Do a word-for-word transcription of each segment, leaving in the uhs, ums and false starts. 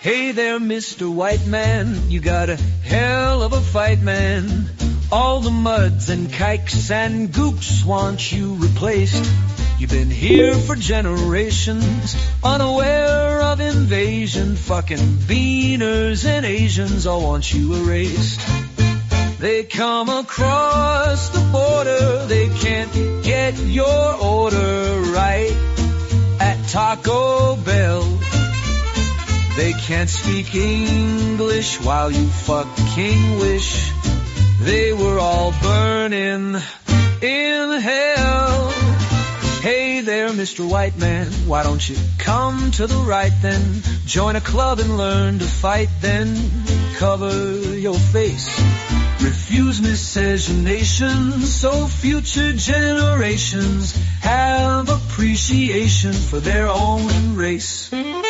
Hey there, Mister White Man, you got a hell of a fight, man. All the muds and kikes and gooks want you replaced. You've been here for generations, unaware of invasion. Fucking beaners and Asians all want you erased. They come across the border, they can't get your order right at Taco Bell. They can't speak English while you fucking wish they were all burning in hell. Hey there, Mister White Man, why don't you come to the right then? Join a club and learn to fight then. Cover your face, refuse miscegenation, so future generations have appreciation for their own race.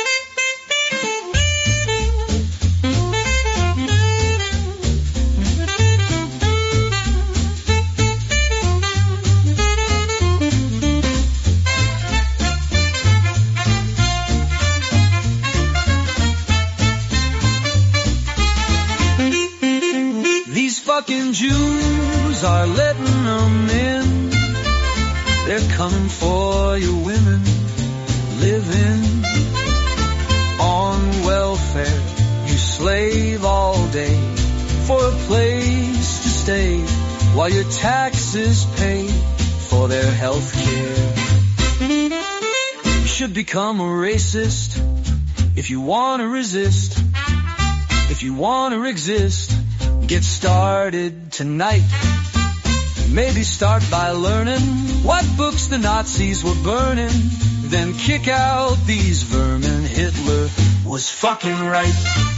Fucking Jews are letting them in. They're coming for your women, living on welfare. You slave all day for a place to stay while your taxes pay for their health care. You should become a racist if you want to resist, if you want to exist. Get started tonight. Maybe start by learning what books the Nazis were burning. Then kick out these vermin. Hitler was fucking right.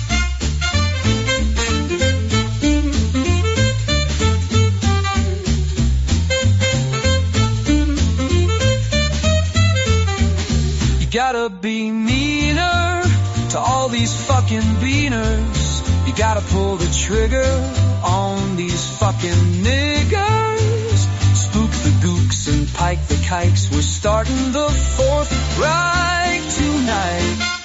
You gotta be meaner to all these fucking beaners. You gotta pull the trigger on these fucking niggers. Spook the gooks and pike the kikes. We're starting the Fourth Reich tonight.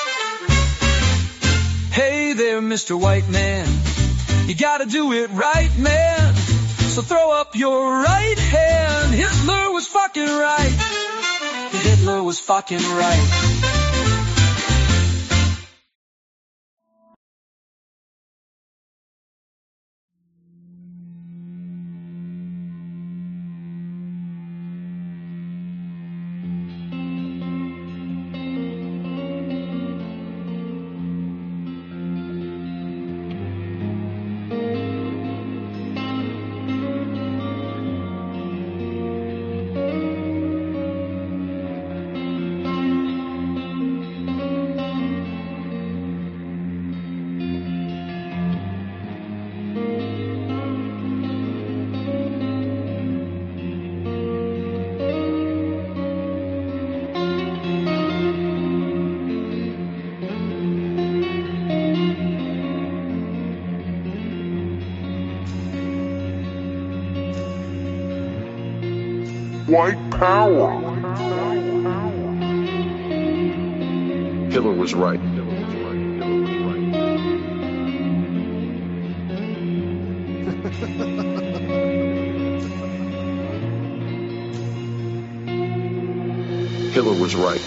Hey there, Mister White Man, you gotta do it right, man. So throw up your right hand. Hitler was fucking right. Hitler was fucking right. White power. Hitler was right. Hitler was right.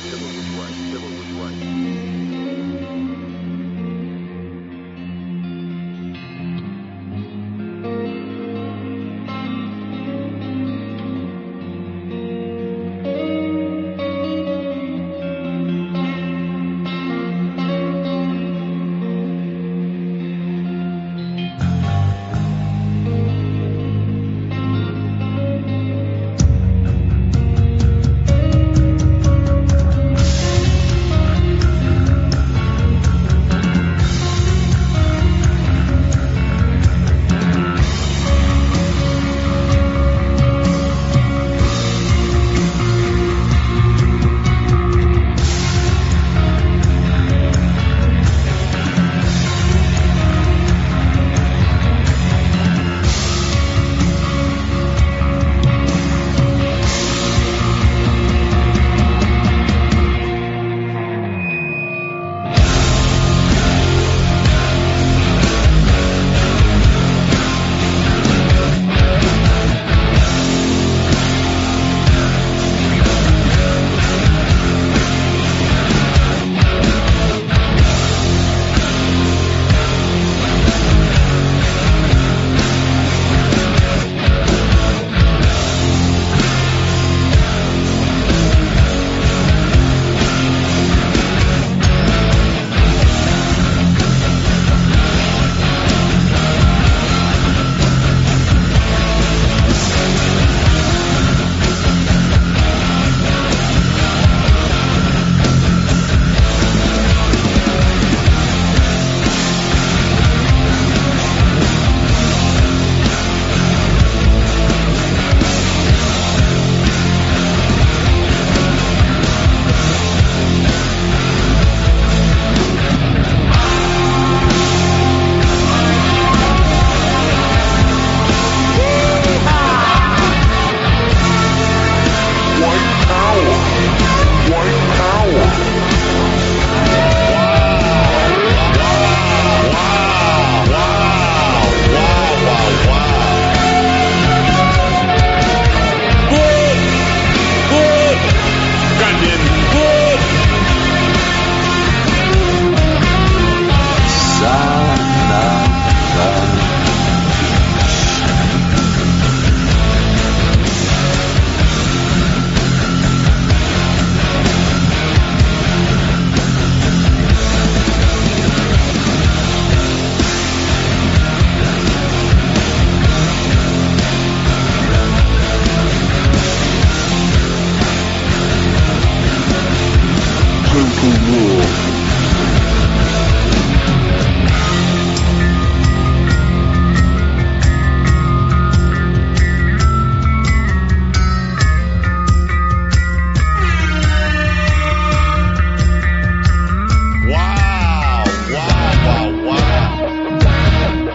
Wow, wow, wow.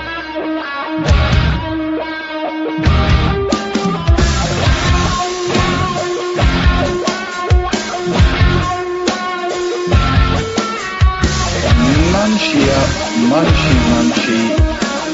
Munchie up, munchie, munchie.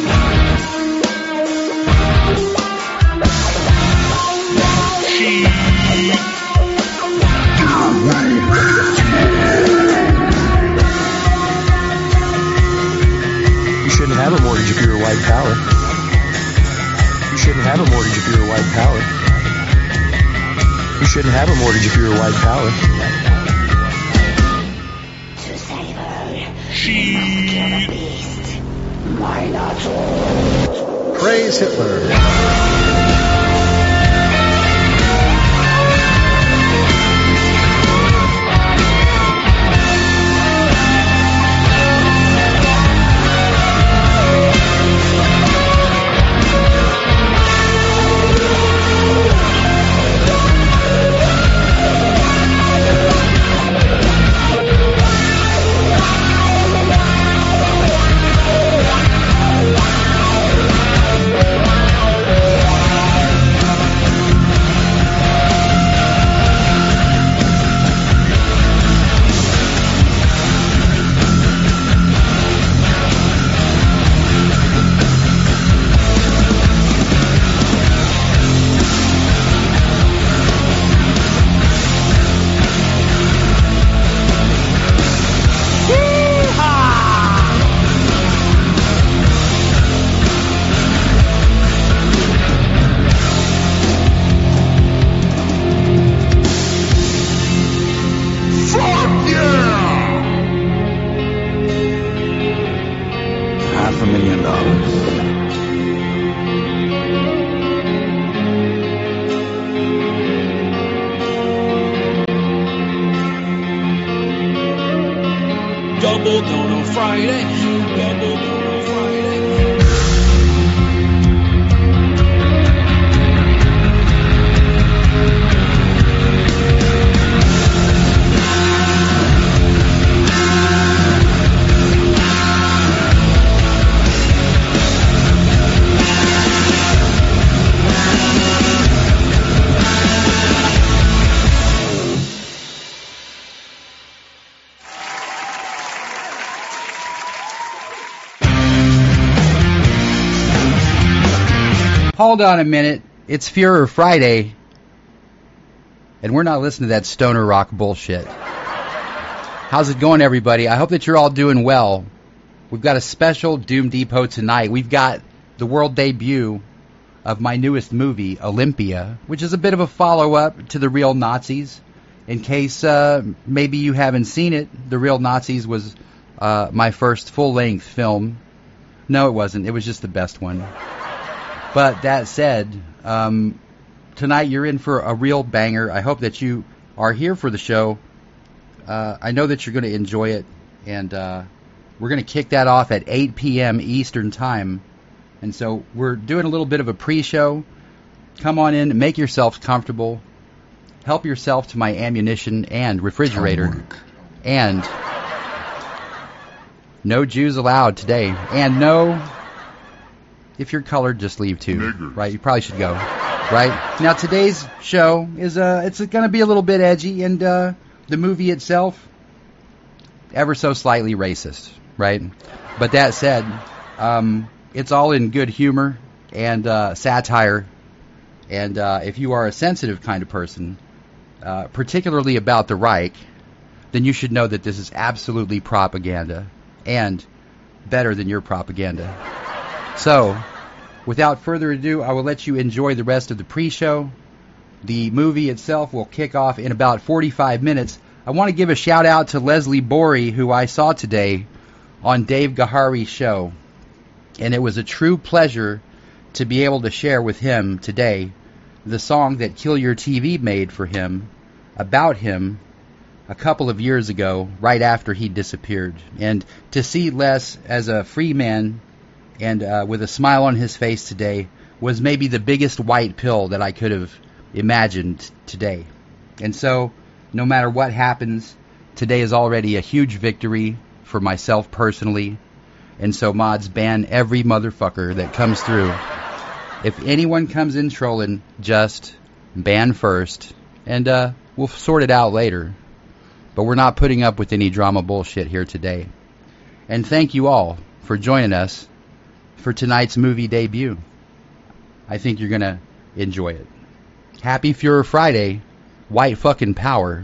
You shouldn't have a mortgage if you're a white power. You shouldn't have a mortgage if you're a white power. You shouldn't have a mortgage if you're a white power. To savor, she kill the beast. Why not? Praise Hitler. Half a million dollars. Double dono Friday. Double dono Friday. Hold on a minute. It's Fuhrer Friday, and we're not listening to that stoner rock bullshit. How's it going, everybody? I hope that you're all doing well. We've got a special Doom Depot tonight. We've got the world debut of my newest movie, Olympia, which is a bit of a follow-up to The Real Nazis. In case uh, maybe you haven't seen it, The Real Nazis was uh, my first full-length film. No, it wasn't. It was just the best one. But that said, um, tonight you're in for a real banger. I hope that you are here for the show. Uh, I know that you're going to enjoy it, and uh, we're going to kick that off at eight p.m. Eastern Time. And so we're doing a little bit of a pre-show. Come on in, make yourselves comfortable. Help yourself to my ammunition and refrigerator. And no Jews allowed today. And no... If you're colored, just leave too, Niggers. Right? You probably should go, right? Now today's show is uh, it's going to be a little bit edgy, and uh, the movie itself, ever so slightly racist, right? But that said, um, it's all in good humor and uh, satire, and uh, if you are a sensitive kind of person, uh, particularly about the Reich, then you should know that this is absolutely propaganda, and better than your propaganda. So, without further ado, I will let you enjoy the rest of the pre-show. The movie itself will kick off in about forty-five minutes. I want to give a shout-out to Leslie Borey, who I saw today on Dave Gahari's show. And it was a true pleasure to be able to share with him today the song that Kill Your T V made for him, about him, a couple of years ago, right after he disappeared. And to see Les as a free man and uh, with a smile on his face today was maybe the biggest white pill that I could have imagined today. And so, no matter what happens, today is already a huge victory for myself personally. And so mods, ban every motherfucker that comes through. If anyone comes in trolling, just ban first. And uh, we'll sort it out later. But we're not putting up with any drama bullshit here today. And thank you all for joining us for tonight's movie debut. I think you're going to enjoy it. Happy Führer Friday. White fucking power.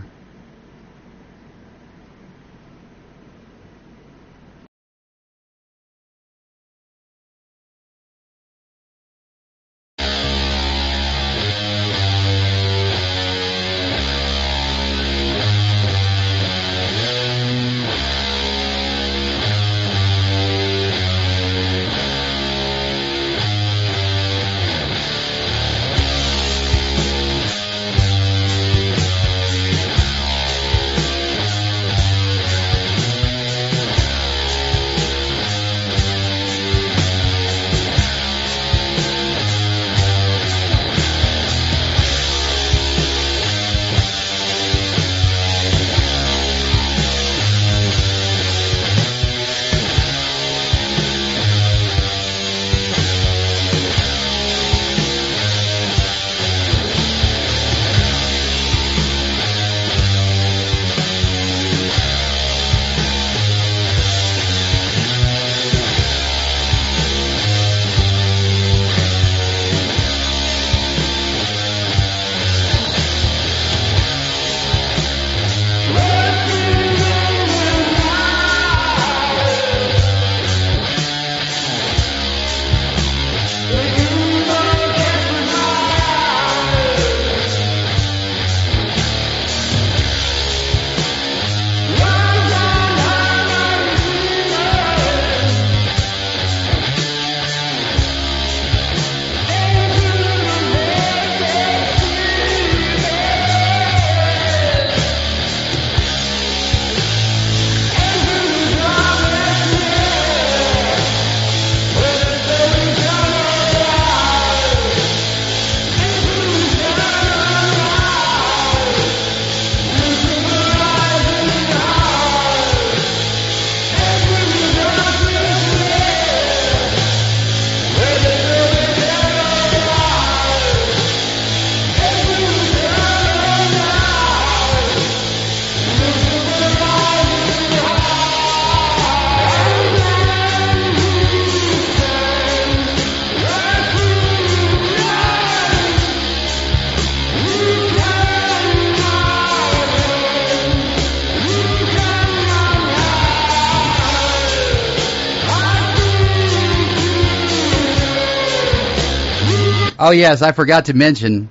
Oh, yes, I forgot to mention,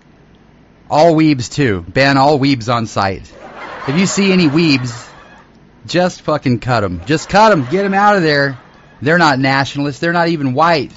all weebs, too. Ban all weebs on site. If you see any weebs, just fucking cut them. Just cut them. Get them out of there. They're not nationalists. They're not even white.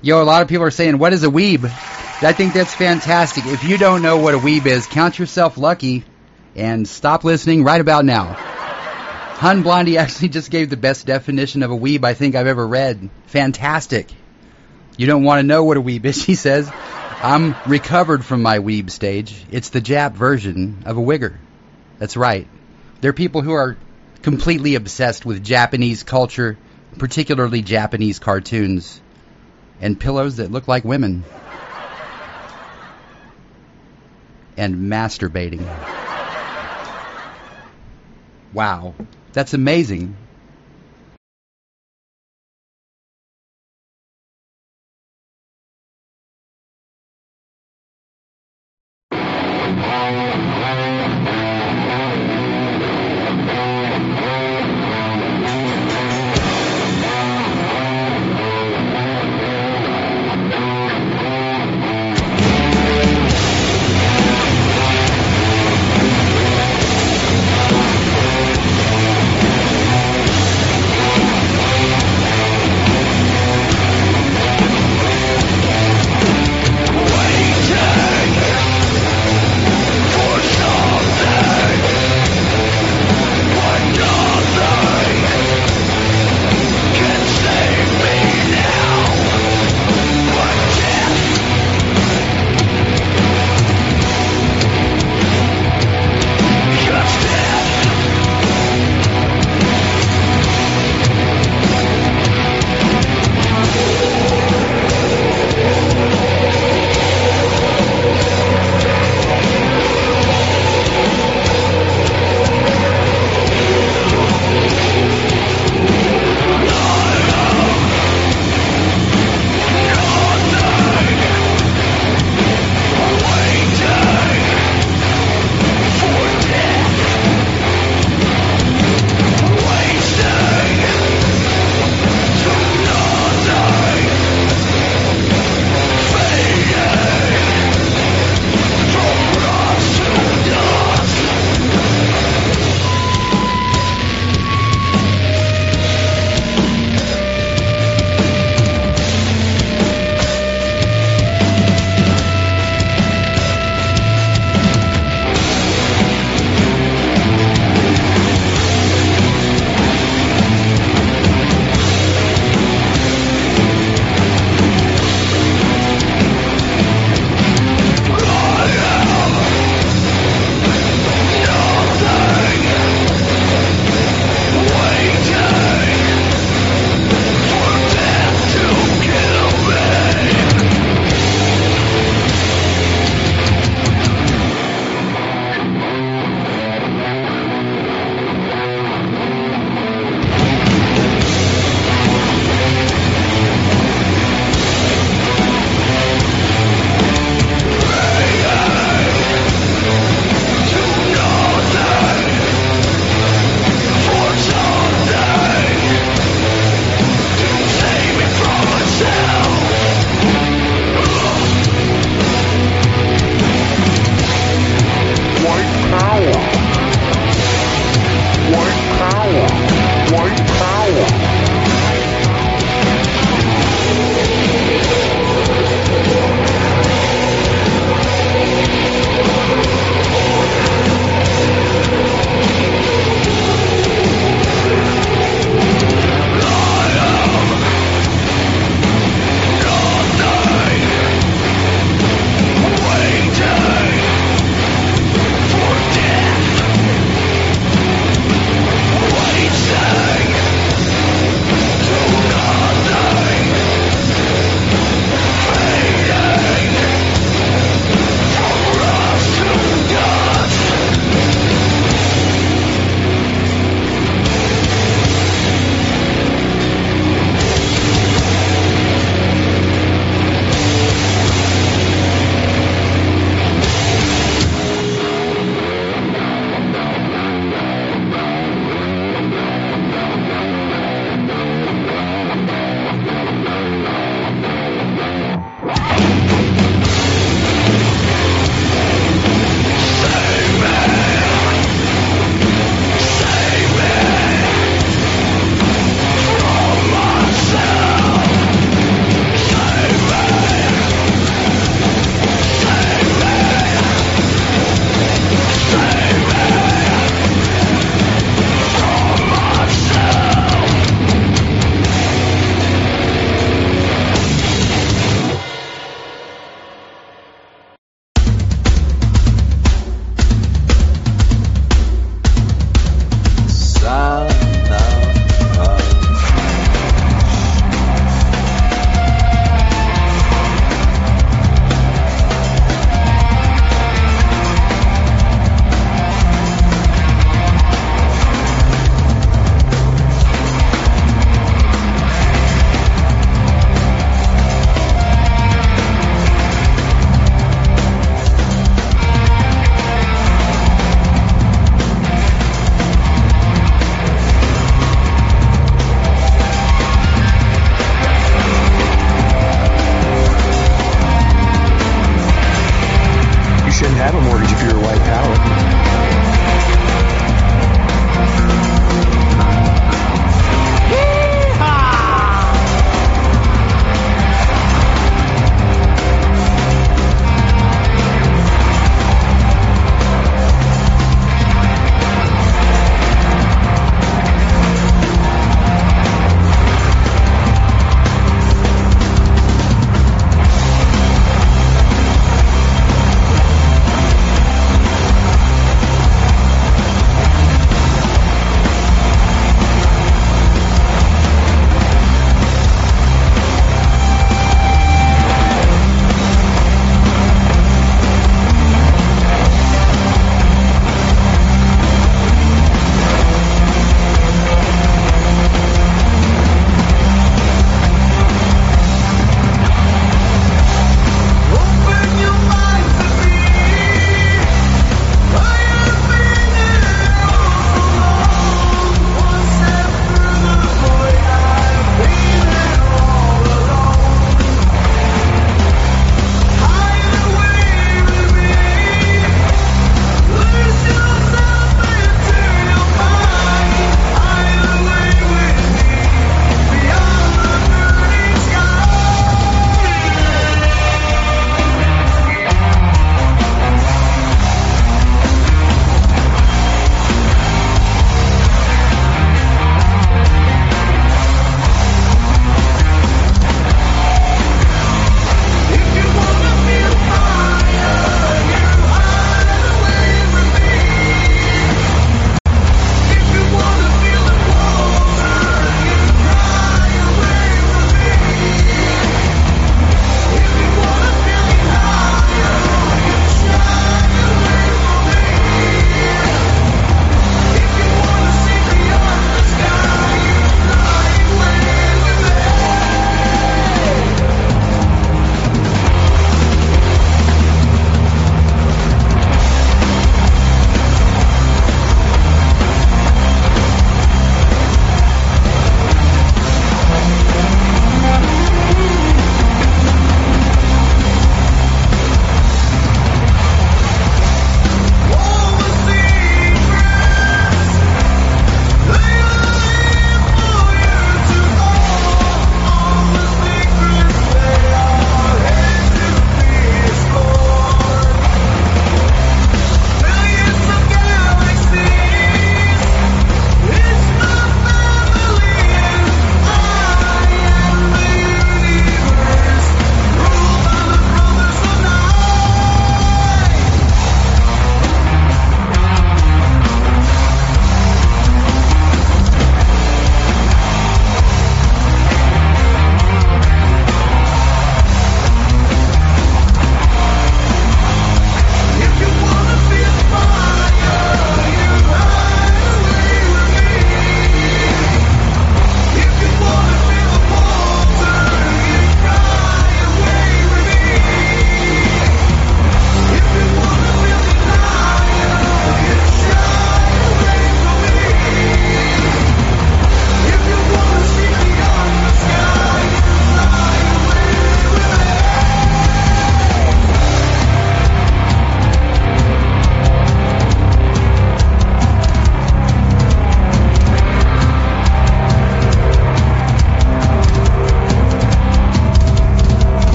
Yo, a lot of people are saying, what is a weeb? I think that's fantastic. If you don't know what a weeb is, count yourself lucky and stop listening right about now. Hun Blondie actually just gave the best definition of a weeb I think I've ever read. Fantastic. You don't want to know what a weeb is, she says. I'm recovered from my weeb stage. It's the Jap version of a wigger. That's right. There are people who are completely obsessed with Japanese culture, particularly Japanese cartoons, and pillows that look like women. And masturbating. Wow. That's amazing.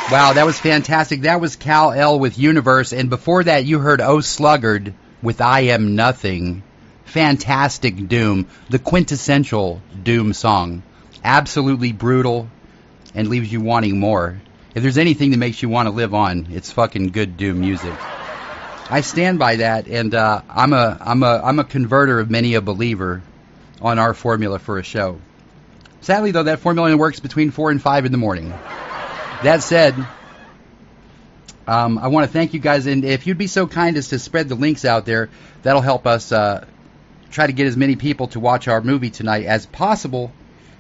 Wow, that was fantastic. That was Kal-El with Universe, and before that you heard Oh Sluggard with I Am Nothing. Fantastic Doom, the quintessential Doom song. Absolutely brutal and leaves you wanting more. If there's anything that makes you want to live on, it's fucking good Doom music. I stand by that, and uh, I'm a I'm a I'm a converter of many a believer on our formula for a show. Sadly, though, that formula only works between four and five in the morning. That said, um, I want to thank you guys, and if you'd be so kind as to spread the links out there, that'll help us uh, try to get as many people to watch our movie tonight as possible,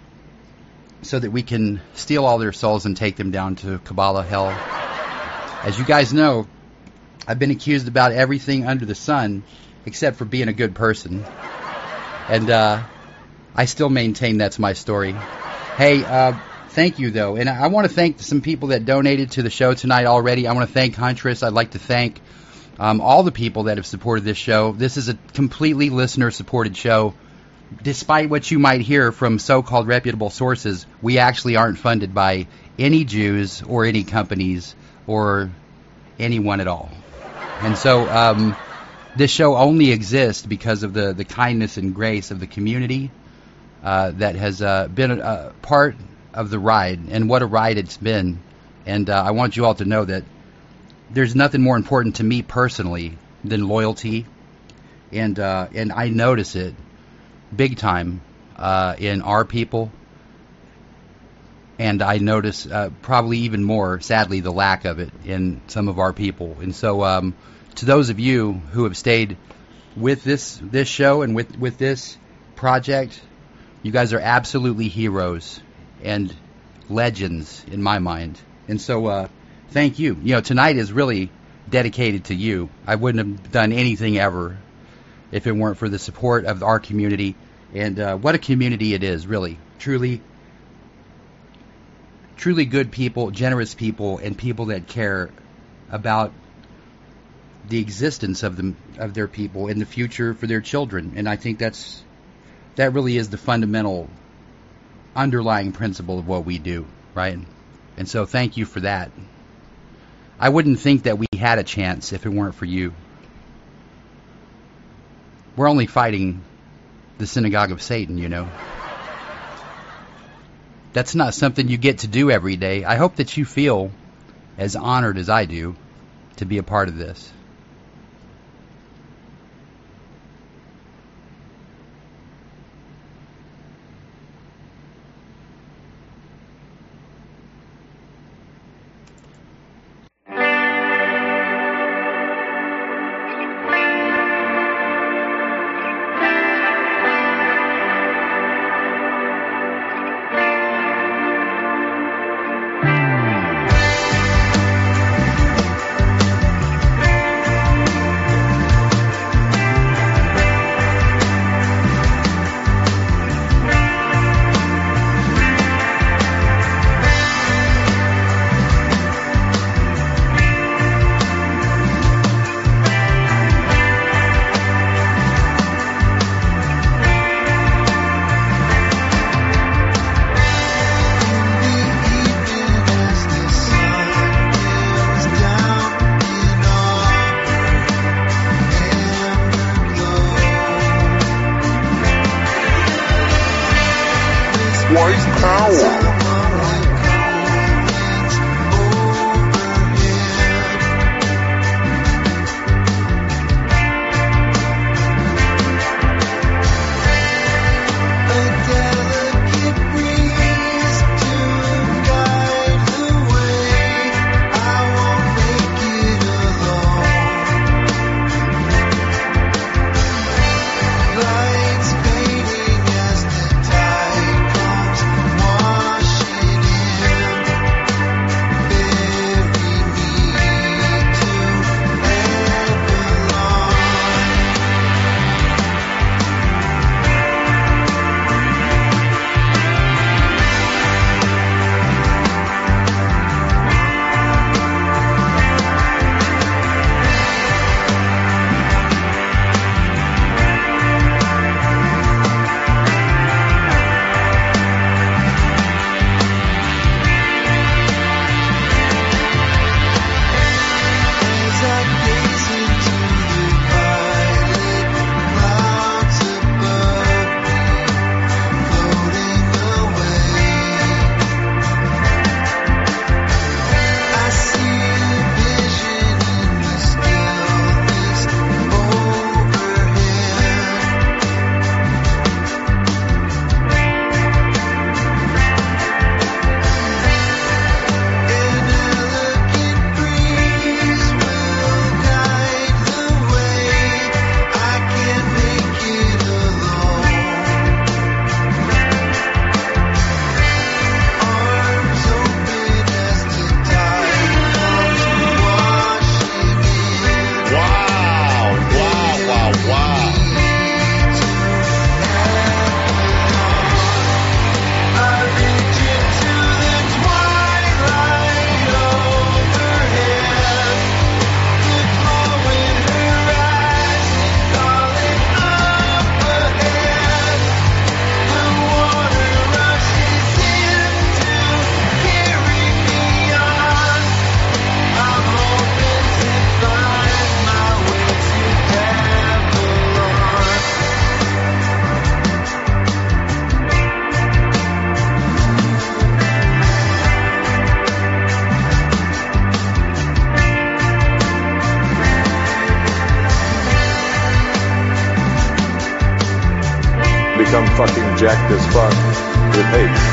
so that we can steal all their souls and take them down to Kabbalah hell. As you guys know, I've been accused about everything under the sun except for being a good person, and uh, I still maintain that's my story. Hey, uh, thank you, though. And I want to thank some people that donated to the show tonight already. I want to thank Huntress. I'd like to thank um, all the people that have supported this show. This is a completely listener-supported show. Despite what you might hear from so-called reputable sources, we actually aren't funded by any Jews or any companies or anyone at all. And so um, this show only exists because of the, the kindness and grace of the community uh, that has uh, been a, a part of the ride, and what a ride it's been. And uh, I want you all to know that there's nothing more important to me personally than loyalty, and uh, and I notice it big time uh, in our people, and I notice uh, probably even more, sadly, the lack of it in some of our people. And so um, to those of you who have stayed with this this show and with, with this project, you guys are absolutely heroes and legends in my mind. And so uh, thank you. You know, tonight is really dedicated to you. I wouldn't have done anything ever if it weren't for the support of our community. And uh, what a community it is, really. Truly, truly good people, generous people, and people that care about the existence of them, of their people, and the future for their children. And I think that's that really is the fundamental underlying principle of what we do, right? And so thank you for that. I wouldn't think that we had a chance if it weren't for you. We're only fighting the synagogue of Satan, you know. That's not something you get to do every day. I hope that you feel as honored as I do to be a part of this. Wash become fucking jacked as fuck with hate.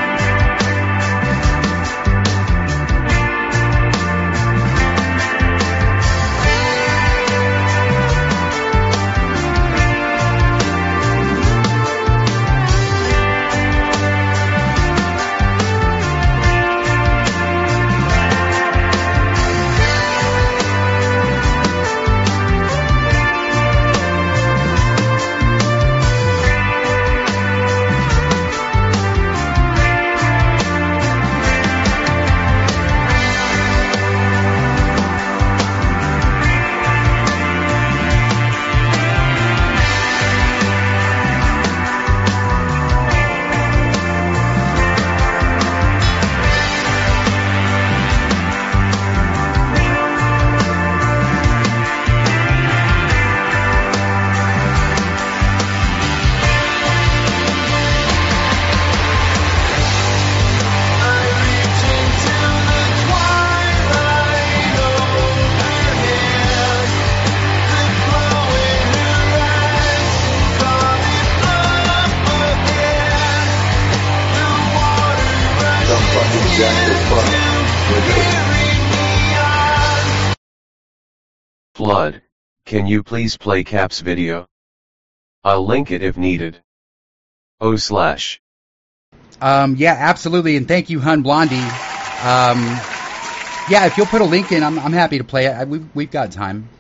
Flood, can you please play Cap's video? I'll link it if needed. Oh slash. Um, yeah, absolutely, and thank you, Hun Blondie. Um, yeah, if you'll put a link in, I'm I'm happy to play it. I, we've we've got time.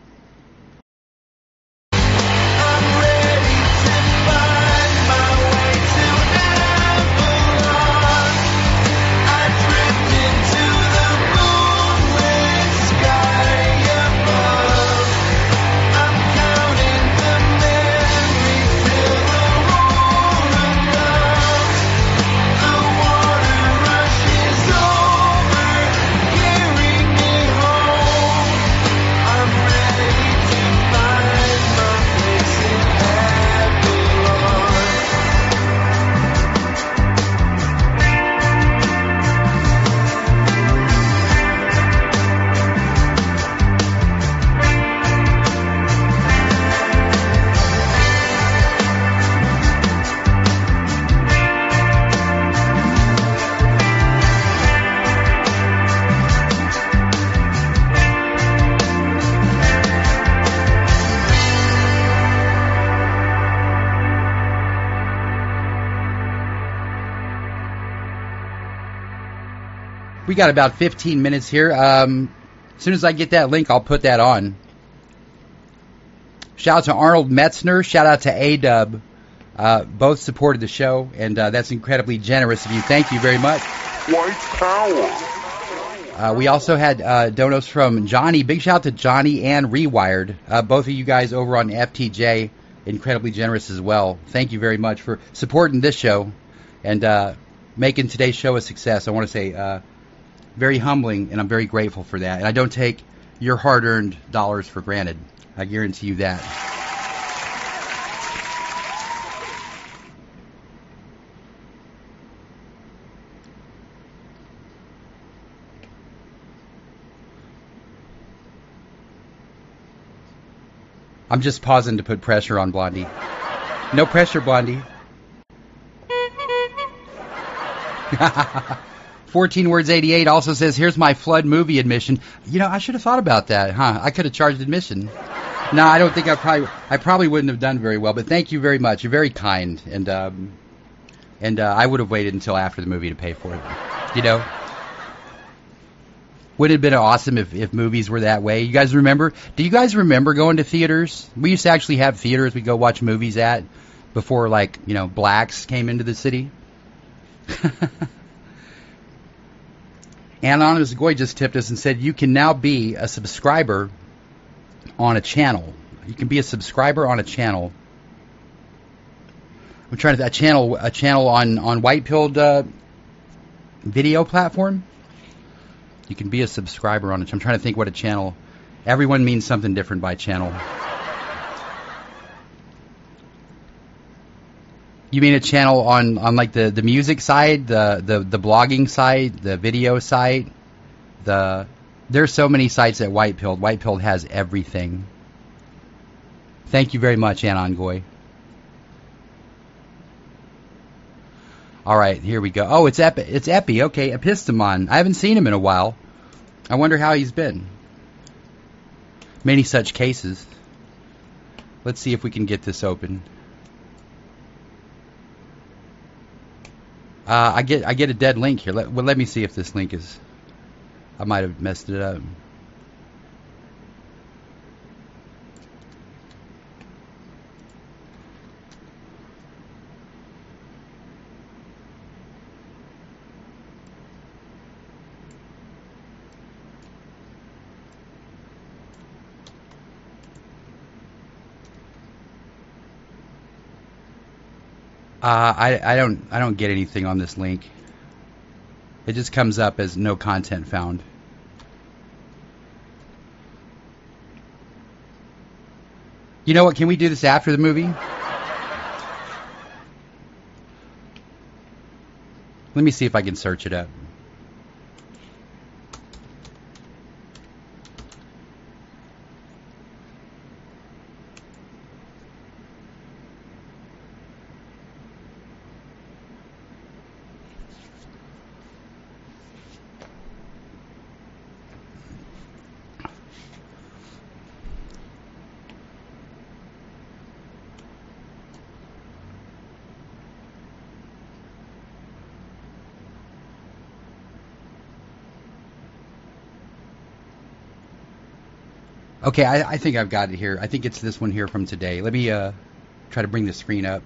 We got about fifteen minutes here. Um, as soon as I get that link, I'll put that on. Shout out to Arnold Metzner. Shout out to A-Dub. Uh, both supported the show, and uh, that's incredibly generous of you. Thank you very much. White power. Uh, we also had uh, donos from Johnny. Big shout out to Johnny and Rewired. Uh, both of you guys over on F T J. Incredibly generous as well. Thank you very much for supporting this show and uh, making today's show a success. I want to say... Uh, very humbling, and I'm very grateful for that. And I don't take your hard-earned dollars for granted. I guarantee you that. I'm just pausing to put pressure on Blondie. No pressure, Blondie. fourteen words eighty-eight also says, here's my Flood movie admission. You know, I should have thought about that, huh? I could have charged admission. No, I don't think I probably I probably wouldn't have done very well, but thank you very much. You're very kind, and um, and uh, I would have waited until after the movie to pay for it. You know? Would it have been awesome if, if movies were that way? You guys remember? Do you guys remember going to theaters? We used to actually have theaters we go watch movies at before, like, you know, blacks came into the city. Anonymous Goy just tipped us and said, you can now be a subscriber on a channel. You can be a subscriber on a channel. I'm trying to a channel a channel on on White Pilled uh, video platform. You can be a subscriber on it. I'm trying to think what a channel. Everyone means something different by channel. You mean a channel on, on like the, the music side, the, the, the blogging side, the video site? The There's so many sites at White Pilled. White Pilled has everything. Thank you very much, Anon Goy. All right, here we go. Oh, it's Epi. It's Epi. Okay, Epistemon. I haven't seen him in a while. I wonder how he's been. Many such cases. Let's see if we can get this open. Uh, I get I get a dead link here. Let, well, let me see if this link is... I might have messed it up. Uh, I I don't I don't get anything on this link. It just comes up as no content found. You know what? Can we do this after the movie? Let me see if I can search it up. Okay, I, I think I've got it here. I think it's this one here from today. Let me uh, try to bring the screen up.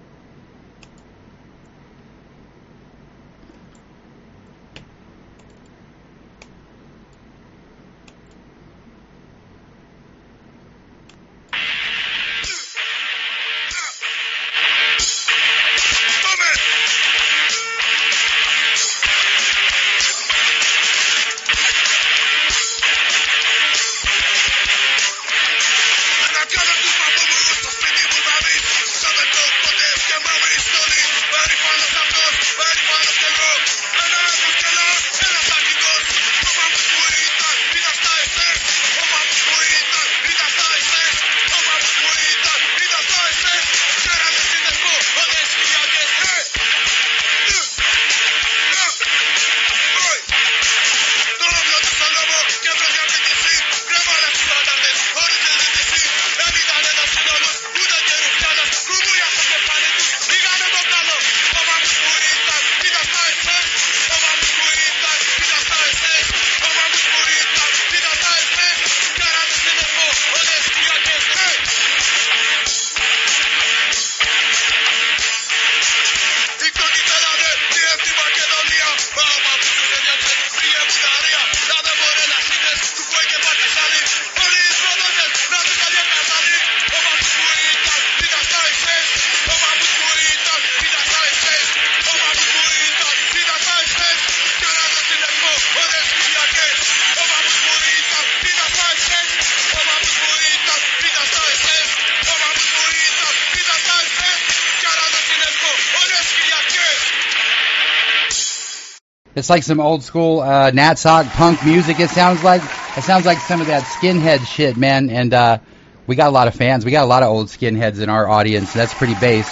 It's like some old school uh, Natsock punk music. It sounds like it sounds like some of that skinhead shit, man. And uh, we got a lot of fans. We got a lot of old skinheads in our audience. That's pretty bass.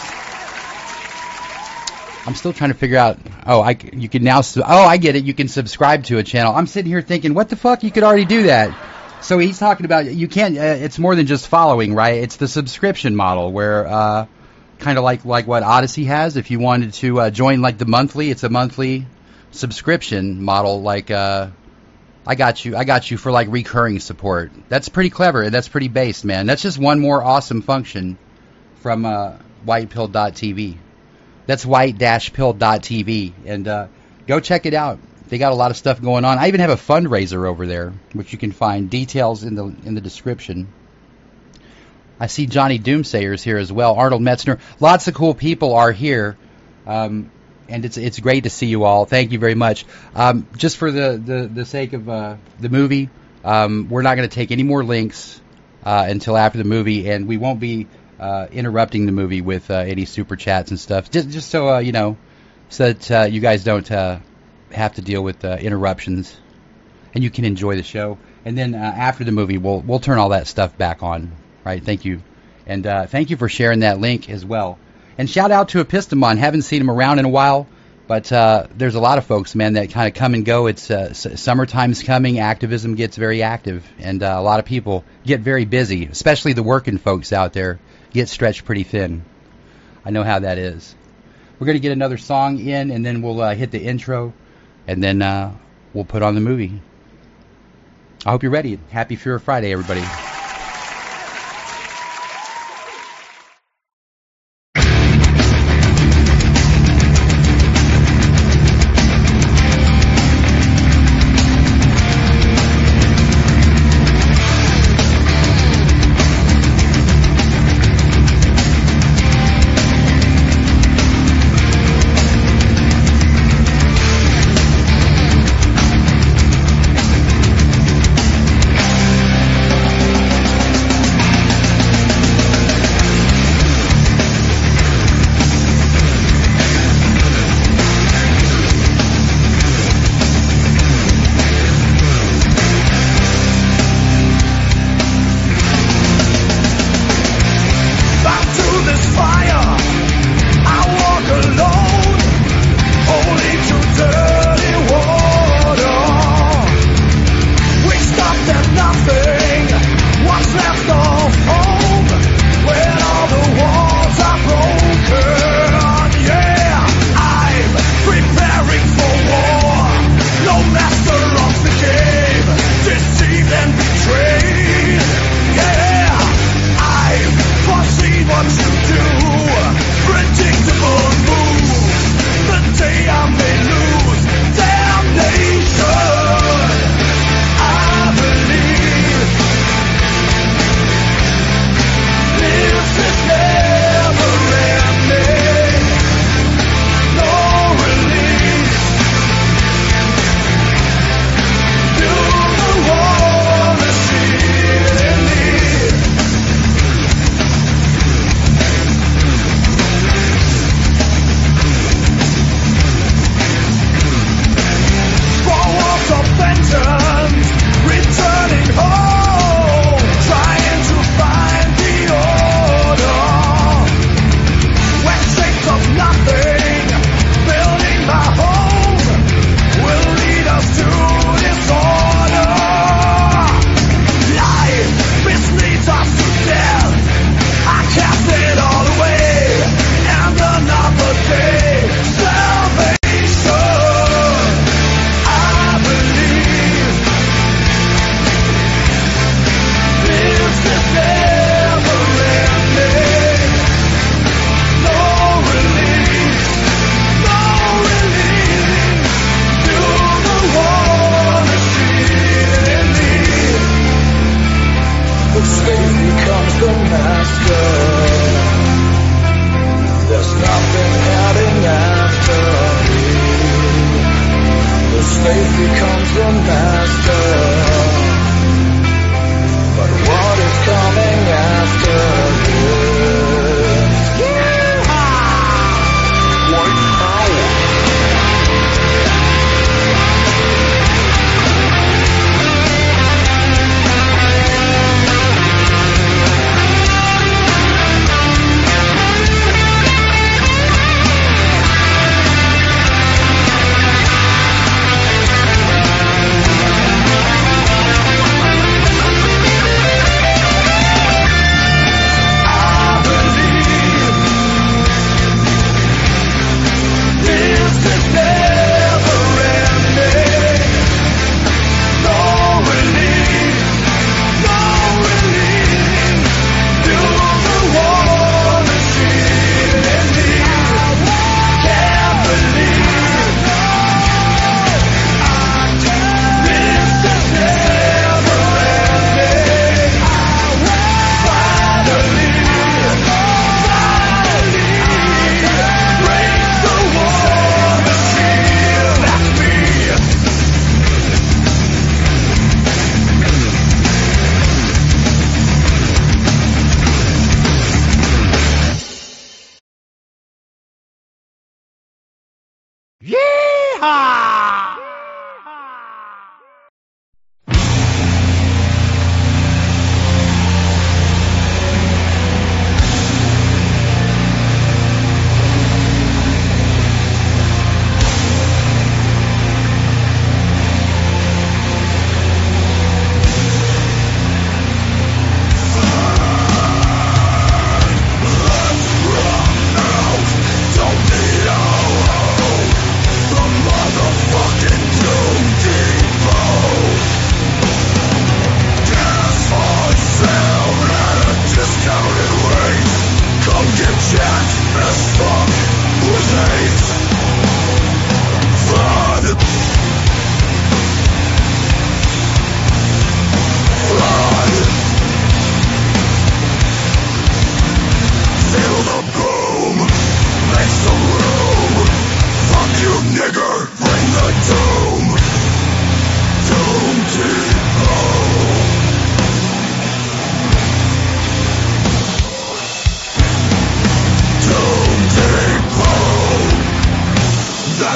I'm still trying to figure out. Oh, I you can now. Oh, I get it. You can subscribe to a channel. I'm sitting here thinking, what the fuck? You could already do that. So he's talking about you can't. Uh, it's more than just following, right? It's the subscription model where. Uh, kind of like like what Odyssey has. If you wanted to uh, join like the monthly, it's a monthly subscription model. Like uh, I got you, I got you for like recurring support. That's pretty clever and that's pretty based, man. That's just one more awesome function from uh, white pill dot t v. That's white pill dot t v, and uh, go check it out. They got a lot of stuff going on. I even have a fundraiser over there, which you can find details in the in the description. I see Johnny Doomsayer's here as well. Arnold Metzner. Lots of cool people are here. Um, and it's it's great to see you all. Thank you very much. Um, just for the, the, the sake of uh, the movie, um, we're not going to take any more links uh, until after the movie, and we won't be uh, interrupting the movie with uh, any super chats and stuff. Just just so uh, you know, so that uh, you guys don't uh, have to deal with uh, interruptions, and you can enjoy the show. And then uh, after the movie, we'll we'll turn all that stuff back on. Right, thank you. And uh, thank you for sharing that link as well. And shout out to Epistemon. Haven't seen him around in a while. But uh, there's a lot of folks, man, that kind of come and go. It's uh, s- summertime's coming. Activism gets very active, and uh, a lot of people get very busy, especially the working folks out there get stretched pretty thin. I know how that is. We're going to get another song in, and then we'll uh, hit the intro, and then uh, we'll put on the movie. I hope you're ready. Happy Fear Friday, everybody.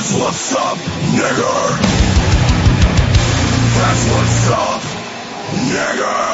That's what's up, nigger. That's what's up, nigger.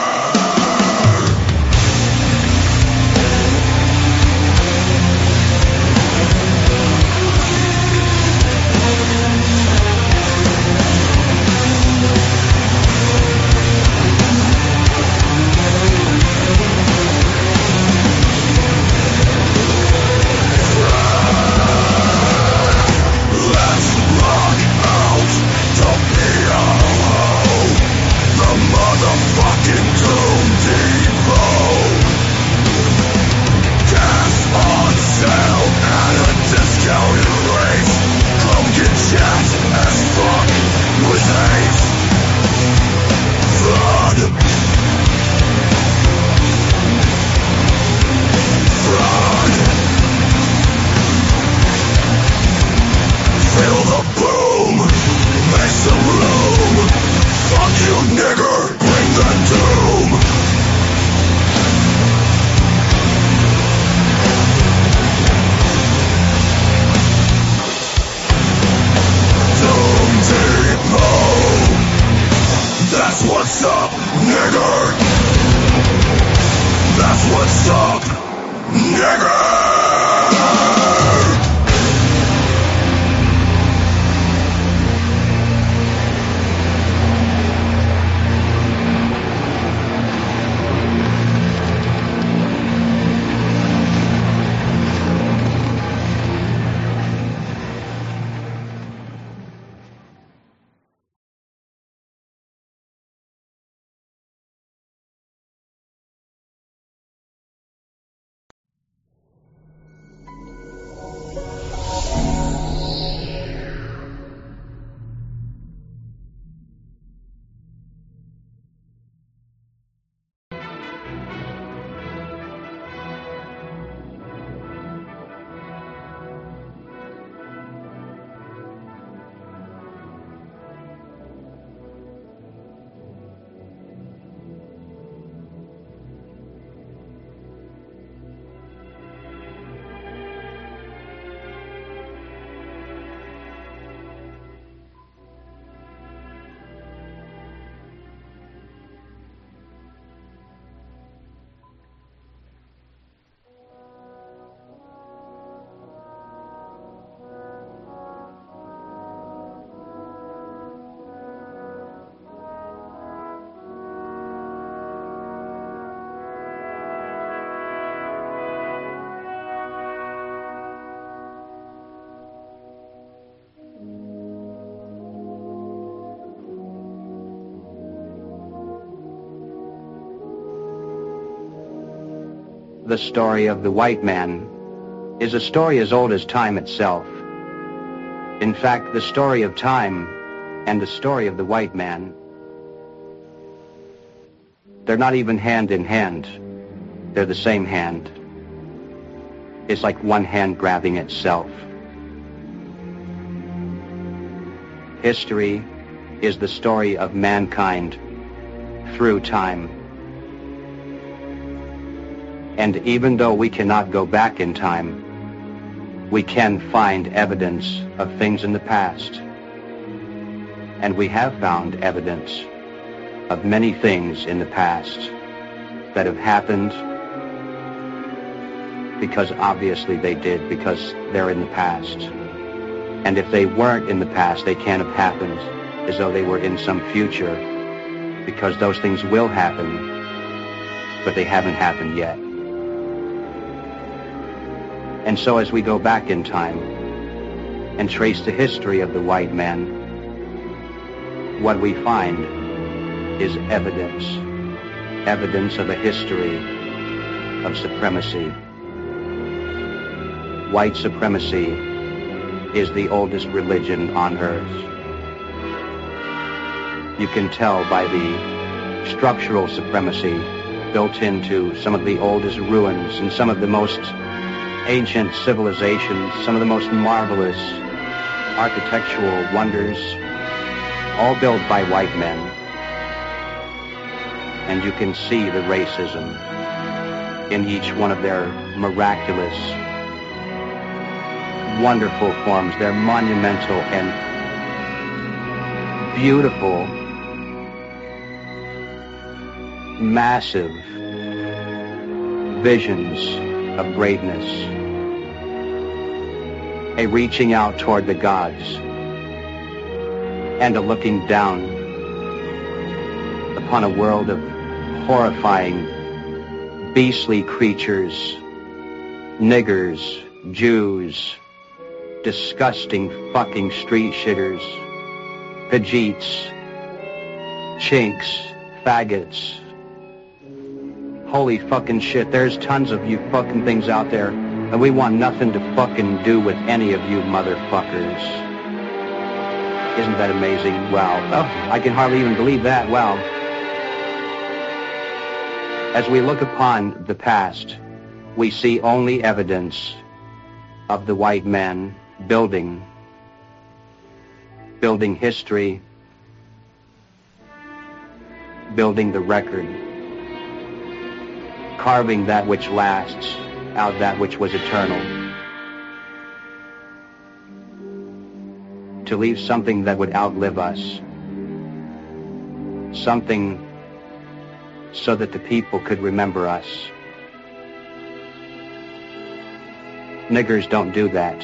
The story of the white man is a story as old as time itself. In fact, the story of time and the story of the white man, they're not even hand in hand. They're the same hand. It's like one hand grabbing itself. History is the story of mankind through time. And even though we cannot go back in time, we can find evidence of things in the past. And we have found evidence of many things in the past that have happened because obviously they did, because they're in the past. And if they weren't in the past, they can't have happened as though they were in some future, because those things will happen, but they haven't happened yet. And so as we go back in time and trace the history of the white man, what we find is evidence, evidence of a history of supremacy. White supremacy is the oldest religion on earth. You can tell by the structural supremacy built into some of the oldest ruins and some of the most ancient civilizations, some of the most marvelous architectural wonders, all built by white men. And you can see the racism in each one of their miraculous wonderful forms. They're monumental and beautiful, massive visions of greatness, a reaching out toward the gods and a looking down upon a world of horrifying, beastly creatures, niggers, Jews, disgusting fucking street shitters, Pajeets, chinks, faggots. Holy fucking shit, there's tons of you fucking things out there, and we want nothing to fucking do with any of you motherfuckers. Isn't that amazing? Wow. Oh, I can hardly even believe that. Wow. As we look upon the past, we see only evidence of the white man building, building history, building the record, carving that which lasts out that which was eternal, to leave something that would outlive us, something so that the people could remember us. Niggers don't do that.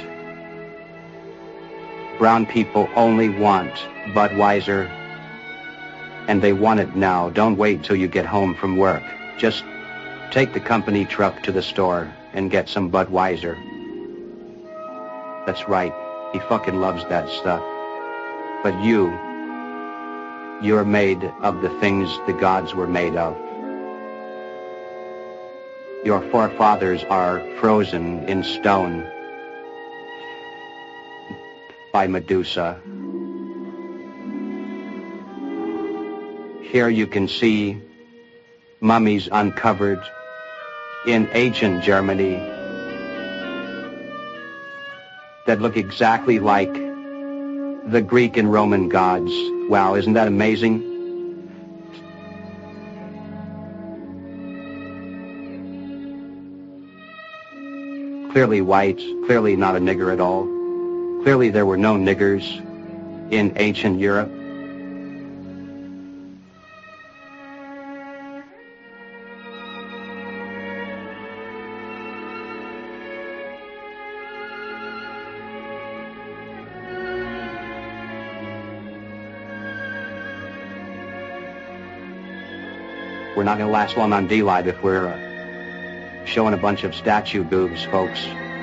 Brown people only want Budweiser, and they want it now. Don't wait till you get home from work. Just take the company truck to the store and get some Budweiser. That's right. He fucking loves that stuff. But you, you're made of the things the gods were made of. Your forefathers are frozen in stone by Medusa. Here you can see mummies uncovered in ancient Germany that look exactly like the Greek and Roman gods. Wow, isn't that amazing? Clearly white, clearly not a nigger at all. Clearly there were no niggers in ancient Europe. We're not going to last long on D-Live if we're uh, showing a bunch of statue boobs, folks.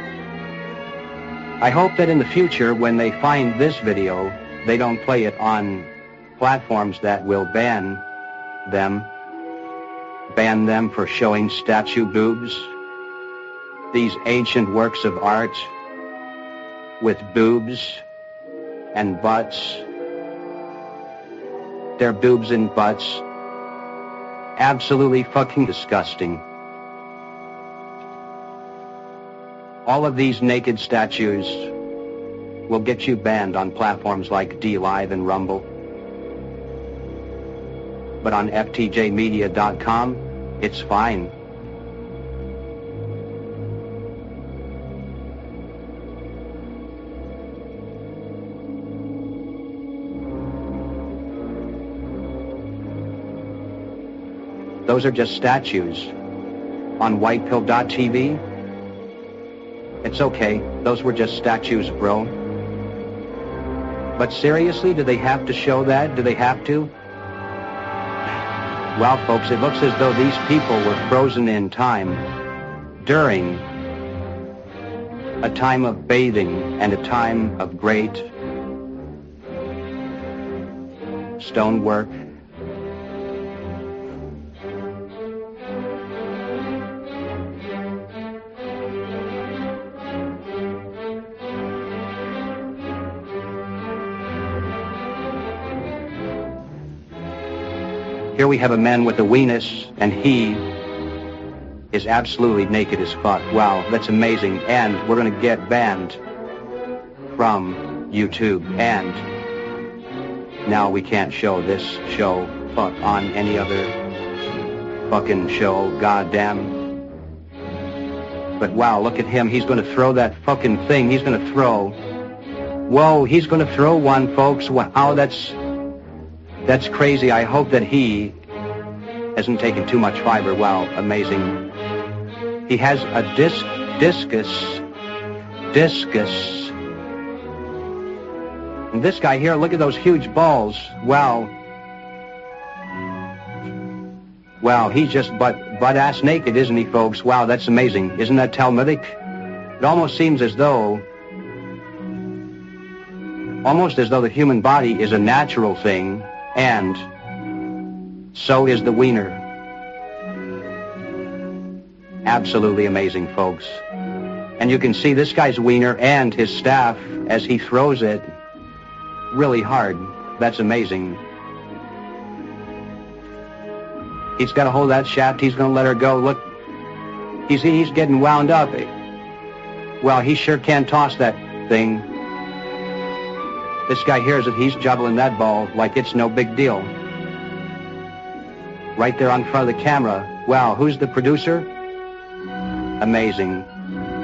I hope that in the future, when they find this video, they don't play it on platforms that will ban them, ban them for showing statue boobs. These ancient works of art with boobs and butts. They're boobs and butts. Absolutely fucking disgusting. All of these naked statues will get you banned on platforms like D-Live and Rumble. But on F T J media dot com, it's fine. Those are just statues. On white pill dot T V, it's okay. Those were just statues, bro. But seriously, do they have to show that? Do they have to? Well, folks, it looks as though these people were frozen in time during a time of bathing and a time of great stonework. Here we have a man with a weenus, and he is absolutely naked as fuck. Wow, that's amazing. And we're going to get banned from YouTube. And now we can't show this show fuck on any other fucking show. Goddamn. But wow, look at him. He's going to throw that fucking thing. He's going to throw. Whoa, he's going to throw one, folks. Wow, that's that's crazy. I hope that he hasn't taken too much fiber. Wow, amazing. He has a disc, discus, discus. And this guy here, look at those huge balls. Wow. Wow, he's just butt, butt-ass naked, isn't he, folks? Wow, that's amazing. Isn't that Talmudic? It almost seems as though, almost as though the human body is a natural thing, and so is the wiener. Absolutely amazing, folks. And you can see this guy's wiener and his staff as he throws it really hard. That's amazing. He's got to hold that shaft. He's going to let her go. Look, he's he's getting wound up. Well, he sure can toss that thing. This guy hears it. He's juggling that ball like it's no big deal. Right there on front of the camera. Wow, who's the producer? Amazing.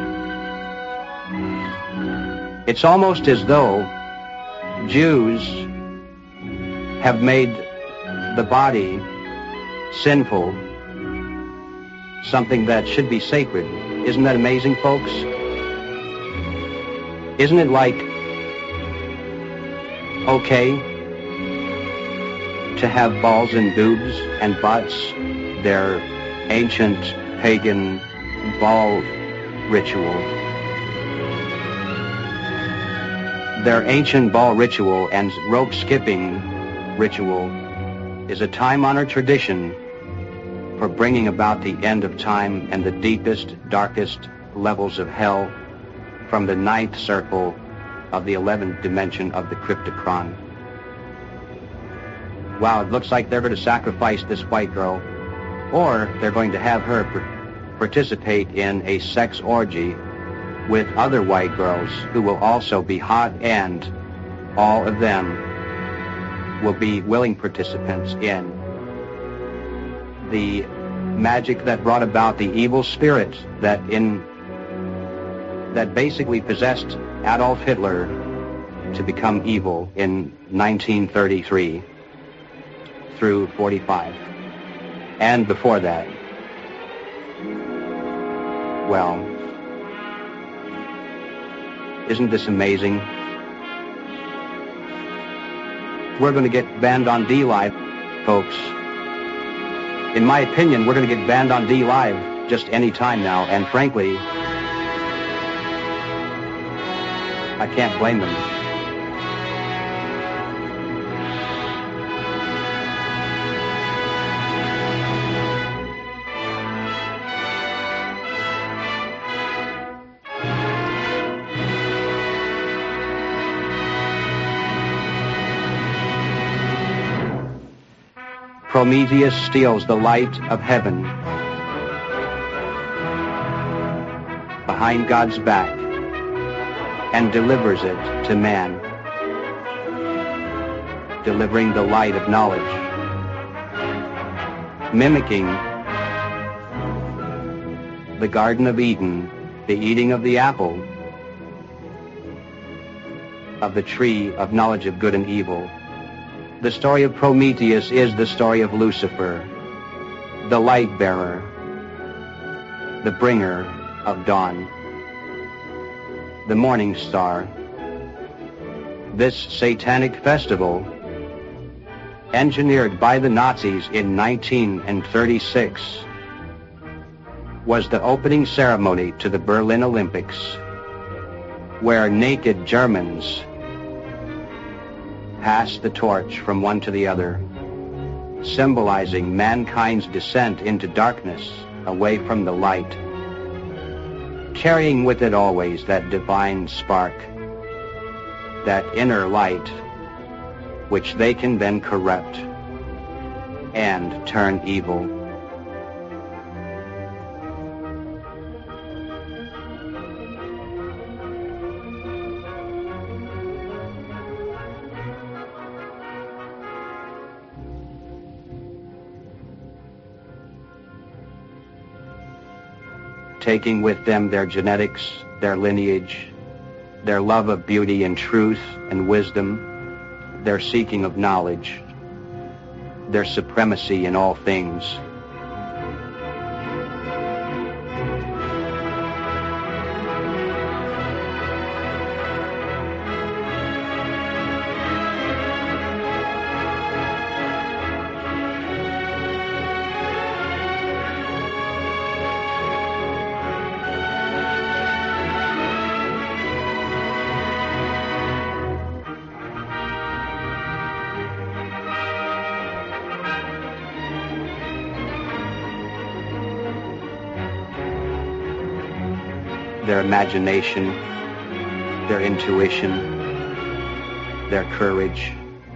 It's almost as though Jews have made the body sinful, something that should be sacred. Isn't that amazing, folks? Isn't it like okay to have balls and boobs and butts? Their ancient pagan ball ritual. Their ancient ball ritual and rope skipping ritual is a time-honored tradition for bringing about the end of time and the deepest, darkest levels of hell from the ninth circle of the eleventh dimension of the cryptocron. Wow, it looks like they're going to sacrifice this white girl, or they're going to have her par- participate in a sex orgy with other white girls who will also be hot, and all of them will be willing participants in the magic that brought about the evil spirit that in that basically possessed Adolf Hitler to become evil in nineteen thirty-three through forty-five. And before that, well, isn't this amazing? We're going to get banned on D Live, folks. In my opinion, we're going to get banned on D Live just any time now, and frankly, I can't blame them. Prometheus steals the light of heaven behind God's back and delivers it to man, delivering the light of knowledge, mimicking the Garden of Eden, the eating of the apple of the tree of knowledge of good and evil. The story of Prometheus is the story of Lucifer, the light bearer, the bringer of dawn, the morning star. This satanic festival, engineered by the Nazis in nineteen thirty-six, was the opening ceremony to the Berlin Olympics, where naked Germans passed the torch from one to the other, symbolizing mankind's descent into darkness, away from the light, carrying with it always that divine spark, that inner light, which they can then corrupt and turn evil. taking with them their genetics, their lineage, their love of beauty and truth and wisdom, their seeking of knowledge, their supremacy in all things. Their imagination, their intuition, their courage,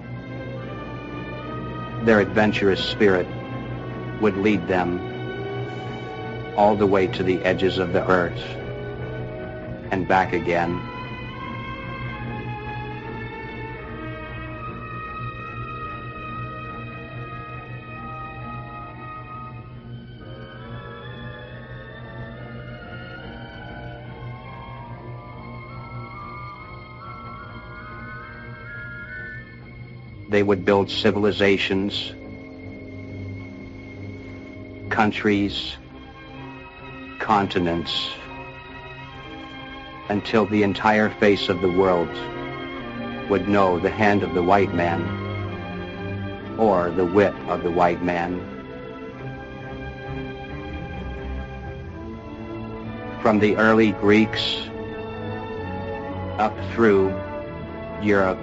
their adventurous spirit would lead them all the way to the edges of the earth and back again. They would build civilizations, countries, continents, until the entire face of the world would know the hand of the white man or the wit of the white man. From the early Greeks up through Europe,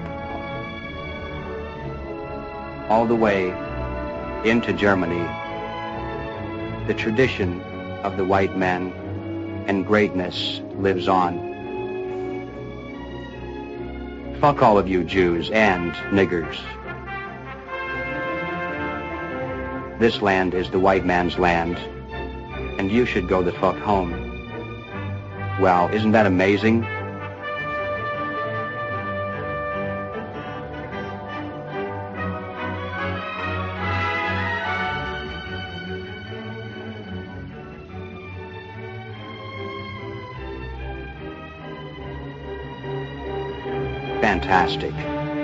all the way into Germany, the tradition of the white man and greatness lives on. Fuck all of you Jews and niggers. This land is the white man's land, and you should go the fuck home. Wow, isn't that amazing? Fantastic.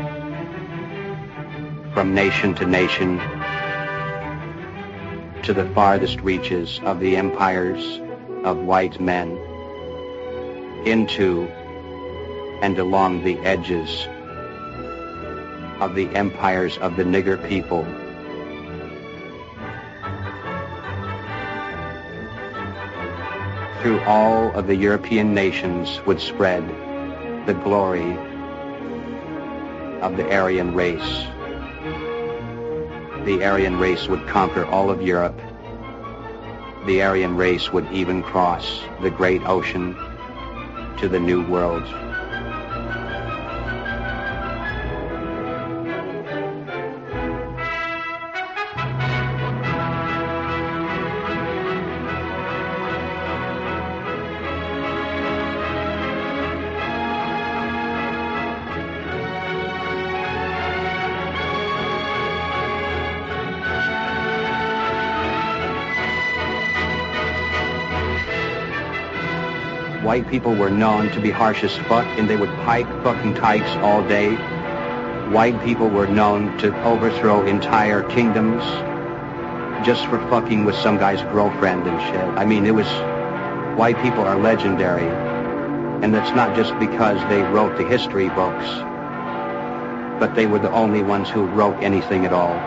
From nation to nation, to the farthest reaches of the empires of white men, into and along the edges of the empires of the nigger people. Through all of the European nations would spread the glory of the Aryan race. The Aryan race would conquer all of Europe. The Aryan race would even cross the great ocean to the New World. White people were known to be harsh as fuck, and they would pike fucking tykes all day. White people were known to overthrow entire kingdoms just for fucking with some guy's girlfriend and shit. I mean, it was... White people are legendary. And that's not just because they wrote the history books, but they were the only ones who wrote anything at all.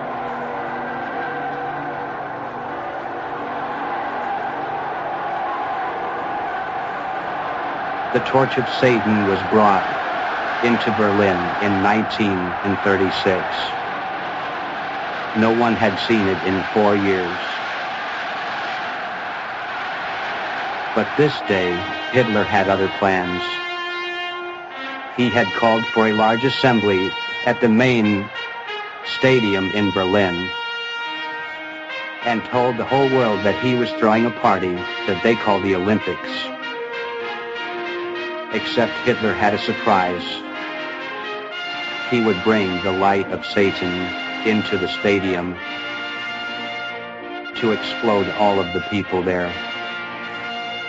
The torch of Satan was brought into Berlin in nineteen thirty-six. No one had seen it in four years. But this day, Hitler had other plans. He had called for a large assembly at the main stadium in Berlin and told the whole world that he was throwing a party that they call the Olympics. Except Hitler had a surprise. He would bring the light of Satan into the stadium to explode all of the people there.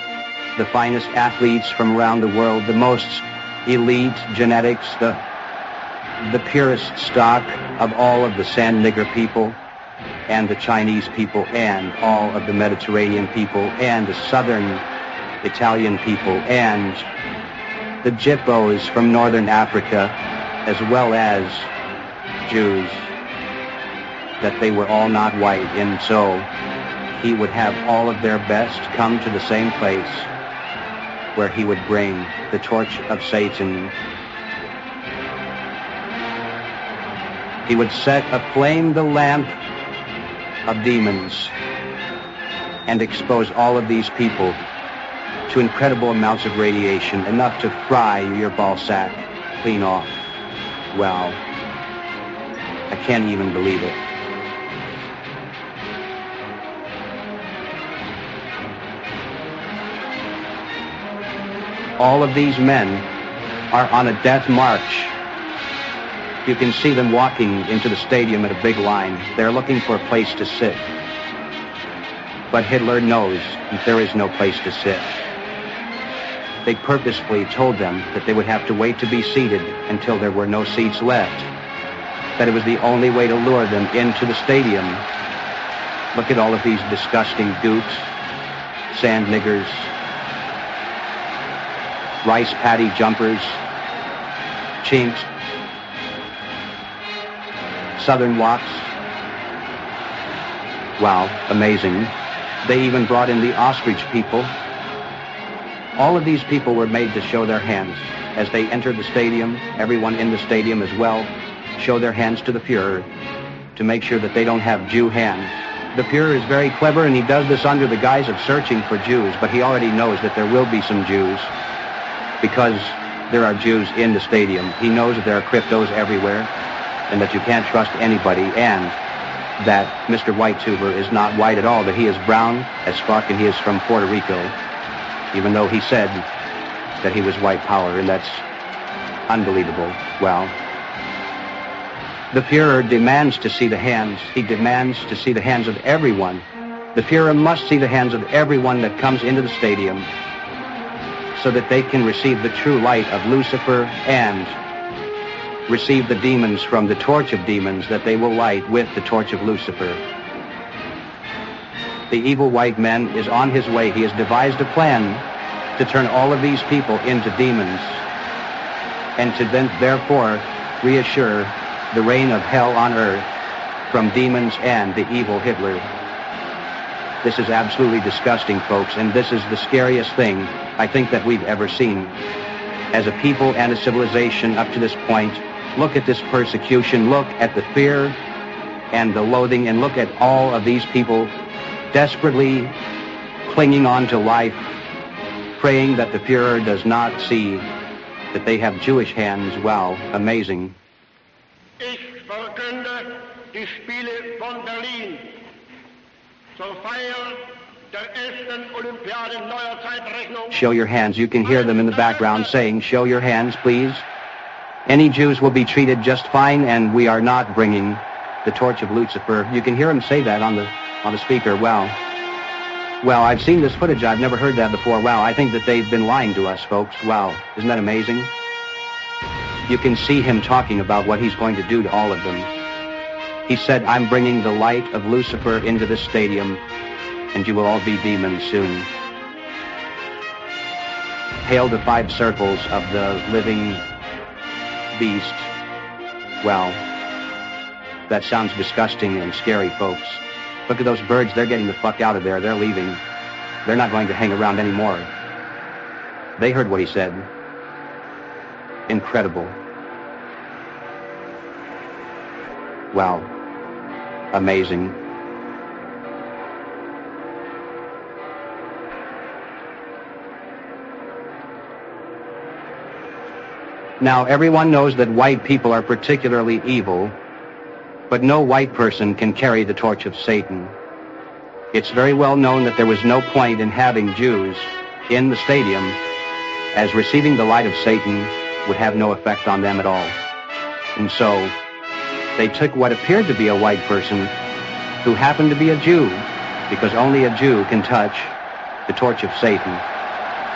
the finest athletes from around the world, the most elite genetics, the, the purest stock of all of the sand nigger people, and the Chinese people, and all of the Mediterranean people, and the southern Italian people, and the Gypos from northern Africa, as well as Jews, that they were all not white, and so he would have all of their best come to the same place where he would bring the torch of Satan. He would set aflame the lamp of demons and expose all of these people to incredible amounts of radiation, enough to fry your ball sack clean off. Wow. I can't even believe it. All of these men are on a death march. You can see them walking into the stadium at a big line. They're looking for a place to sit. But Hitler knows that there is no place to sit. They purposefully told them that they would have to wait to be seated until there were no seats left. That it was the only way to lure them into the stadium. Look at all of these disgusting gooks, sand niggers, rice paddy jumpers, chinks, southern wops. Wow, amazing. They even brought in the ostrich people. All of these people were made to show their hands. As they entered the stadium, everyone in the stadium as well, show their hands to the Fuhrer to make sure that they don't have Jew hands. The Fuhrer is very clever, and he does this under the guise of searching for Jews, but he already knows that there will be some Jews because there are Jews in the stadium. He knows that there are cryptos everywhere and that you can't trust anybody, and that Mister Whitetuber is not white at all, that he is brown as fuck, and he is from Puerto Rico, even though he said that he was white power, and that's unbelievable. Well, the Fuhrer demands to see the hands. He demands to see the hands of everyone. The Fuhrer must see the hands of everyone that comes into the stadium so that they can receive the true light of Lucifer and receive the demons from the torch of demons that they will light with the torch of Lucifer. The evil white man is on his way. He has devised a plan to turn all of these people into demons and to then therefore reassure the reign of hell on earth from demons and the evil Hitler. This is absolutely disgusting, folks, and this is the scariest thing I think that we've ever seen. As a people and a civilization up to this point, look at this persecution, look at the fear and the loathing, and look at all of these people desperately clinging on to life, praying that the Fuhrer does not see that they have Jewish hands. Wow, amazing. Ich verkünde die Spiele von Berlin zur Feier der ersten Olympiade neuer Zeitrechnung. Show your hands. You can hear them in the background saying, show your hands, please. Any Jews will be treated just fine, and we are not bringing the torch of Lucifer. You can hear him say that on the on the speaker. Wow. Well, I've seen this footage. I've never heard that before. Wow, I think that they've been lying to us, folks. Wow, isn't that amazing? You can see him talking about what he's going to do to all of them. He said, I'm bringing the light of Lucifer into this stadium, and you will all be demons soon. Hail the five circles of the living beast. Well, that sounds disgusting and scary, folks. Look at those birds. They're getting the fuck out of there. They're leaving. They're not going to hang around anymore. They heard what he said. Incredible. Wow. Amazing. Now, everyone knows that white people are particularly evil, but no white person can carry the torch of Satan. It's very well known that there was no point in having Jews in the stadium, as receiving the light of Satan would have no effect on them at all. And so, they took what appeared to be a white person who happened to be a Jew, because only a Jew can touch the torch of Satan.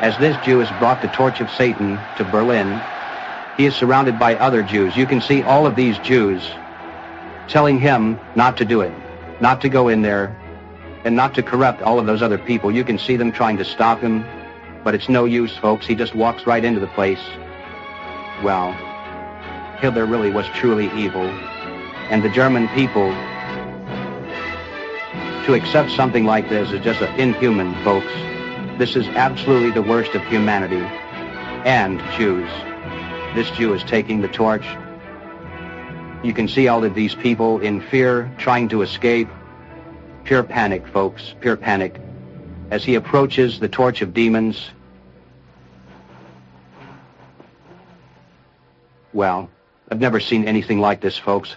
as this Jew has brought the torch of Satan to Berlin, he is surrounded by other Jews. You can see all of these Jews telling him not to do it, not to go in there, and not to corrupt all of those other people. You can see them trying to stop him, but it's no use, folks. He just walks right into the place. Well, Hitler really was truly evil, and the German people, to accept something like this is just inhuman, folks. This is absolutely the worst of humanity and Jews. This Jew is taking the torch. You can see all of these people in fear, trying to escape. Pure panic, folks, pure panic. As he approaches the torch of demons, well, I've never seen anything like this, folks.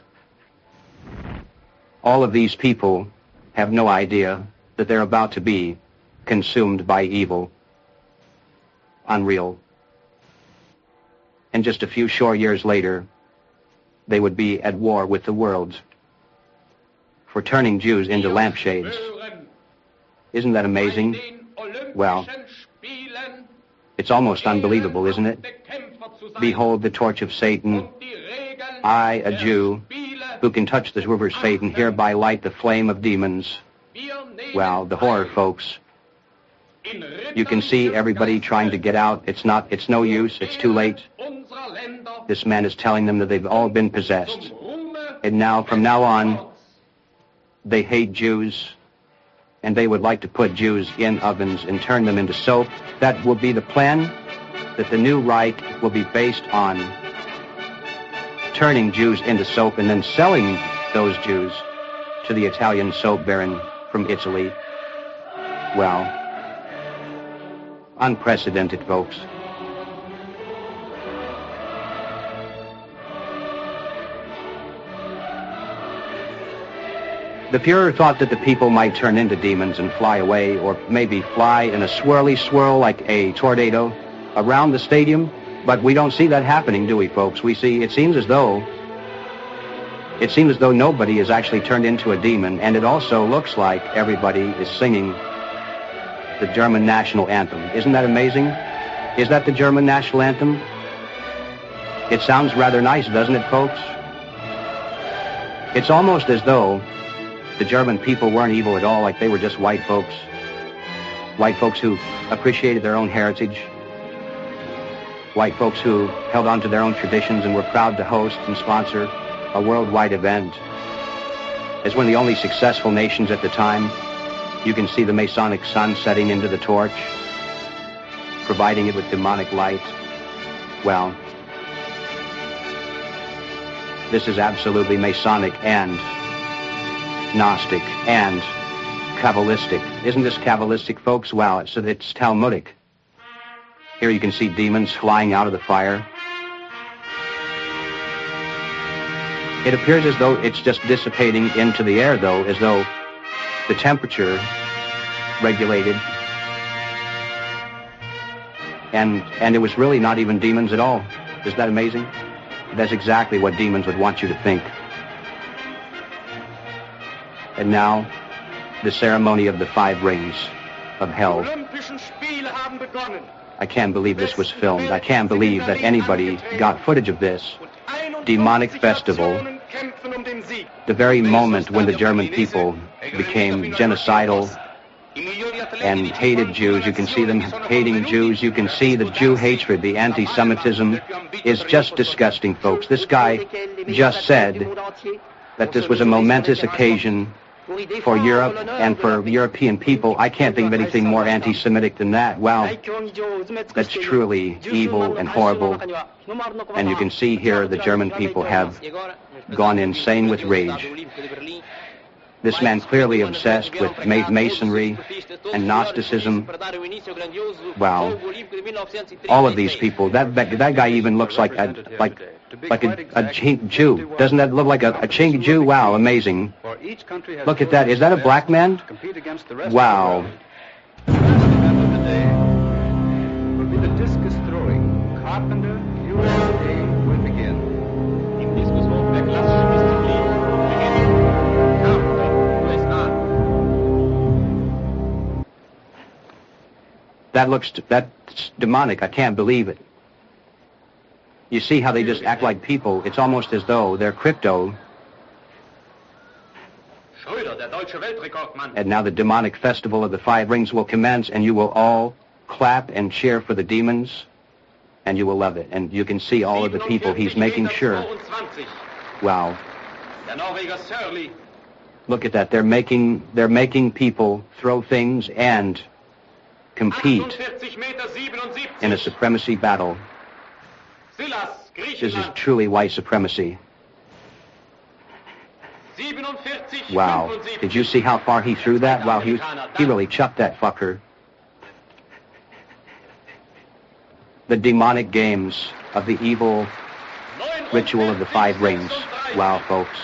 All of these people have no idea that they're about to be consumed by evil. Unreal. And just a few short years later, they would be at war with the world for turning Jews into lampshades. Isn't that amazing? Well, it's almost unbelievable, isn't it? Behold the torch of Satan. I, a Jew, who can touch the river Satan, hereby light the flame of demons. Well, the horror, folks. You can see everybody trying to get out. It's not, it's no use. It's too late. This man is telling them that they've all been possessed. And now, from now on, they hate Jews, and they would like to put Jews in ovens and turn them into soap. That will be the plan, that the new Reich will be based on turning Jews into soap and then selling those Jews to the Italian soap baron from Italy. Well, unprecedented, folks. The Fuhrer thought that the people might turn into demons and fly away, or maybe fly in a swirly swirl like a tornado around the stadium, but we don't see that happening, do we, folks? We see, it seems as though, it seems as though nobody is actually turned into a demon, and it also looks like everybody is singing the German national anthem. Isn't that amazing? Is that the German national anthem? It sounds rather nice, doesn't it, folks? It's almost as though the German people weren't evil at all, like they were just white folks. White folks who appreciated their own heritage. White folks who held on to their own traditions and were proud to host and sponsor a worldwide event. As one of the only successful nations at the time, you can see the Masonic sun setting into the torch, providing it with demonic light. Well, this is absolutely Masonic and Gnostic and Kabbalistic. Isn't this Kabbalistic, folks? Wow, it's, it's Talmudic. Here you can see demons flying out of the fire. It appears as though it's just dissipating into the air, though, as though the temperature regulated. And, and it was really not even demons at all. Isn't that amazing? That's exactly what demons would want you to think. And now, the ceremony of the five rings of hell. I can't believe this was filmed. I can't believe that anybody got footage of this demonic festival, the very moment when the German people became genocidal and hated Jews. You can see them hating Jews. You can see the Jew hatred, the anti-Semitism is just disgusting, folks. This guy just said that this was a momentous occasion for Europe and for European people. I can't think of anything more anti-Semitic than that. Wow, that's truly evil and horrible. And you can see here the German people have gone insane with rage. This man clearly obsessed with ma- masonry and Gnosticism. Wow. All of these people, that, that, that guy even looks like a, like, like a, a Chink Jew. Doesn't that look like a, a Chink Jew? Wow, amazing. Look at that. Is that a black man? Wow. That looks, that's demonic. I can't believe it. You see how they just act like people? It's almost as though they're crypto. And now the demonic festival of the five rings will commence, and you will all clap and cheer for the demons, and you will love it. And you can see all of the people he's making sure. Wow. Look at that. They're making, they're making people throw things and compete in a supremacy battle. This is truly white supremacy. Wow. Did you see how far he threw that? Wow, he, he really chucked that fucker. The demonic games of the evil ritual of the five rings. Wow, folks.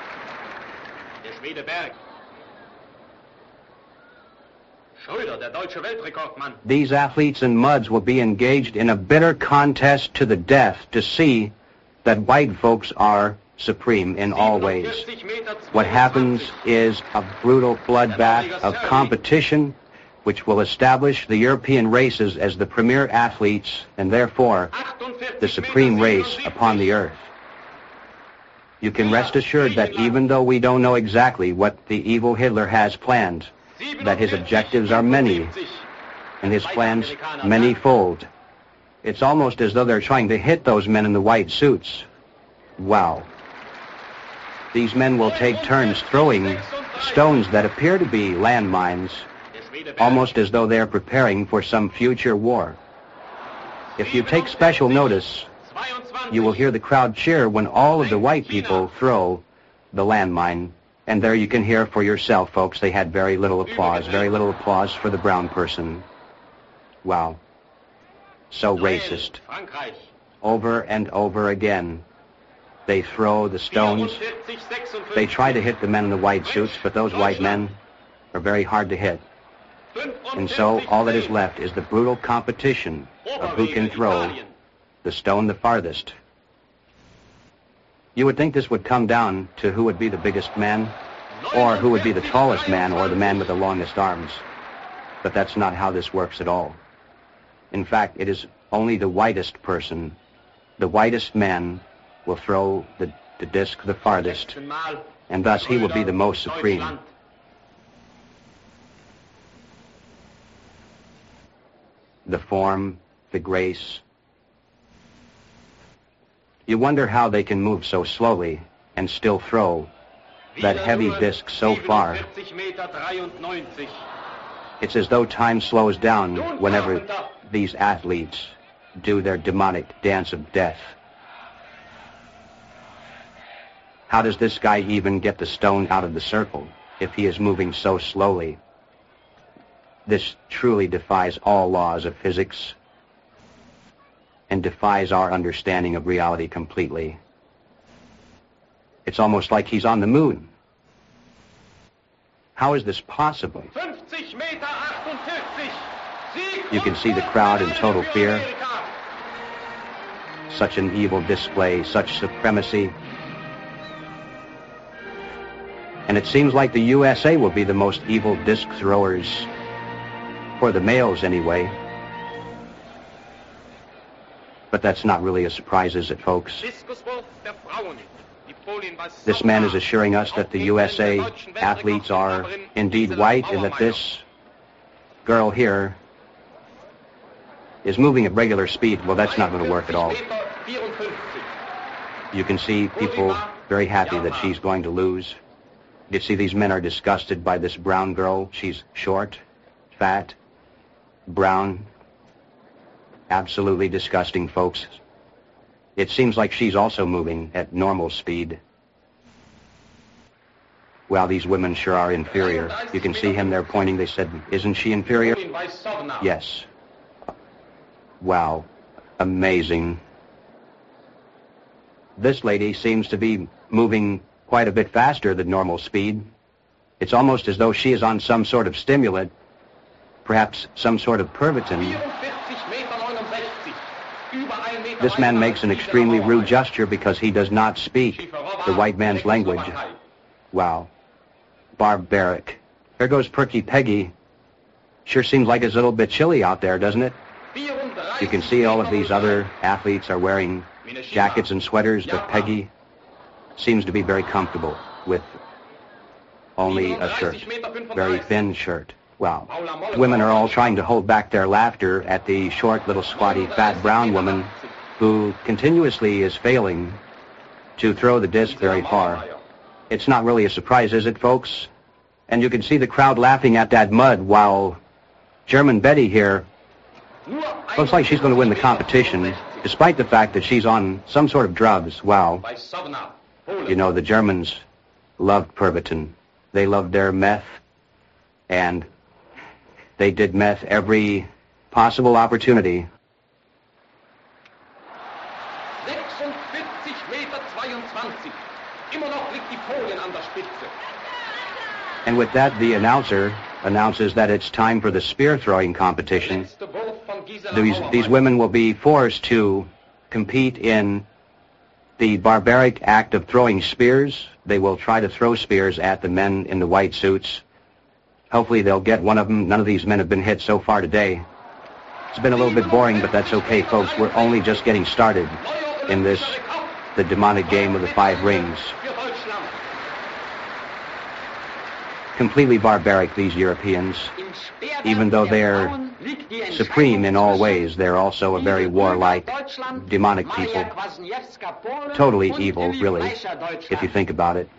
These athletes and muds will be engaged in a bitter contest to the death to see that white folks are supreme in all ways. What happens is a brutal bloodbath of competition which will establish the European races as the premier athletes and therefore the supreme race upon the earth. You can rest assured that even though we don't know exactly what the evil Hitler has planned, that his objectives are many, and his plans many-fold. It's almost as though they're trying to hit those men in the white suits. Wow. These men will take turns throwing stones that appear to be landmines, almost as though they're preparing for some future war. If you take special notice, you will hear the crowd cheer when all of the white people throw the landmine. And there you can hear for yourself, folks, they had very little applause, very little applause for the brown person. Wow. So racist. Over and over again, they throw the stones. They try to hit the men in the white suits, but those white men are very hard to hit. And so all that is left is the brutal competition of who can throw the stone the farthest. You would think this would come down to who would be the biggest man, or who would be the tallest man, or the man with the longest arms. But that's not how this works at all. In fact, it is only the whitest person, the whitest man, will throw the, the disc the farthest, and thus he will be the most supreme. The form, the grace. You wonder how they can move so slowly and still throw that heavy disc so far. It's as though time slows down whenever these athletes do their demonic dance of death. How does this guy even get the stone out of the circle if he is moving so slowly? This truly defies all laws of physics and defies our understanding of reality completely. It's almost like he's on the moon. How is this possible? You can see the crowd in total fear. Such an evil display, such supremacy. And it seems like the U S A will be the most evil disc throwers, for the males anyway. But that's not really a surprise, is it, folks? This man is assuring us that the U S A athletes are indeed white, and that this girl here is moving at regular speed. Well, that's not going to work at all. You can see people very happy that she's going to lose. You see, these men are disgusted by this brown girl. She's short, fat, brown. Absolutely disgusting, folks. It seems like she's also moving at normal speed. Well, these women sure are inferior. You can see him there pointing. They said, isn't she inferior? Yes. Wow. Amazing. This lady seems to be moving quite a bit faster than normal speed. It's almost as though she is on some sort of stimulant, perhaps some sort of Pervitin. This man makes an extremely rude gesture because he does not speak the white man's language. Wow. Barbaric. There goes Perky Peggy. Sure seems like it's a little bit chilly out there, doesn't it? You can see all of these other athletes are wearing jackets and sweaters, but Peggy seems to be very comfortable with only a shirt, very thin shirt. Wow. Women are all trying to hold back their laughter at the short, little, squatty, fat, brown woman who continuously is failing to throw the disc very far. It's not really a surprise, is it, folks? And you can see the crowd laughing at that mud while German Betty here looks like she's going to win the competition, despite the fact that she's on some sort of drugs. Wow. You know, the Germans loved Pervitin. They loved their meth, and they did meth every possible opportunity. And with that, the announcer announces that it's time for the spear throwing competition. These, these women will be forced to compete in the barbaric act of throwing spears. They will try to throw spears at the men in the white suits. Hopefully they'll get one of them. None of these men have been hit so far today. It's been a little bit boring, but that's okay, folks. We're only just getting started in this, the demonic game of the five rings. Completely barbaric, these Europeans. Even though they're supreme in all ways, they're also a very warlike, demonic people. Totally evil, really, if you think about it.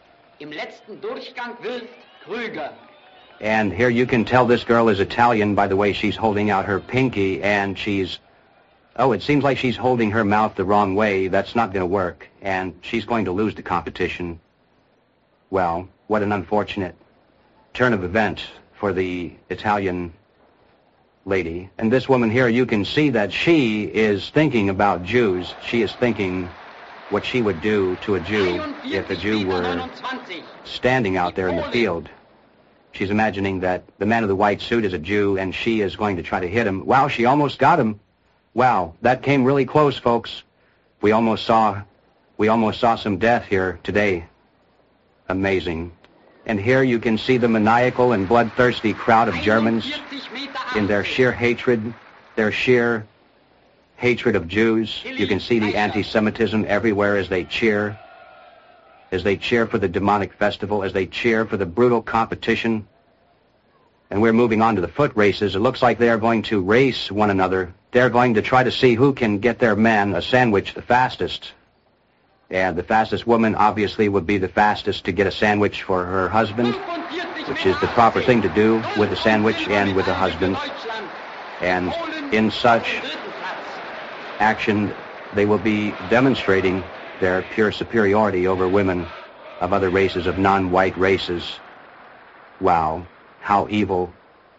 And here you can tell this girl is Italian by the way she's holding out her pinky, and she's, oh, it seems like she's holding her mouth the wrong way. That's not going to work, and she's going to lose the competition. Well, what an unfortunate turn of events for the Italian lady. And this woman here, you can see that she is thinking about Jews. She is thinking what she would do to a Jew if a Jew were standing out there in the field. She's imagining that the man in the white suit is a Jew and she is going to try to hit him. Wow, she almost got him. Wow, that came really close, folks. We almost saw, we almost saw some death here today. Amazing. And here you can see the maniacal and bloodthirsty crowd of Germans in their sheer hatred, their sheer hatred of Jews. You can see the anti-Semitism everywhere as they cheer, as they cheer for the demonic festival, as they cheer for the brutal competition. And we're moving on to the foot races. It looks like they're going to race one another. They're going to try to see who can get their man a sandwich the fastest. And the fastest woman obviously would be the fastest to get a sandwich for her husband, which is the proper thing to do with a sandwich and with a husband. And in such action, they will be demonstrating their pure superiority over women of other races, of non-white races. Wow, how evil,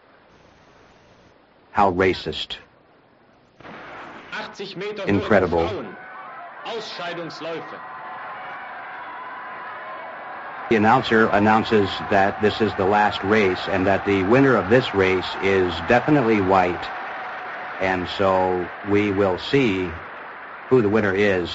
how racist. Incredible. The announcer announces that this is the last race and that the winner of this race is definitely white. And so we will see who the winner is.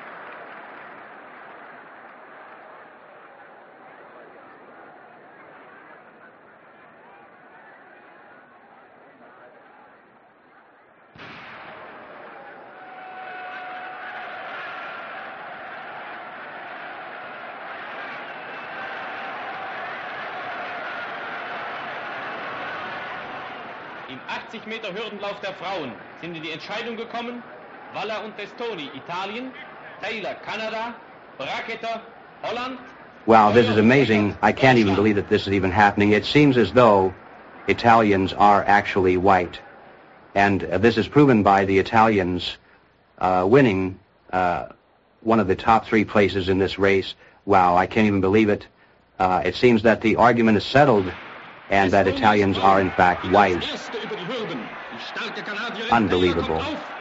Im achtzig Meter Hürdenlauf der Frauen sind in die Entscheidung gekommen Valla und Testoni, Italien, Taylor, Kanada, Bracketer, Holland. Wow, this is amazing. I can't even believe that this is even happening. It seems as though Italians are actually white. And uh, this is proven by the Italians uh, winning uh, one of the top three places in this race. Wow, I can't even believe it. Uh, it seems that the argument is settled and that Italians are in fact white. Unbelievable.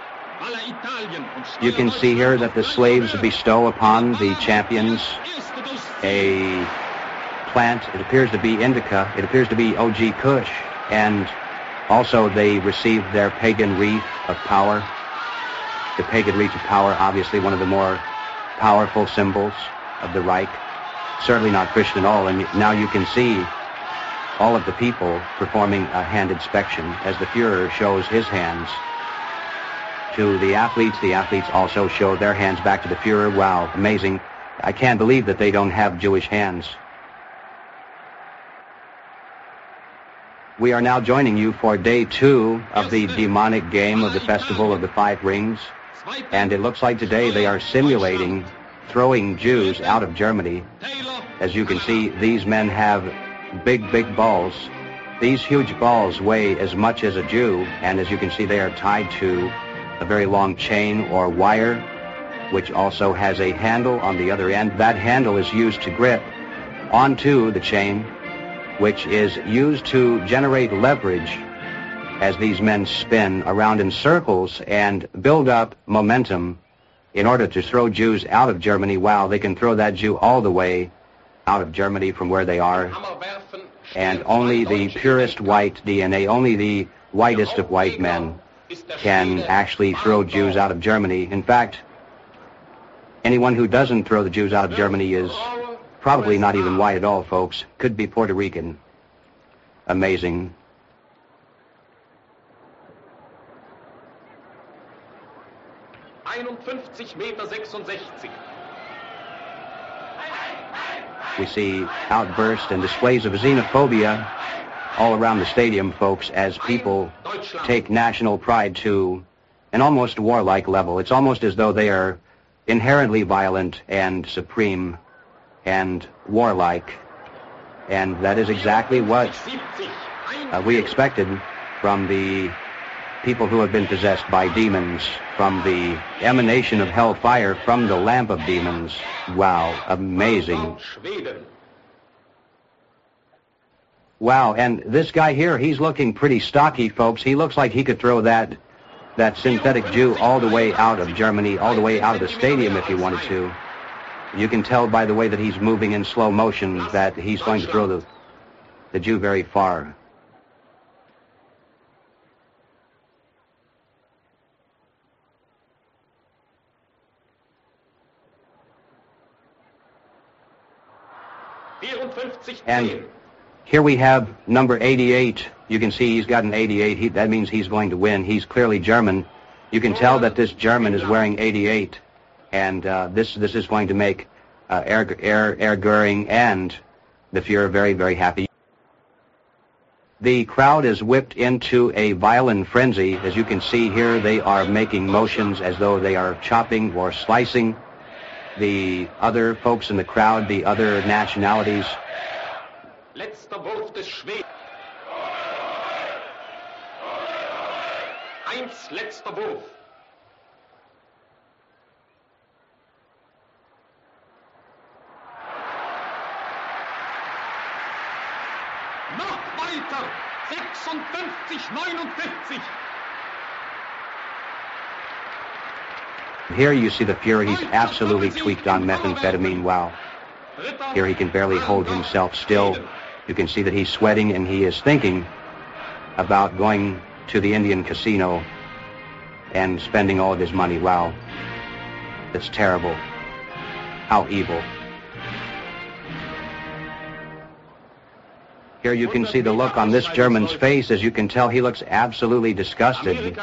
You can see here that the slaves bestow upon the champions a plant. It appears to be indica. It appears to be O G Kush. And also they received their pagan wreath of power. The pagan wreath of power, obviously one of the more powerful symbols of the Reich. Certainly not Christian at all. And now you can see all of the people performing a hand inspection as the Fuhrer shows his hands to the athletes. The athletes also show their hands back to the Fuhrer. Wow, amazing. I can't believe that they don't have Jewish hands. We are now joining you for day two of the demonic game of the Festival of the Five Rings. And it looks like today they are simulating throwing Jews out of Germany. As you can see, these men have big, big balls. These huge balls weigh as much as a Jew, and as you can see, they are tied to a very long chain or wire, which also has a handle on the other end. That handle is used to grip onto the chain, which is used to generate leverage as these men spin around in circles and build up momentum in order to throw Jews out of Germany. Wow, they can throw that Jew all the way out of Germany from where they are. And only the purest white D N A, only the whitest of white men can actually throw Jews out of Germany. In fact, anyone who doesn't throw the Jews out of Germany is probably not even white at all, folks. Could be Puerto Rican. Amazing. einundfünfzig Meter sechsundsechzig. We see outbursts and displays of xenophobia all around the stadium, folks, as people take national pride to an almost warlike level. It's almost as though they are inherently violent and supreme and warlike. And that is exactly what uh, we expected from the people who have been possessed by demons, from the emanation of hellfire, from the lamp of demons. Wow, amazing. Wow, and this guy here, he's looking pretty stocky, folks. He looks like he could throw that that synthetic Jew all the way out of Germany, all the way out of the stadium if he wanted to. You can tell by the way that he's moving in slow motion that he's going to throw the, the Jew very far. And here we have number eighty-eight. You can see he's got an eighty-eight. He, that means he's going to win. He's clearly German. You can tell that this German is wearing eighty-eight. And uh, this this is going to make uh, Herr, Herr, Herr Goering and the Fuhrer very, very happy. The crowd is whipped into a violent frenzy. As you can see here, they are making motions as though they are chopping or slicing the other folks in the crowd, the other nationalities. Letzter Wurf des Schweden. Eins, letzter Wurf. Noch weiter. sechsundfünfzig, neunundfünfzig. Here you see the Fuhrer. He's absolutely tweaked on methamphetamine. Wow. Here he can barely hold himself still. You can see that he's sweating and he is thinking about going to the Indian casino and spending all of his money. Wow. That's terrible. How evil. Here you can see the look on this German's face. As you can tell, he looks absolutely disgusted.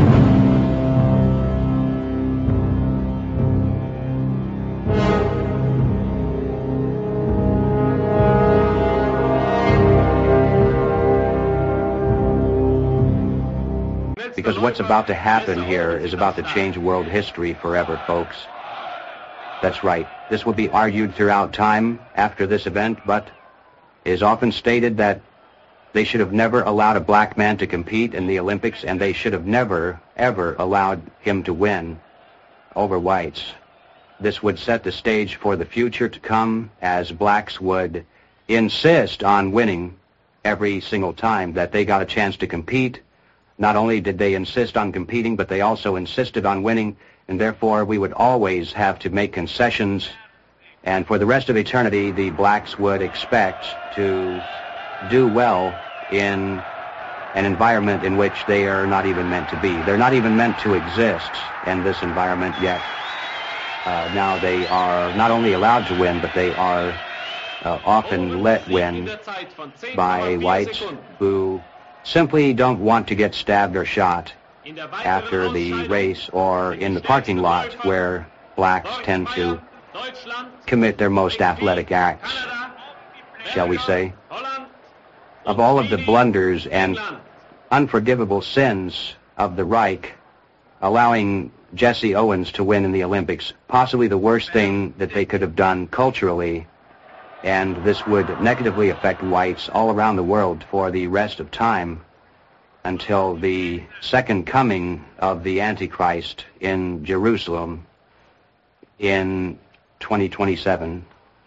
Because what's about to happen here is about to change world history forever, folks. That's right. This will be argued throughout time after this event, but it is often stated that they should have never allowed a black man to compete in the Olympics, and they should have never, ever allowed him to win over whites. This would set the stage for the future to come, as blacks would insist on winning every single time that they got a chance to compete. Not only did they insist on competing, but they also insisted on winning, and therefore we would always have to make concessions. And for the rest of eternity, the blacks would expect to do well in an environment in which they are not even meant to be. They're not even meant to exist in this environment yet. Uh, now they are not only allowed to win, but they are uh, often let win by whites who simply don't want to get stabbed or shot after the race or in the parking lot where blacks tend to commit their most athletic acts, shall we say. Of all of the blunders and unforgivable sins of the Reich, allowing Jesse Owens to win in the Olympics, possibly the worst thing that they could have done culturally, and this would negatively affect whites all around the world for the rest of time until the second coming of the Antichrist in Jerusalem in twenty twenty-seven.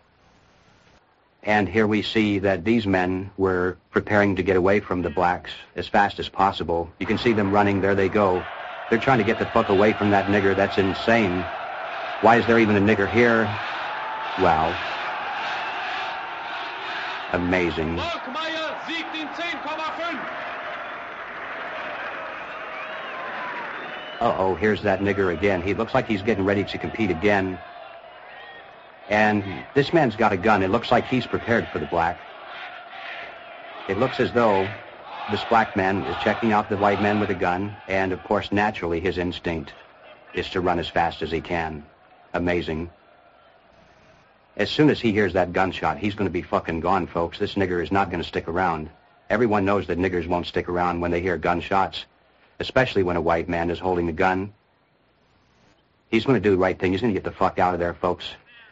And here we see that these men were preparing to get away from the blacks as fast as possible. You can see them running. There they go. They're trying to get the fuck away from that nigger. That's insane. Why is there even a nigger here? Wow. Amazing. Uh-oh, here's that nigger again. He looks like he's getting ready to compete again. And this man's got a gun. It looks like he's prepared for the black. It looks as though this black man is checking out the white man with a gun, and of course, naturally, his instinct is to run as fast as he can. Amazing. As soon as he hears that gunshot, he's going to be fucking gone, folks. This nigger is not going to stick around. Everyone knows that niggers won't stick around when they hear gunshots, especially when a white man is holding a gun. He's going to do the right thing. He's going to get the fuck out of there, folks.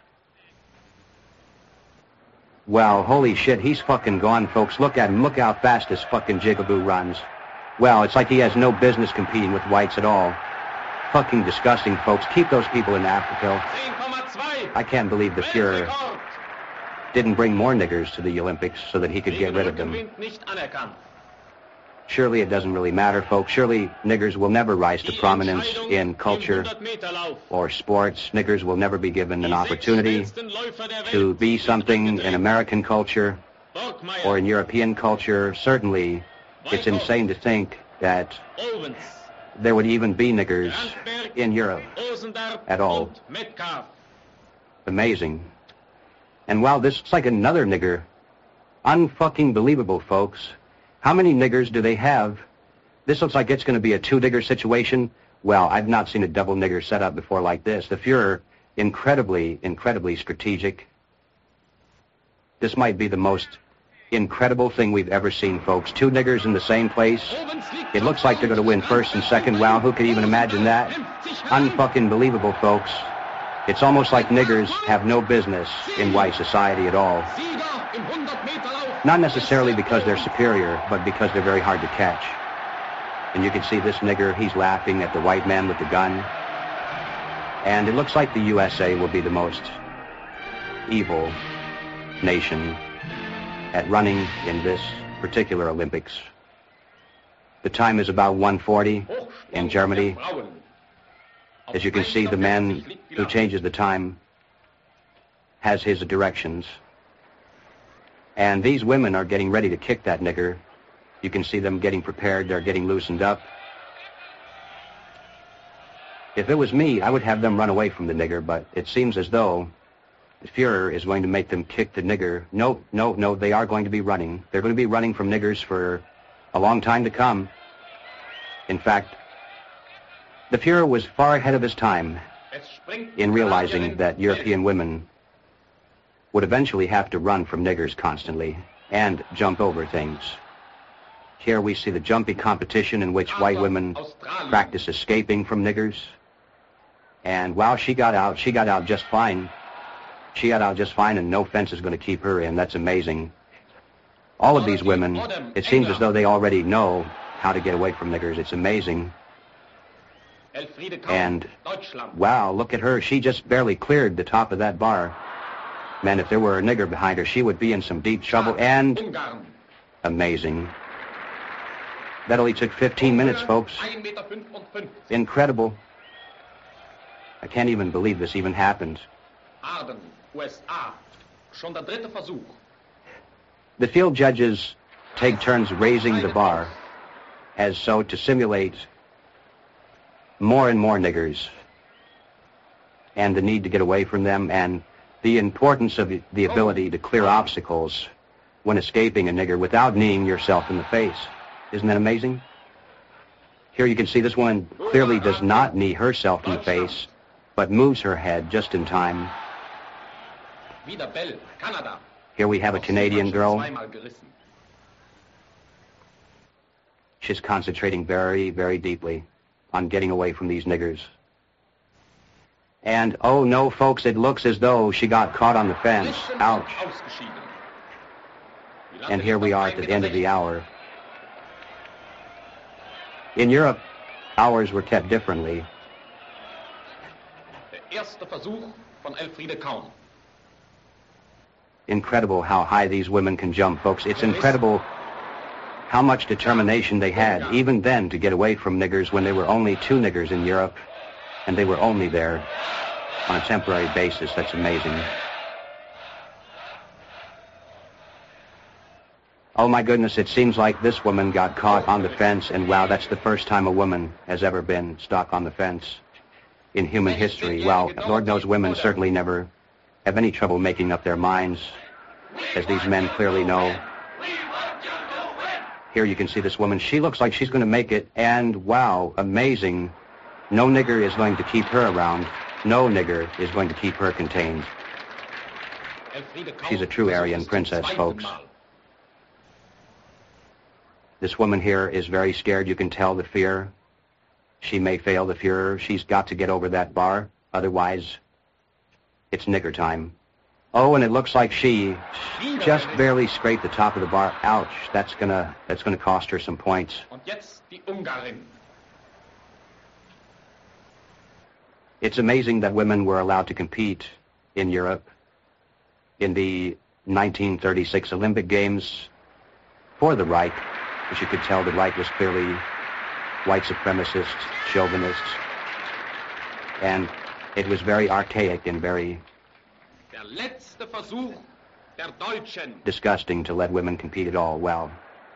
Well, holy shit, he's fucking gone, folks. Look at him. Look how fast this fucking jigaboo runs. Well, it's like he has no business competing with whites at all. Fucking disgusting, folks. Keep those people in Africa. I can't believe the Fuhrer didn't bring more niggers to the Olympics so that he could get rid of them. Surely it doesn't really matter, folks. Surely niggers will never rise to prominence in culture or sports. Niggers will never be given an opportunity to be something in American culture or in European culture. Certainly, it's insane to think that there would even be niggers in Europe at all. Amazing. And wow, this looks like another nigger. Unfucking believable, folks. How many niggers do they have? This looks like it's going to be a two-nigger situation. Well, I've not seen a double nigger set up before like this. The Fuhrer, incredibly, incredibly strategic. This might be the most incredible thing we've ever seen, folks. Two niggers in the same place. It looks like they're going to win first and second. Wow, who could even imagine that? Unfucking believable, folks. It's almost like niggers have no business in white society at all. Not necessarily because they're superior, but because they're very hard to catch. And you can see this nigger, he's laughing at the white man with the gun. And it looks like the U S A will be the most evil nation at running in this particular Olympics. The time is about one forty in Germany. As you can see, the man who changes the time has his directions. And these women are getting ready to kick that nigger. You can see them getting prepared. They're getting loosened up. If it was me, I would have them run away from the nigger, but it seems as though the Fuhrer is going to make them kick the nigger. No, no, no, they are going to be running. They're going to be running from niggers for a long time to come. In fact, the Fuhrer was far ahead of his time in realizing that European women would eventually have to run from niggers constantly and jump over things. Here we see the jumping competition in which white women practice escaping from niggers. And wow, she got out. She got out just fine. She got out just fine, and no fence is going to keep her in. That's amazing. All of these women, it seems as though they already know how to get away from niggers. It's amazing. And wow, look at her. She just barely cleared the top of that bar. Man, if there were a nigger behind her, she would be in some deep trouble. And amazing. That only took fifteen minutes, folks. Incredible. I can't even believe this even happened. The field judges take turns raising the bar as so to simulate more and more niggers and the need to get away from them. And the importance of the ability to clear obstacles when escaping a nigger without kneeing yourself in the face. Isn't that amazing? Here you can see this woman clearly does not knee herself in the face, but moves her head just in time. Here we have a Canadian girl. She's concentrating very, very deeply on getting away from these niggers. And, oh no, folks, it looks as though she got caught on the fence. Ouch. And here we are at the end of the hour. In Europe, hours were kept differently. Incredible how high these women can jump, folks. It's incredible how much determination they had, even then, to get away from niggers when there were only two niggers in Europe, and they were only there on a temporary basis. That's amazing. Oh my goodness, it seems like this woman got caught on the fence, and wow, that's the first time a woman has ever been stuck on the fence in human history. Well, Lord knows women certainly never have any trouble making up their minds, as these men clearly know. Here you can see this woman. She looks like she's going to make it, and wow, amazing. No nigger is going to keep her around. No nigger is going to keep her contained. She's a true Aryan princess, folks. This woman here is very scared. You can tell the fear. She may fail the Fuhrer. She's got to get over that bar. Otherwise, it's nigger time. Oh, and it looks like she just barely scraped the top of the bar. Ouch. That's gonna, that's gonna cost her some points. It's amazing that women were allowed to compete in Europe in the nineteen thirty-six Olympic Games for the Reich. As you could tell, the Reich was clearly white supremacist, chauvinist, and it was very archaic and very disgusting to let women compete at all. Well,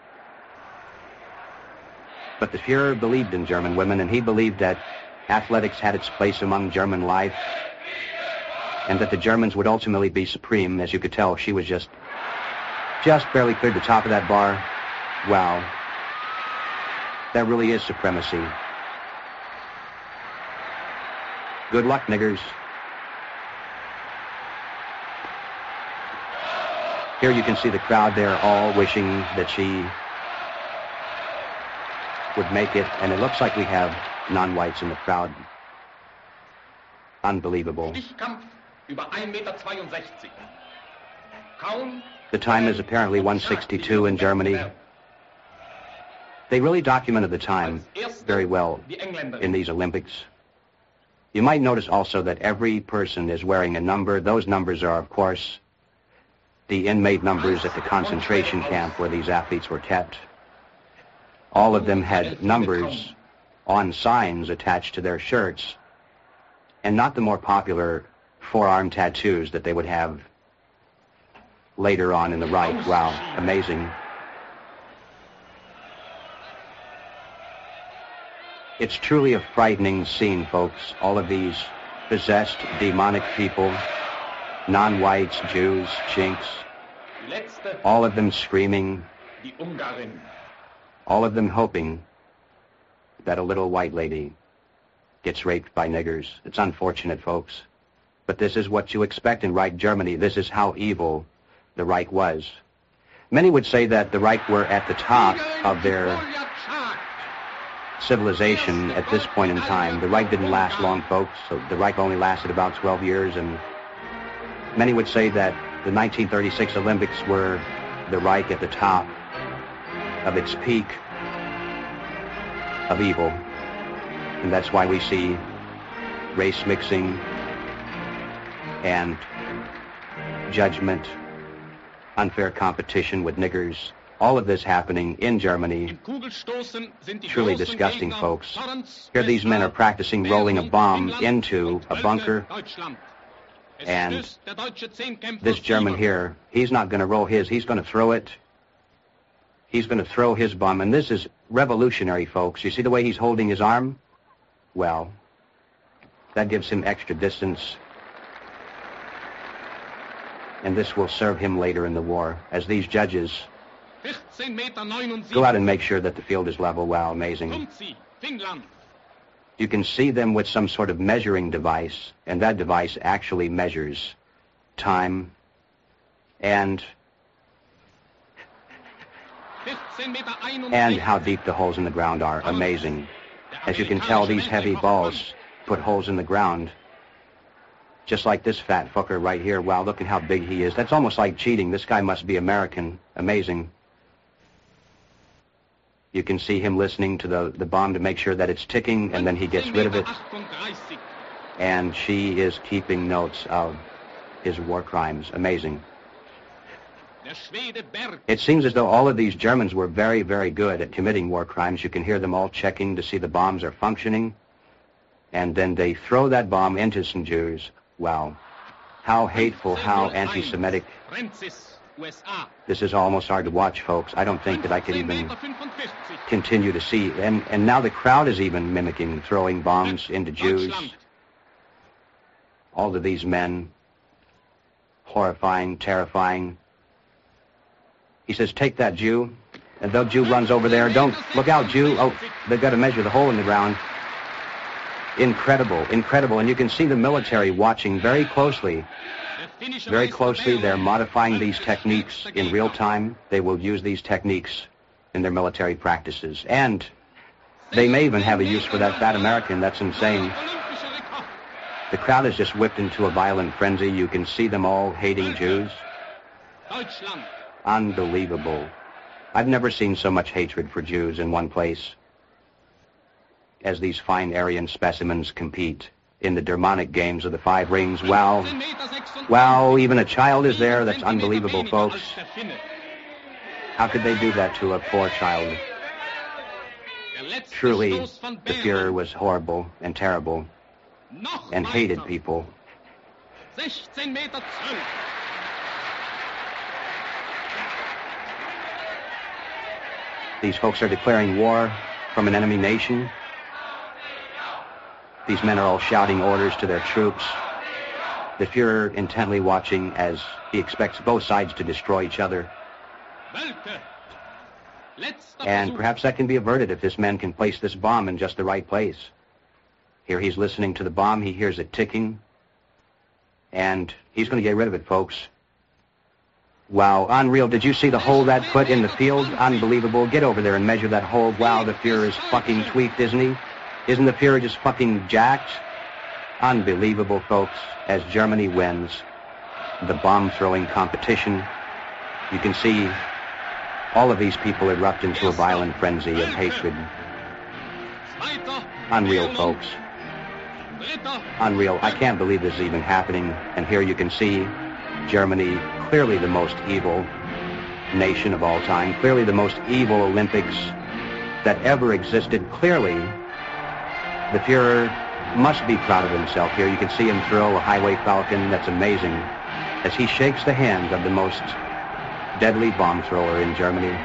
but the Fuhrer believed in German women, and he believed that athletics had its place among German life, and that the Germans would ultimately be supreme. As you could tell, she was just, just barely cleared the top of that bar. Wow. That really is supremacy. Good luck, niggers. Here you can see the crowd there all wishing that she would make it, and it looks like we have non-whites in the crowd. Unbelievable. The time is apparently one sixty-two in Germany. They really documented the time very well in these Olympics. You might notice also that every person is wearing a number. Those numbers are, of course, the inmate numbers at the concentration camp where these athletes were kept. All of them had numbers on signs attached to their shirts, and not the more popular forearm tattoos that they would have later on in the Reich. Wow, amazing. It's truly a frightening scene, folks. All of these possessed, demonic people, non-whites, Jews, Chinks, all of them screaming, all of them hoping that a little white lady gets raped by niggers. It's unfortunate, folks. But this is what you expect in Reich Germany. This is how evil the Reich was. Many would say that the Reich were at the top of their civilization at this point in time. The Reich didn't last long, folks. So the Reich only lasted about twelve years, and many would say that the nineteen thirty-six Olympics were the Reich at the top of its peak of evil. And that's why we see race mixing and judgment, unfair competition with niggers, all of this happening in Germany. Truly disgusting, folks. Here these men are practicing rolling a bomb into a bunker, and this German here, he's not going to roll his, he's going to throw it. He's going to throw his bomb, and this is revolutionary, folks. You see the way he's holding his arm? Well, that gives him extra distance. And this will serve him later in the war, as these judges go out and make sure that the field is level. Wow, amazing. You can see them with some sort of measuring device, and that device actually measures time and and how deep the holes in the ground are. Amazing. As you can tell, these heavy balls put holes in the ground, just like this fat fucker right here. Wow, look at how big he is. That's almost like cheating. This guy must be American. Amazing. You can see him listening to the, the bomb to make sure that it's ticking, and then he gets rid of it. And she is keeping notes of his war crimes. Amazing. It seems as though all of these Germans were very, very good at committing war crimes. You can hear them all checking to see the bombs are functioning. And then they throw that bomb into some Jews. Wow. How hateful, how anti-Semitic. This is almost hard to watch, folks. I don't think that I could even continue to see. And, and now the crowd is even mimicking throwing bombs into Jews. All of these men. Horrifying, terrifying. He says, take that, Jew. And the Jew runs over there. Don't, look out, Jew. Oh, they've got to measure the hole in the ground. Incredible, incredible. And you can see the military watching very closely. Very closely. They're modifying these techniques in real time. They will use these techniques in their military practices. And they may even have a use for that fat American. That's insane. The crowd is just whipped into a violent frenzy. You can see them all hating Jews. Unbelievable. I've never seen so much hatred for Jews in one place as these fine Aryan specimens compete in the demonic games of the Five Rings. Wow. Wow, even a child is there. That's unbelievable, folks. How could they do that to a poor child? Truly, the Fuhrer was horrible and terrible and hated people. These folks are declaring war from an enemy nation. These men are all shouting orders to their troops. The Fuhrer intently watching as he expects both sides to destroy each other. And perhaps that can be averted if this man can place this bomb in just the right place. Here he's listening to the bomb. He hears it ticking. And he's going to get rid of it, folks. Wow, unreal. Did you see the hole that put in the field? Unbelievable. Get over there and measure that hole. Wow, the Fuhrer is fucking tweaked, isn't he? Isn't the Fuhrer just fucking jacked? Unbelievable, folks. As Germany wins the bomb-throwing competition, you can see all of these people erupt into a violent frenzy of hatred. Unreal, folks. Unreal. I can't believe this is even happening. And here you can see Germany, clearly the most evil nation of all time, clearly the most evil Olympics that ever existed. Clearly, the Fuhrer must be proud of himself here. You can see him throw a Highway Falcon. That's amazing. As he shakes the hand of the most deadly bomb thrower in Germany.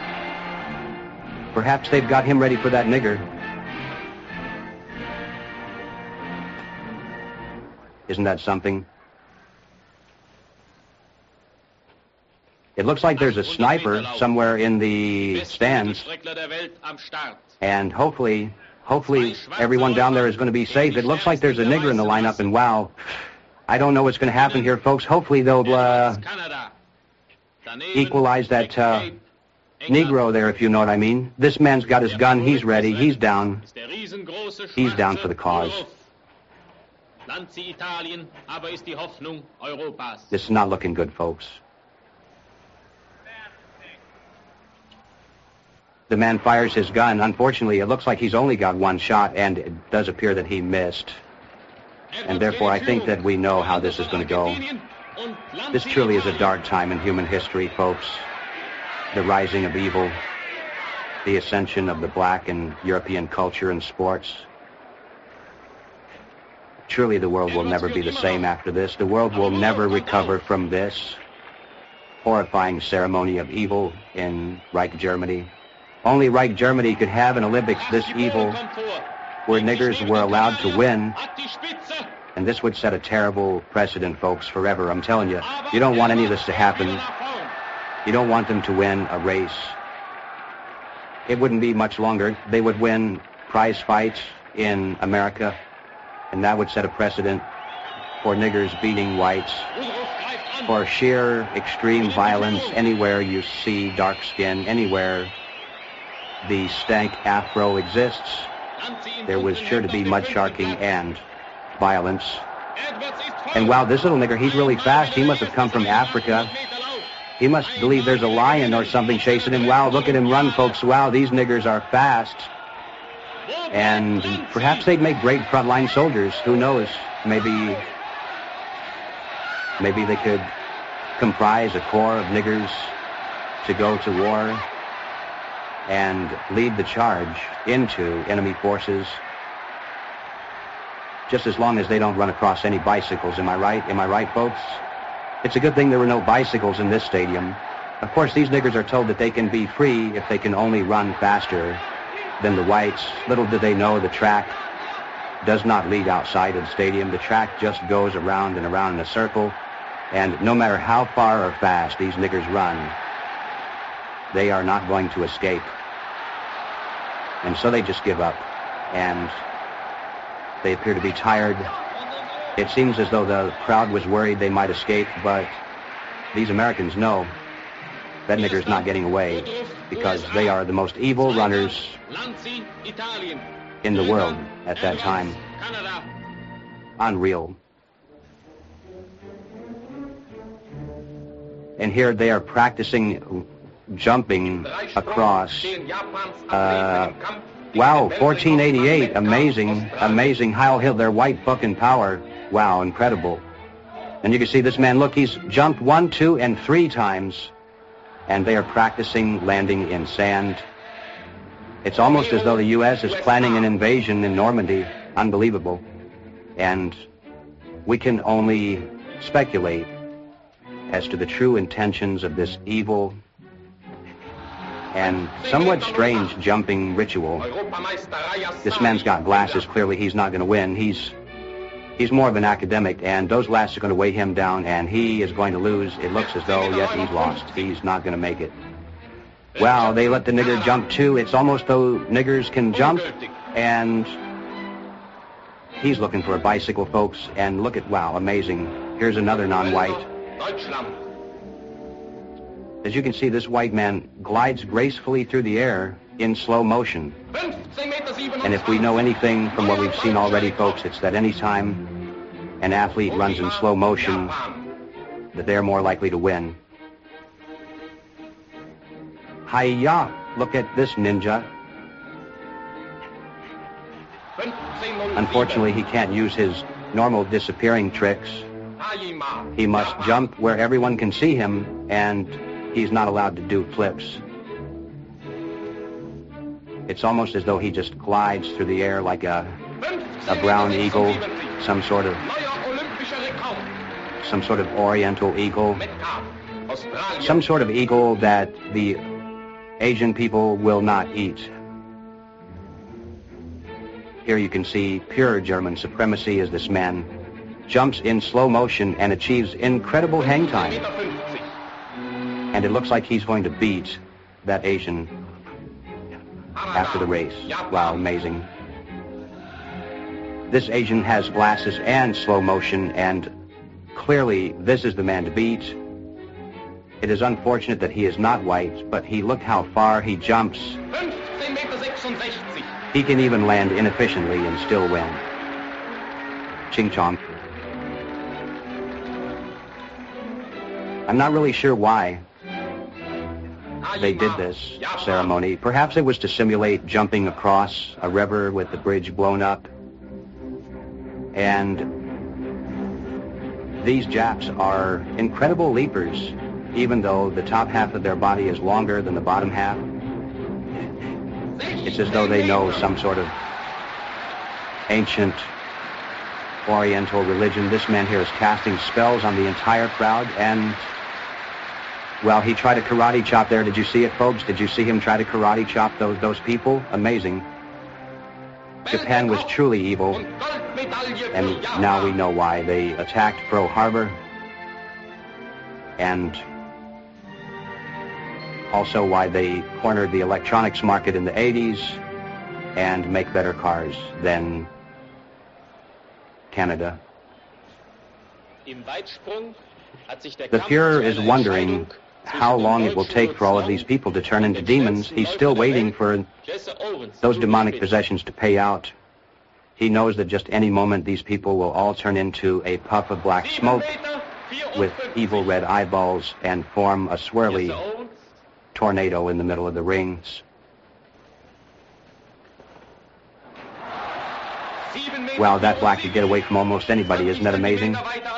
Perhaps they've got him ready for that nigger. Isn't that something? It looks like there's a sniper somewhere in the stands. And hopefully, hopefully everyone down there is going to be safe. It looks like there's a nigger in the lineup, and wow, I don't know what's going to happen here, folks. Hopefully they'll uh, equalize that uh, Negro there, if you know what I mean. This man's got his gun. He's ready. He's down. He's down for the cause. This is not looking good, folks. The man fires his gun. Unfortunately, it looks like he's only got one shot, and it does appear that he missed. And therefore, I think that we know how this is going to go. This truly is a dark time in human history, folks. The rising of evil, the ascension of the black and European culture and sports. Truly, the world will never be the same after this. The world will never recover from this horrifying ceremony of evil in Reich Germany. Only Reich Germany could have an Olympics this evil, where niggers were allowed to win, And this would set a terrible precedent, folks, forever. I'm telling you, you don't want any of this to happen. You don't want them to win a race. It wouldn't be much longer. They would win prize fights in America, and that would set a precedent for niggers beating whites, for sheer extreme violence anywhere you see dark skin, anywhere the stank afro exists. There was sure to be mudsharking and violence. And wow, this little nigger, he's really fast. He must have come from Africa. He must believe there's a lion or something chasing him. Wow, look at him run, folks. Wow, these niggers are fast. And perhaps they'd make great frontline soldiers. Who knows? Maybe, maybe they could comprise a corps of niggers to go to war and lead the charge into enemy forces, just as long as they don't run across any bicycles. Am I right? Am I right, folks? It's a good thing there were no bicycles in this stadium. Of course, these niggers are told that they can be free if they can only run faster than the whites. Little do they know the track does not lead outside of the stadium. The track just goes around and around in a circle, and no matter how far or fast these niggers run, they are not going to escape. And so they just give up, and they appear to be tired. It seems as though the crowd was worried they might escape, but these Americans know that nigger's not getting away, because they are the most evil runners in the world at that time. Unreal. And here they are practicing jumping across. Uh, wow, fourteen eighty-eight, amazing, amazing. Heil Hitler, their white fucking power. Wow, incredible. And you can see this man, look, he's jumped one, two, and three times, and they are practicing landing in sand. It's almost as though the U S is planning an invasion in Normandy. Unbelievable. And we can only speculate as to the true intentions of this evil and somewhat strange jumping ritual. This man's got glasses. Clearly he's not going to win. He's he's more of an academic, and those glasses are going to weigh him down, and he is going to lose. It looks as though, yes, he's lost. He's not going to make it. Wow, they let the nigger jump too. It's almost though niggers can jump, and he's looking for a bicycle, folks. And look at, wow, amazing. Here's another non-white. As you can see, this white man glides gracefully through the air in slow motion. And if we know anything from what we've seen already, folks, it's that any time an athlete runs in slow motion, that they're more likely to win. Hi-ya! Look at this ninja. Unfortunately, he can't use his normal disappearing tricks. He must jump where everyone can see him, and he's not allowed to do flips. It's almost as though he just glides through the air like a, a brown eagle, some sort of, some sort of oriental eagle, some sort of eagle that the Asian people will not eat. Here you can see pure German supremacy as this man jumps in slow motion and achieves incredible hang time. And it looks like he's going to beat that Asian after the race. Wow, amazing. This Asian has glasses and slow motion, and clearly this is the man to beat. It is unfortunate that he is not white, but he, look how far he jumps. He can even land inefficiently and still win. Ching chong. I'm not really sure why they did this ceremony. Perhaps it was to simulate jumping across a river with the bridge blown up. And these Japs are incredible leapers, even though the top half of their body is longer than the bottom half. It's as though they know some sort of ancient Oriental religion. This man here is casting spells on the entire crowd, and well, he tried a karate chop there. Did you see it, folks? Did you see him try to karate chop those those people? Amazing. Japan was truly evil, and now we know why. They attacked Pearl Harbor, and also why they cornered the electronics market in the eighties and make better cars than Canada. The Fuhrer is wondering how long it will take for all of these people to turn into demons. He's still waiting for those demonic possessions to pay out. He knows that just any moment these people will all turn into a puff of black smoke with evil red eyeballs and form a swirly tornado in the middle of the rings. Wow, that black could get away from almost anybody. Isn't that amazing?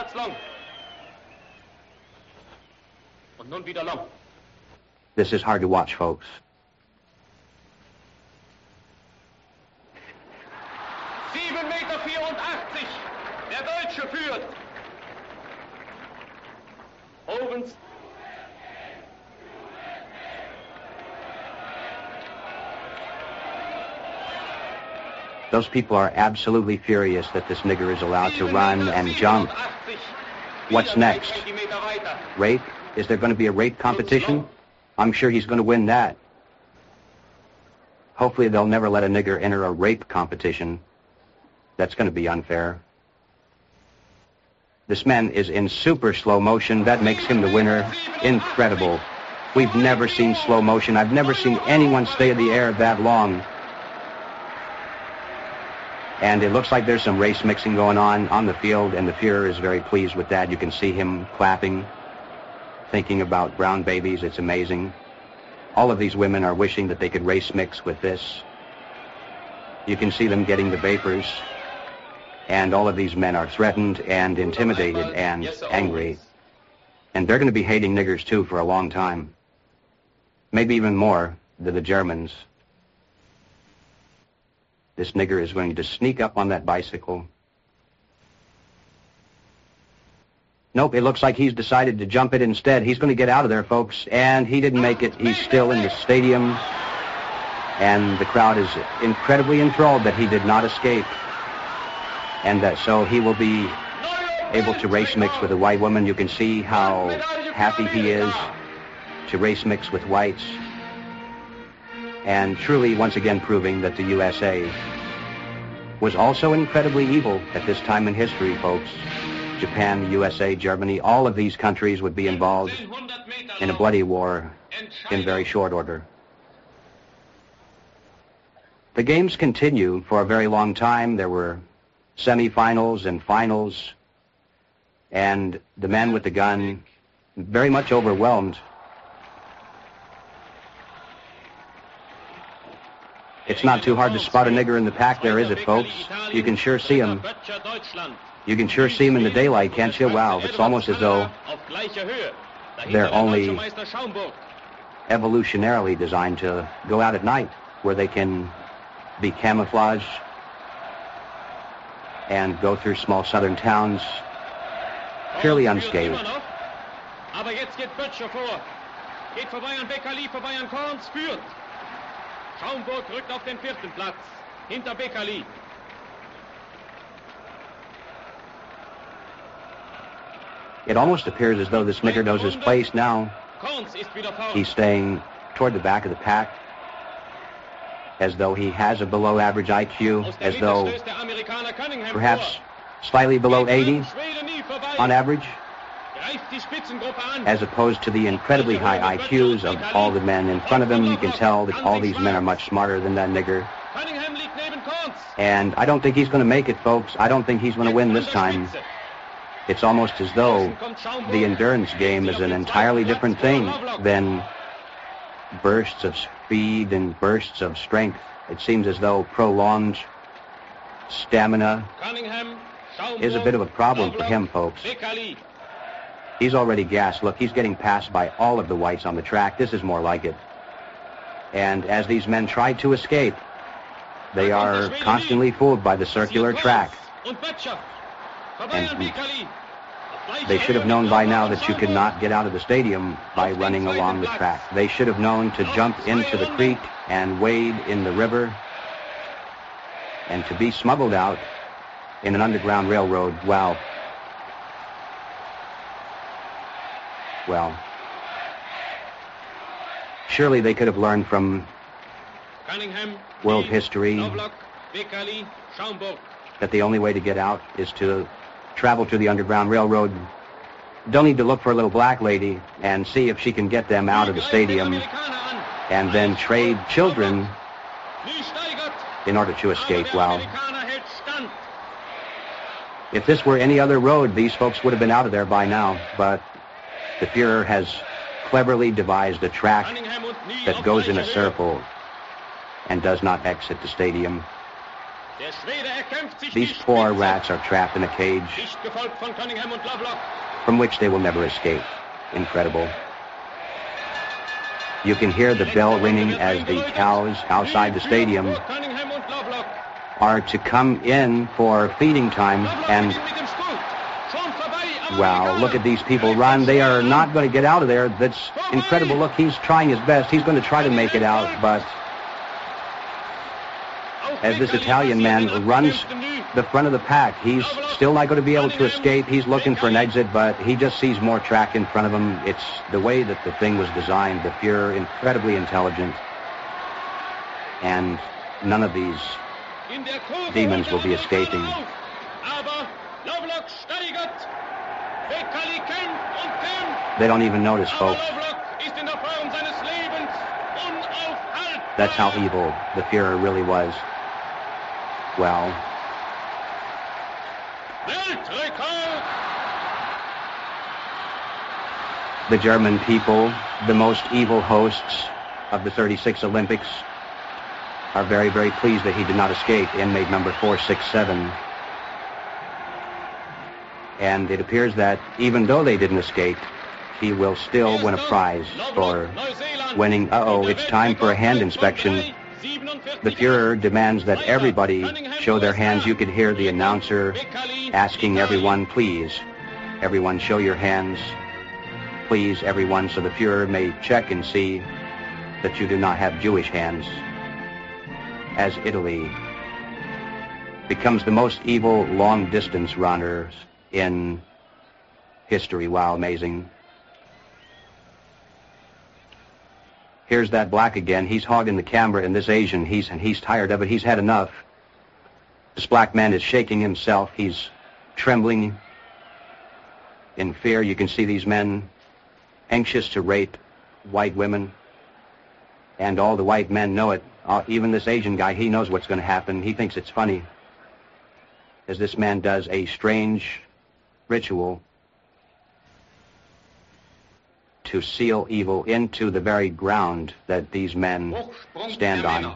This is hard to watch, folks. sieben Meter vierundachtzig. Der Deutsche führt. Owens. Those people are absolutely furious that this nigger is allowed to run and jump. What's next? Rape? Is there going to be a rape competition? I'm sure he's going to win that. Hopefully they'll never let a nigger enter a rape competition. That's going to be unfair. This man is in super slow motion. That makes him the winner. Incredible. We've never seen slow motion. I've never seen anyone stay in the air that long. And it looks like there's some race mixing going on on the field, and the Fuhrer is very pleased with that. You can see him clapping, thinking about brown babies. It's amazing. All of these women are wishing that they could race mix with this. You can see them getting the vapors, and all of these men are threatened and intimidated and angry. And they're going to be hating niggers, too, for a long time. Maybe even more than the Germans. This nigger is going to sneak up on that bicycle. Nope, it looks like he's decided to jump it instead. He's going to get out of there, folks, and he didn't make it. He's still in the stadium, and the crowd is incredibly enthralled that he did not escape, and that so he will be able to race mix with a white woman. You can see how happy he is to race mix with whites, and truly, once again, proving that the U S A was also incredibly evil at this time in history, folks. Japan, U S A, Germany, all of these countries would be involved in a bloody war in very short order. The games continued for a very long time. There were semifinals and finals, and the man with the gun very much overwhelmed. It's not too hard to spot a nigger in the pack there, is it, folks? You can sure see him. You can sure see him in the daylight, can't you? Wow, it's almost as though they're only evolutionarily designed to go out at night, where they can be camouflaged and go through small southern towns purely unscathed. Aber jetzt geht Böttcher vor. Geht vorbei an Beckerli, vorbei an Korns, führt. Schaumburg rückt auf den vierten Platz, hinter Beckerli. It almost appears as though this nigger knows his place now. He's staying toward the back of the pack, as though he has a below average I Q, as though perhaps slightly below eighty on average, as opposed to the incredibly high I Qs of all the men in front of him. You can tell that all these men are much smarter than that nigger. And I don't think he's going to make it, folks. I don't think he's going to win this time. It's almost as though the endurance game is an entirely different thing than bursts of speed and bursts of strength. It seems as though prolonged stamina is a bit of a problem for him, folks. He's already gassed. Look, he's getting passed by all of the whites on the track. This is more like it. And as these men try to escape, they are constantly fooled by the circular track. And they should have known by now that you could not get out of the stadium by running along the track. They should have known to jump into the creek and wade in the river And to be smuggled out in an underground railroad, wow. Well, surely they could have learned from Cunningham, world history Lovelock, Beckerli, Schaumburg. that the only way to get out is to travel to the Underground Railroad. They'll need to look for a little black lady and see if she can get them out of the stadium and then trade children in order to escape. Wow. If this were any other road, these folks would have been out of there by now, but the Fuhrer has cleverly devised a track that goes in a circle and does not exit the stadium. These poor rats are trapped in a cage from which they will never escape. Incredible. You can hear the bell ringing as the cows outside the stadium are to come in for feeding time, and wow, look at these people run. They are not going to get out of there. That's incredible. Look, he's trying his best. He's going to try to make it out, but as this Italian man runs the front of the pack, he's still not going to be able to escape. He's looking for an exit, but he just sees more track in front of him. It's the way that the thing was designed. The Fuhrer, incredibly intelligent, and none of these demons will be escaping. They don't even notice, folks. That's how evil the Fuhrer really was. Well, the German people, the most evil hosts of the thirty-six Olympics, are very, very pleased that he did not escape, inmate number four six seven. And it appears that even though they didn't escape, he will still win a prize for winning. Uh-oh, it's time for a hand inspection. The Fuhrer demands that everybody show their hands. You could hear the announcer asking everyone, please, everyone show your hands. Please, everyone, so the Fuhrer may check and see that you do not have Jewish hands. As Italy becomes the most evil long-distance runners in history. Wow, amazing. Here's that black again. He's hogging the camera, and this Asian, he's and he's tired of it. He's had enough. This black man is shaking himself. He's trembling in fear. You can see these men anxious to rape white women, and all the white men know it. Uh, even this Asian guy, he knows what's going to happen. He thinks it's funny, as this man does a strange ritual to seal evil into the very ground that these men stand on.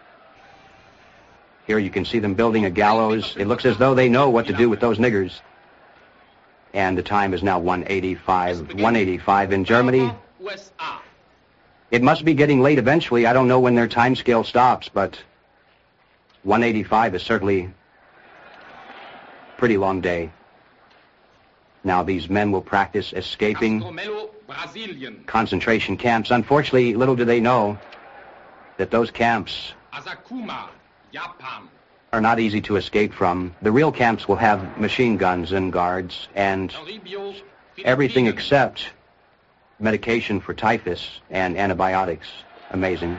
Here you can see them building a gallows. It looks as though they know what to do with those niggers. And the time is now one eighty-five. one eighty-five in Germany. It must be getting late eventually. I don't know when their time scale stops, but one eighty-five is certainly a pretty long day. Now these men will practice escaping concentration camps. Unfortunately, little do they know that those camps are not easy to escape from. The real camps will have machine guns and guards and everything except medication for typhus and antibiotics. Amazing.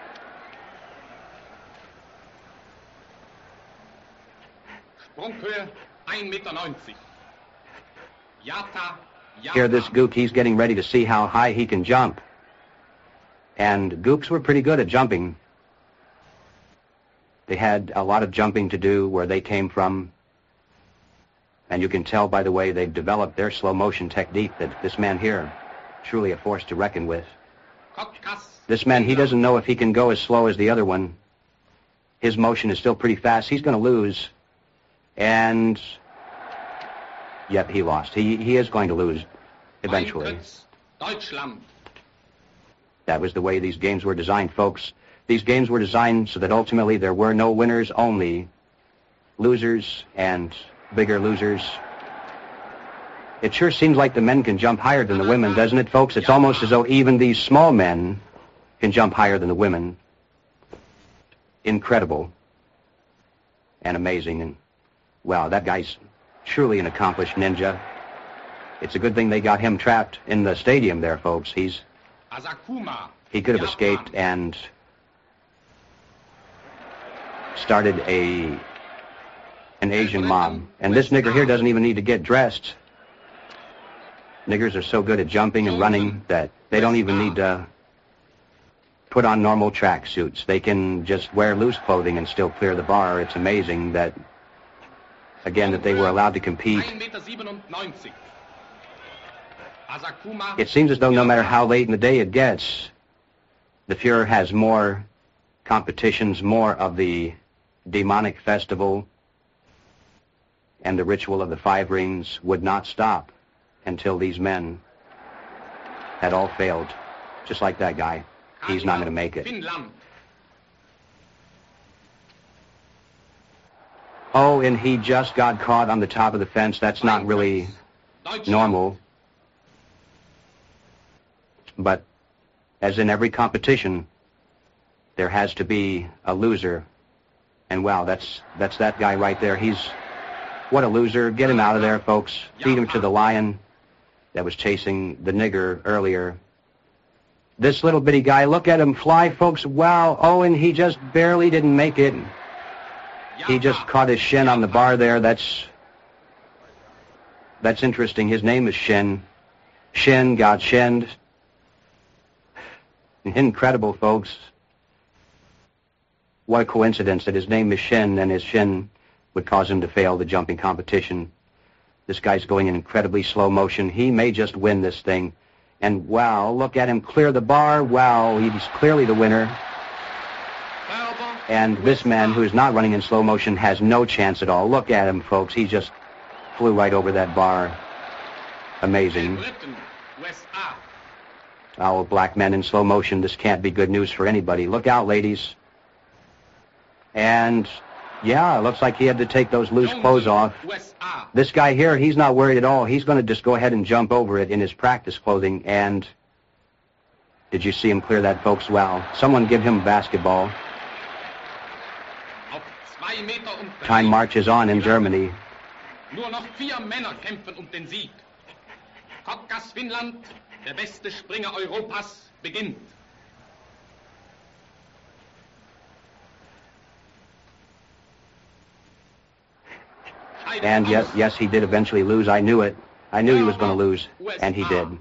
Here, this Gook, he's getting ready to see how high he can jump. And Gooks were pretty good at jumping. They had a lot of jumping to do where they came from. And you can tell by the way they've developed their slow motion technique that this man here, truly a force to reckon with. This man, he doesn't know if he can go as slow as the other one. His motion is still pretty fast. He's going to lose. And yep, he lost. He, he is going to lose eventually. That was the way these games were designed, folks. These games were designed so that ultimately there were no winners, only losers and bigger losers. It sure seems like the men can jump higher than the women, doesn't it, folks? It's almost as though even these small men can jump higher than the women. Incredible. and amazing. And, wow, that guy's truly an accomplished ninja. It's a good thing they got him trapped in the stadium there, folks. He's he could have escaped and started a an Asian mob. And this nigger here doesn't even need to get dressed. Niggers are so good at jumping and running that they don't even need to put on normal track suits. They can just wear loose clothing and still clear the bar. It's amazing that, again, that they were allowed to compete. It seems as though no matter how late in the day it gets, the Fuhrer has more competitions, more of the demonic festival, and the ritual of the five rings would not stop until these men had all failed. Just like that guy. He's not going to make it. Oh, and he just got caught on the top of the fence. That's not really normal. But as in every competition, there has to be a loser. And wow, that's that's that guy right there. He's what a loser. Get him out of there, folks. Feed him to the lion that was chasing the nigger earlier. This little bitty guy, look at him fly, folks. Wow. Oh, and he just barely didn't make it. He just caught his shin on the bar there. That's that's interesting. His name is Shin. Shin got shinned. Incredible, folks. What a coincidence that his name is Shin and his shin would cause him to fail the jumping competition. This guy's going in incredibly slow motion. He may just win this thing. And wow, look at him clear the bar. Wow, he's clearly the winner. And this man, who is not running in slow motion, has no chance at all. Look at him, folks. He just flew right over that bar. Amazing. Oh, black men in slow motion. This can't be good news for anybody. Look out, ladies. And, yeah, it looks like he had to take those loose clothes off. This guy here, he's not worried at all. He's going to just go ahead and jump over it in his practice clothing. And did you see him clear that, folks? Wow. Someone give him a basketball. Time marches on in Germany. Nur noch vier Männer kämpfen um den Sieg. Kotkas Finnland, der beste Springer Europas, beginnt. And yes, yes, he did eventually lose. I knew it. I knew he was going to lose, and he did.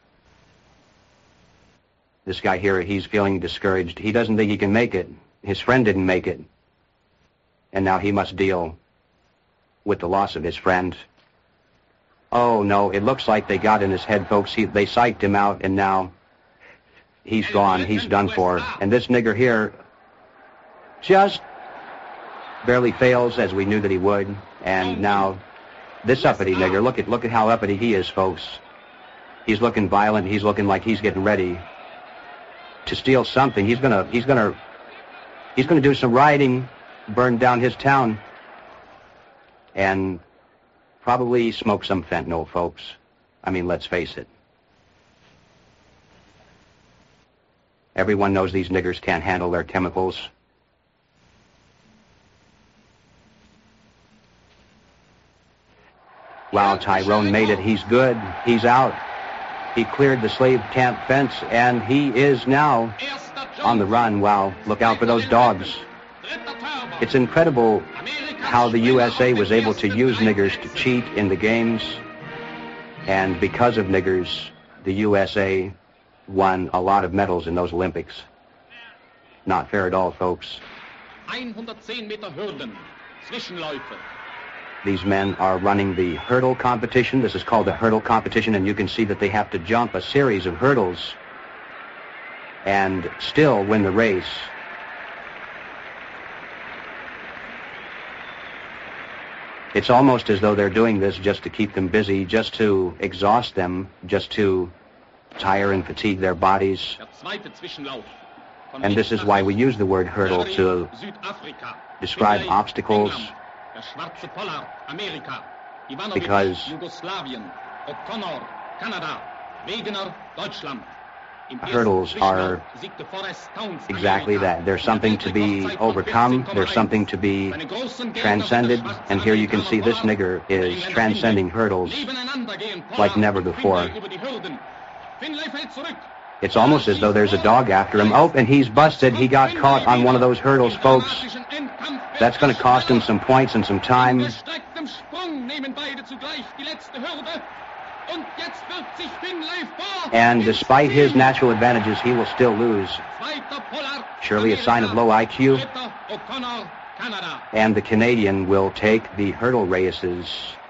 This guy here, he's feeling discouraged. He doesn't think he can make it. His friend didn't make it. And now he must deal with the loss of his friend. Oh, no, it looks like they got in his head, folks. He, they psyched him out, and now he's gone. He's done for. And this nigger here just barely fails, as we knew that he would. And now this uppity nigger, look at look at how uppity he is, folks. He's looking violent. He's looking like he's getting ready to steal something. He's gonna he's gonna he's gonna do some rioting, burn down his town, and probably smoke some fentanyl, folks. I mean, let's face it. Everyone knows these niggers can't handle their chemicals. Wow, Tyrone made it. He's good. He's out. He cleared the slave camp fence, and he is now on the run. Wow, look out for those dogs. It's incredible how the U S A was able to use niggers to cheat in the games. And because of niggers, the U S A won a lot of medals in those Olympics. Not fair at all, folks. one hundred ten Meter Hürden, Zwischenläufe. These men are running the hurdle competition. This is called the hurdle competition, and you can see that they have to jump a series of hurdles and still win the race. It's almost as though they're doing this just to keep them busy, just to exhaust them, just to tire and fatigue their bodies. And this is why we use the word hurdle to describe obstacles, because hurdles are exactly that. There's something to be overcome. There's something to be transcended. And here you can see this nigger is transcending hurdles like never before. It's almost as though there's a dog after him. Oh, and he's busted. He got caught on one of those hurdles, folks. That's going to cost him some points and some time. And despite his natural advantages, he will still lose. Surely a sign of low I Q. And the Canadian will take the hurdle races.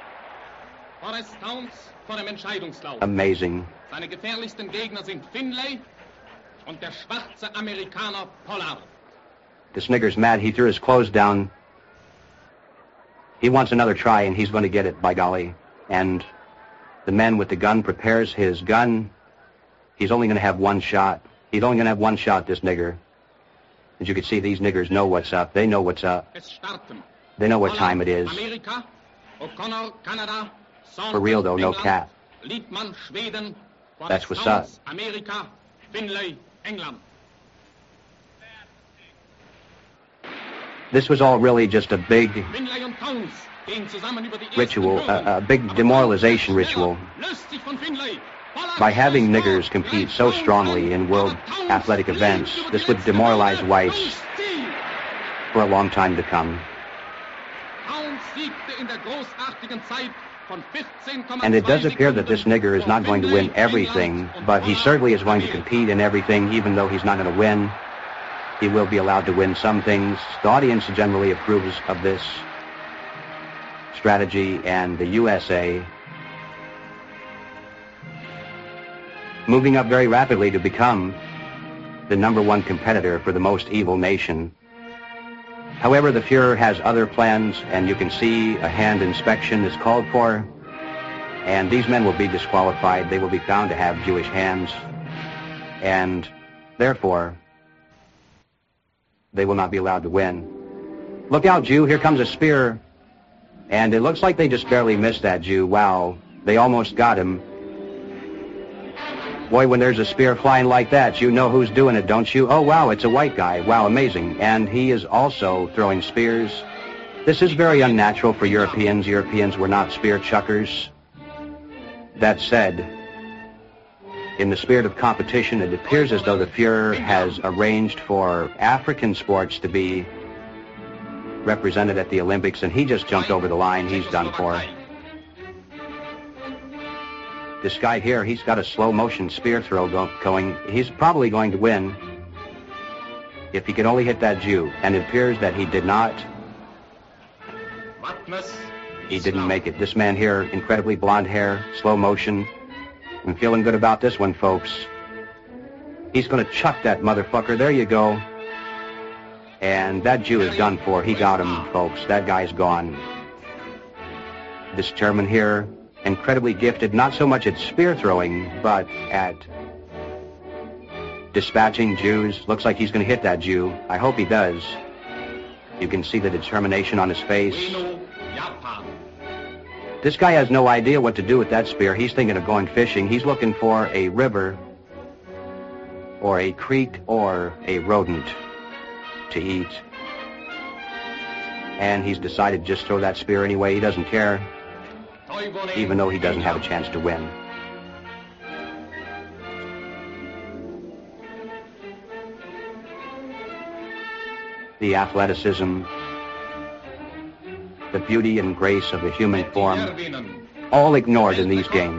Amazing. Seine gefährlichsten Gegner sind Finlay und der schwarze Amerikaner Pollard. This nigger's mad. He threw his clothes down. He wants another try, and he's going to get it, by golly. And the man with the gun prepares his gun. He's only going to have one shot. He's only going to have one shot, this nigger. As you can see, these niggers know what's up. They know what's up. They know what time it is. For real, though, no cap. That's what's up. Amerika, Finlay, England. This was all really just a big ritual, a, a big demoralization ritual. By having niggers compete so strongly in world athletic events, this would demoralize whites for a long time to come. And it does appear that this nigger is not going to win everything, but he certainly is going to compete in everything, even though he's not going to win. He will be allowed to win some things. The audience generally approves of this strategy, and the U S A moving up very rapidly to become the number one competitor for the most evil nation. However, the Fuhrer has other plans, and you can see a hand inspection is called for, and these men will be disqualified. They will be found to have Jewish hands, and therefore, they will not be allowed to win. Look out, Jew, here comes a spear, and it looks like they just barely missed that Jew. Wow, they almost got him. Boy, when there's a spear flying like that, you know who's doing it, don't you? Oh, wow, it's a white guy. Wow, amazing. And he is also throwing spears. This is very unnatural for Europeans. Europeans were not spear chuckers. That said, in the spirit of competition, it appears as though the Fuhrer has arranged for African sports to be represented at the Olympics, and he just jumped over the line. He's done for. This guy here, he's got a slow motion spear throw go going. He's probably going to win if he could only hit that Jew. And it appears that he did not. He didn't make it. This man here, incredibly blonde hair, slow motion. I'm feeling good about this one, folks. He's going to chuck that motherfucker. There you go. And that Jew is done for. He got him, folks. That guy's gone. This German here, incredibly gifted, not so much at spear throwing, but at dispatching Jews. Looks like he's going to hit that Jew. I hope he does. You can see the determination on his face. This guy has no idea what to do with that spear. He's thinking of going fishing. He's looking for a river or a creek or a rodent to eat. And he's decided to just throw that spear anyway. He doesn't care, even though he doesn't have a chance to win. The athleticism, the beauty and grace of the human form, all ignored in these games.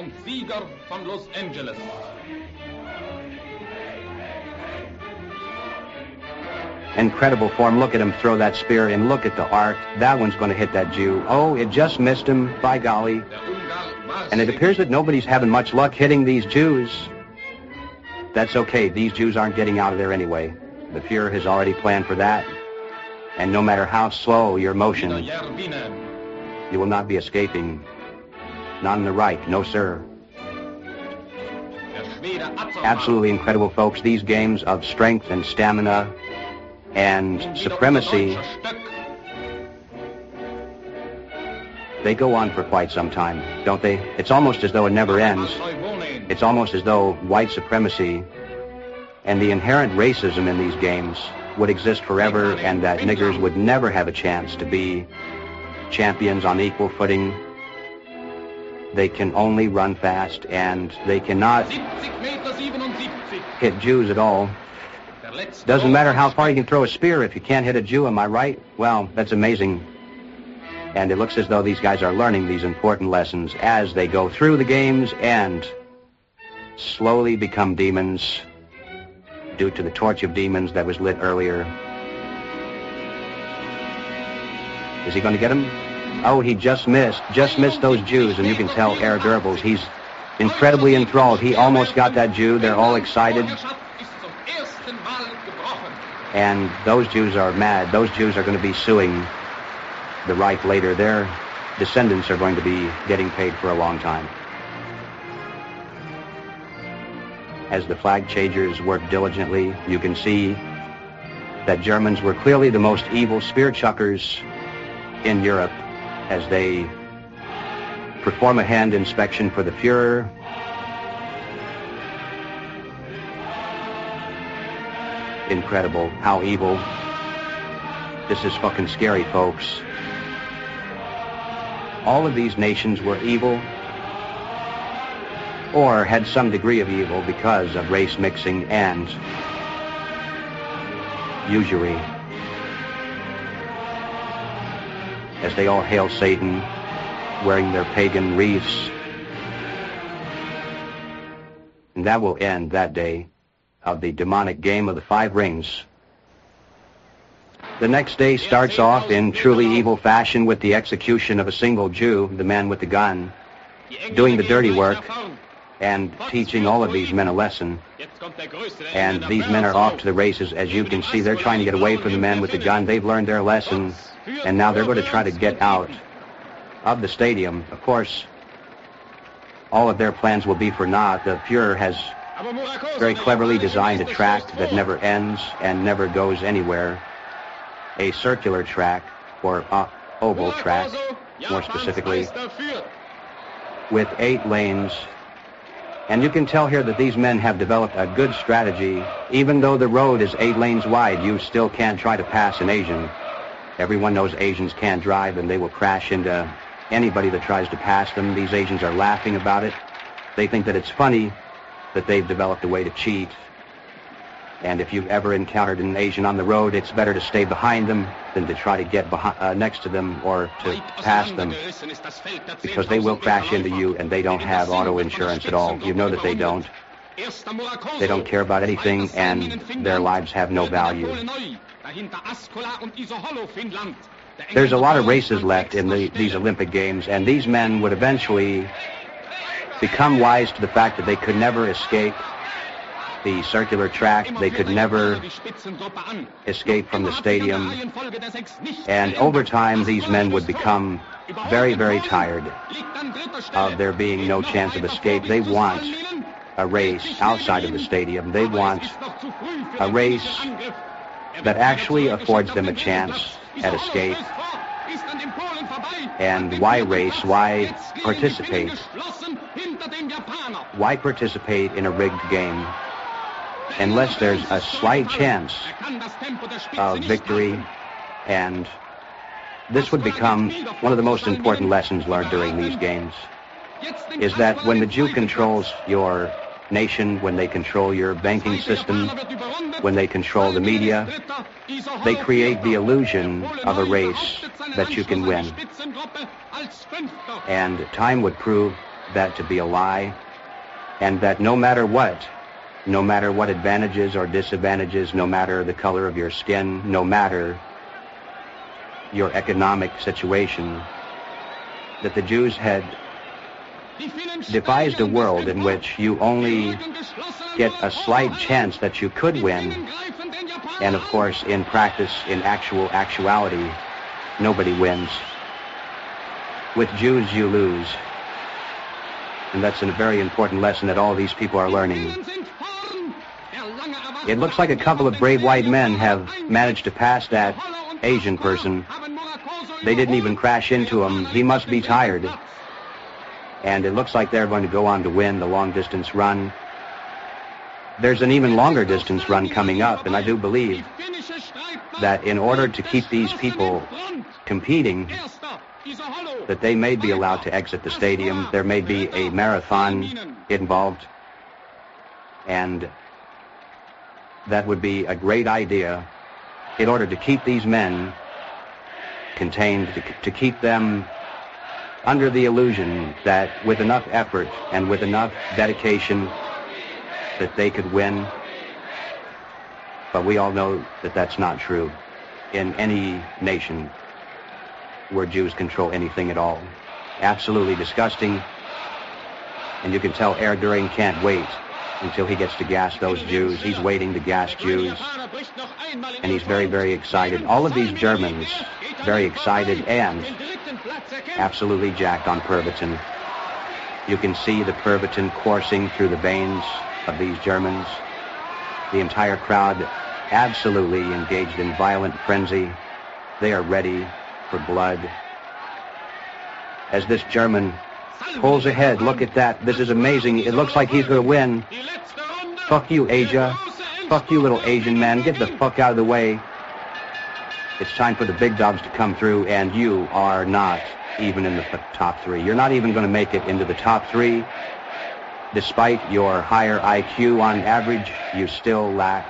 Incredible form. Look at him throw that spear, and look at the arc. That one's going to hit that Jew. Oh, it just missed him, by golly. And it appears that nobody's having much luck hitting these Jews. That's okay. These Jews aren't getting out of there anyway. The Fuhrer has already planned for that. And no matter how slow your motion, you will not be escaping. Not in the Reich, no sir. Absolutely incredible, folks. These games of strength and stamina and supremacy, they go on for quite some time, don't they? It's almost as though it never ends. It's almost as though white supremacy and the inherent racism in these games would exist forever, and that niggers would never have a chance to be champions on equal footing. They can only run fast, and they cannot hit Jews at all. Doesn't matter how far you can throw a spear if you can't hit a Jew, am I right? Well, that's amazing. And it looks as though these guys are learning these important lessons as they go through the games and slowly become demons due to the torch of demons that was lit earlier. Is he going to get him? Oh, he just missed. Just missed those Jews, and you can tell Herr Goebbels, he's incredibly enthralled. He almost got that Jew. They're all excited. And those Jews are mad. Those Jews are going to be suing the Reich later. Their descendants are going to be getting paid for a long time. As the flag changers work diligently, you can see that Germans were clearly the most evil spear chuckers in Europe as they perform a hand inspection for the Fuhrer. Incredible how evil. This is fucking scary, folks. All of these nations were evil or had some degree of evil because of race mixing and usury. As they all hail Satan, wearing their pagan wreaths. And that will end that day of the demonic game of the Five Rings. The next day starts off in truly evil fashion with the execution of a single Jew, the man with the gun, doing the dirty work and teaching all of these men a lesson. And these men are off to the races. As you can see, they're trying to get away from the man with the gun. They've learned their lesson, and now they're going to try to get out of the stadium. Of course, all of their plans will be for naught. The Fuhrer has very cleverly designed a track that never ends and never goes anywhere. A circular track, or uh, oval track, more specifically, with eight lanes. And you can tell here that these men have developed a good strategy. Even though the road is eight lanes wide, you still can't try to pass an Asian. Everyone knows Asians can't drive, and they will crash into anybody that tries to pass them. These Asians are laughing about it. They think that it's funny that they've developed a way to cheat. And if you've ever encountered an Asian on the road, it's better to stay behind them than to try to get behind, uh, next to them or to pass them, because they will crash into you, and they don't have auto insurance at all. You know that they don't. They don't care about anything, and their lives have no value. There's a lot of races left in the, these Olympic Games, and these men would eventually become wise to the fact that they could never escape the circular track. They could never escape from the stadium. And over time, these men would become very, very tired of there being no chance of escape. They want a race outside of the stadium. They want a race that actually affords them a chance at escape. And why race? Why participate? Why participate in a rigged game unless there's a slight chance of victory? And this would become one of the most important lessons learned during these games, is that when the Jew controls your nation, when they control your banking system, when they control the media, they create the illusion of a race that you can win. And time would prove that to be a lie, and that no matter what, no matter what advantages or disadvantages, no matter the color of your skin, no matter your economic situation, that the Jews had devised a world in which you only get a slight chance that you could win, and of course in practice, in actual actuality, nobody wins. With Jews you lose. And that's a very important lesson that all these people are learning. It looks like a couple of brave white men have managed to pass that Asian person. They didn't even crash into him. He must be tired. and it looks like they're going to go on to win the long-distance run. There's an even longer distance run coming up, and I do believe that in order to keep these people competing, that they may be allowed to exit the stadium. There may be a marathon involved, and that would be a great idea in order to keep these men contained, to, to keep them under the illusion that with enough effort and with enough dedication that they could win. But we all know that that's not true in any nation where Jews control anything at all. Absolutely disgusting. And you can tell Erdogan can't wait until he gets to gas those Jews. He's waiting to gas Jews. And he's very, very excited. All of these Germans, very excited and absolutely jacked on Pervitin. You can see the Pervitin coursing through the veins of these Germans. The entire crowd absolutely engaged in violent frenzy. They are ready for blood. As this German pulls ahead, look at that. This is amazing. It looks like he's going to win. Fuck you, Asia. Fuck you, little Asian man. Get the fuck out of the way. It's time for the big dogs to come through, and you are not even in the top three. You're not even going to make it into the top three. Despite your higher I Q on average, you still lack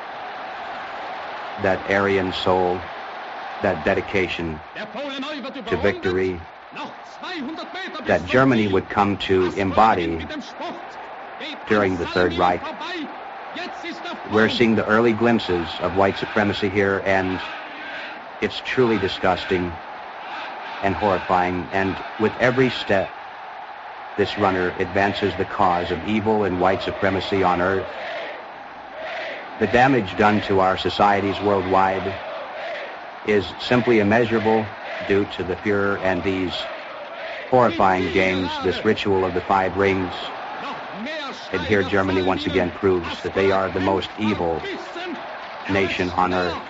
that Aryan soul, that dedication to victory that Germany would come to embody during the Third Reich. We're seeing the early glimpses of white supremacy here, and it's truly disgusting and horrifying. And with every step, this runner advances the cause of evil and white supremacy on Earth. The damage done to our societies worldwide is simply immeasurable due to the Fuhrer and these horrifying games, this ritual of the five rings. And here Germany once again proves that they are the most evil nation on Earth.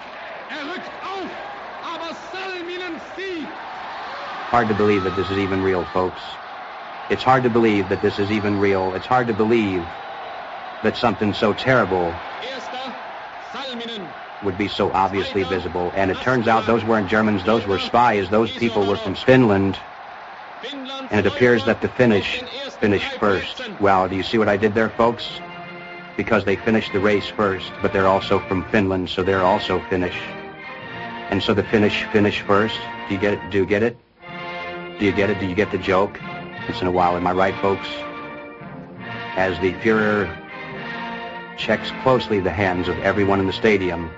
Hard to believe that this is even real, folks. It's hard to believe that this is even real. It's hard to believe that something so terrible would be so obviously visible. And it turns out those weren't Germans, those were spies. Those people were from Finland. And it appears that the Finnish finished first. Well, do you see what I did there, folks? Because they finished the race first, but they're also from Finland, so they're also Finnish. And so the Finnish finish first. Do you get it? Do you get it? Do you get it? Do you get the joke? Once in a while, am I right, folks? As the Fuhrer checks closely the hands of everyone in the stadium,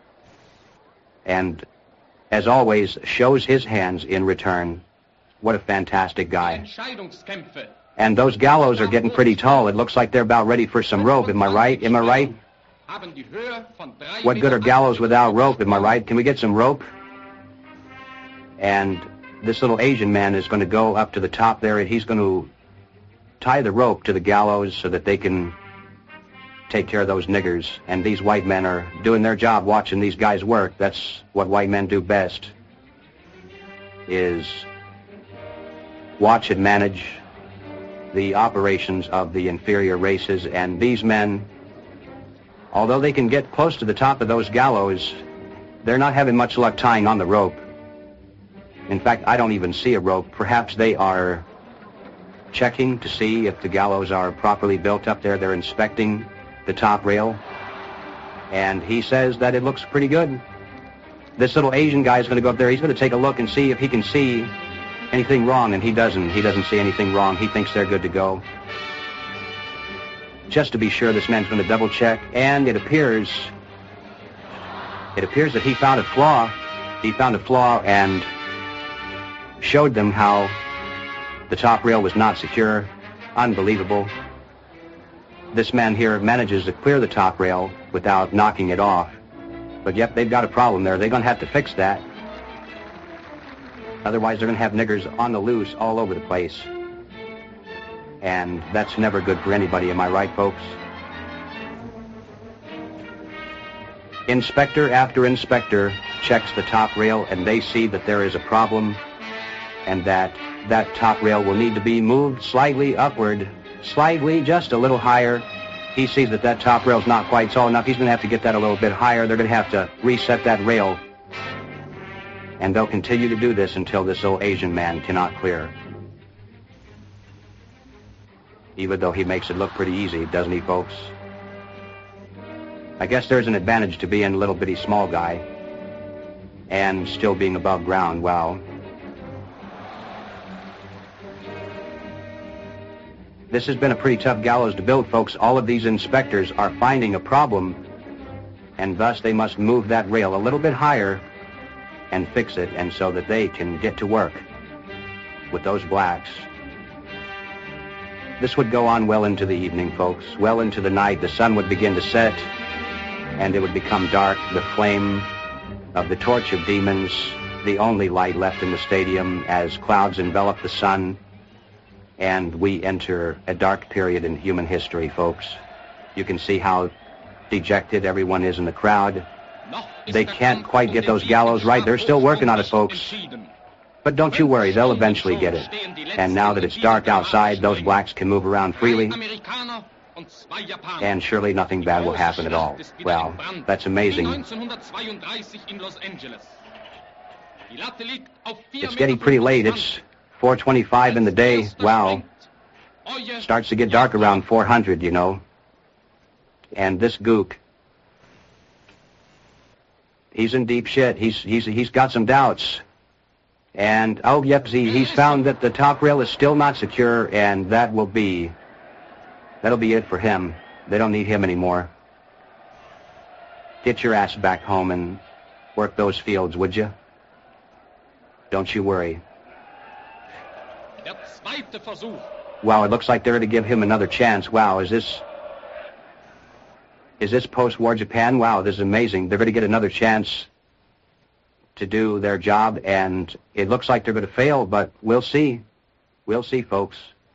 and, as always, shows his hands in return. What a fantastic guy. And those gallows are getting pretty tall. It looks like they're about ready for some rope. Am I right? Am I right? What good are gallows without rope? Am I right? Can we get some rope? And this little Asian man is going to go up to the top there, and he's going to tie the rope to the gallows so that they can take care of those niggers. And these white men are doing their job watching these guys work. That's what white men do best, is watch and manage the operations of the inferior races. And these men, although they can get close to the top of those gallows, they're not having much luck tying on the rope. In fact, I don't even see a rope. Perhaps they are checking to see if the gallows are properly built up there. They're inspecting the top rail. And he says that it looks pretty good. This little Asian guy is going to go up there. He's going to take a look and see if he can see anything wrong, and he doesn't. He doesn't see anything wrong. He thinks they're good to go. Just to be sure, this man's going to double check, and it appears, it appears that he found a flaw. He found a flaw and showed them how the top rail was not secure. Unbelievable. This man here manages to clear the top rail without knocking it off. But yep, they've got a problem there. They're going to have to fix that. Otherwise, they're going to have niggers on the loose all over the place. And that's never good for anybody, am I right, folks? Inspector after inspector checks the top rail, and they see that there is a problem. and that that top rail will need to be moved slightly upward, slightly, just a little higher. He sees that that top rail's not quite tall enough. He's going to have to get that a little bit higher. They're going to have to reset that rail. And they'll continue to do this until this old Asian man cannot clear. Even though he makes it look pretty easy, doesn't he, folks? I guess there's an advantage to being a little bitty small guy and still being above ground. Wow. This has been a pretty tough gallows to build, folks. All of these inspectors are finding a problem, and thus they must move that rail a little bit higher and fix it, and so that they can get to work with those blacks. This would go on well into the evening, folks. Well into the night, the sun would begin to set, and it would become dark. The flame of the torch of demons, the only light left in the stadium, as clouds envelop the sun, and we enter a dark period in human history, folks. You can see how dejected everyone is in the crowd. They can't quite get those gallows right. They're still working on it, folks. But don't you worry, they'll eventually get it. And now that it's dark outside, those blacks can move around freely, and surely nothing bad will happen at all. Well, that's amazing. It's getting pretty late. It's four twenty-five in the day. Wow. Starts to get dark around four hundred, you know. And this gook, he's in deep shit. He's he's he's got some doubts. And, oh, yep, he, he's found that the top rail is still not secure, and that will be, that'll be it for him. They don't need him anymore. Get your ass back home and work those fields, would you? Don't you worry. Wow, it looks like they're going to give him another chance. Wow, is this, is this post-war Japan? Wow, this is amazing. They're going to get another chance to do their job, and it looks like they're going to fail, but we'll see. We'll see, folks.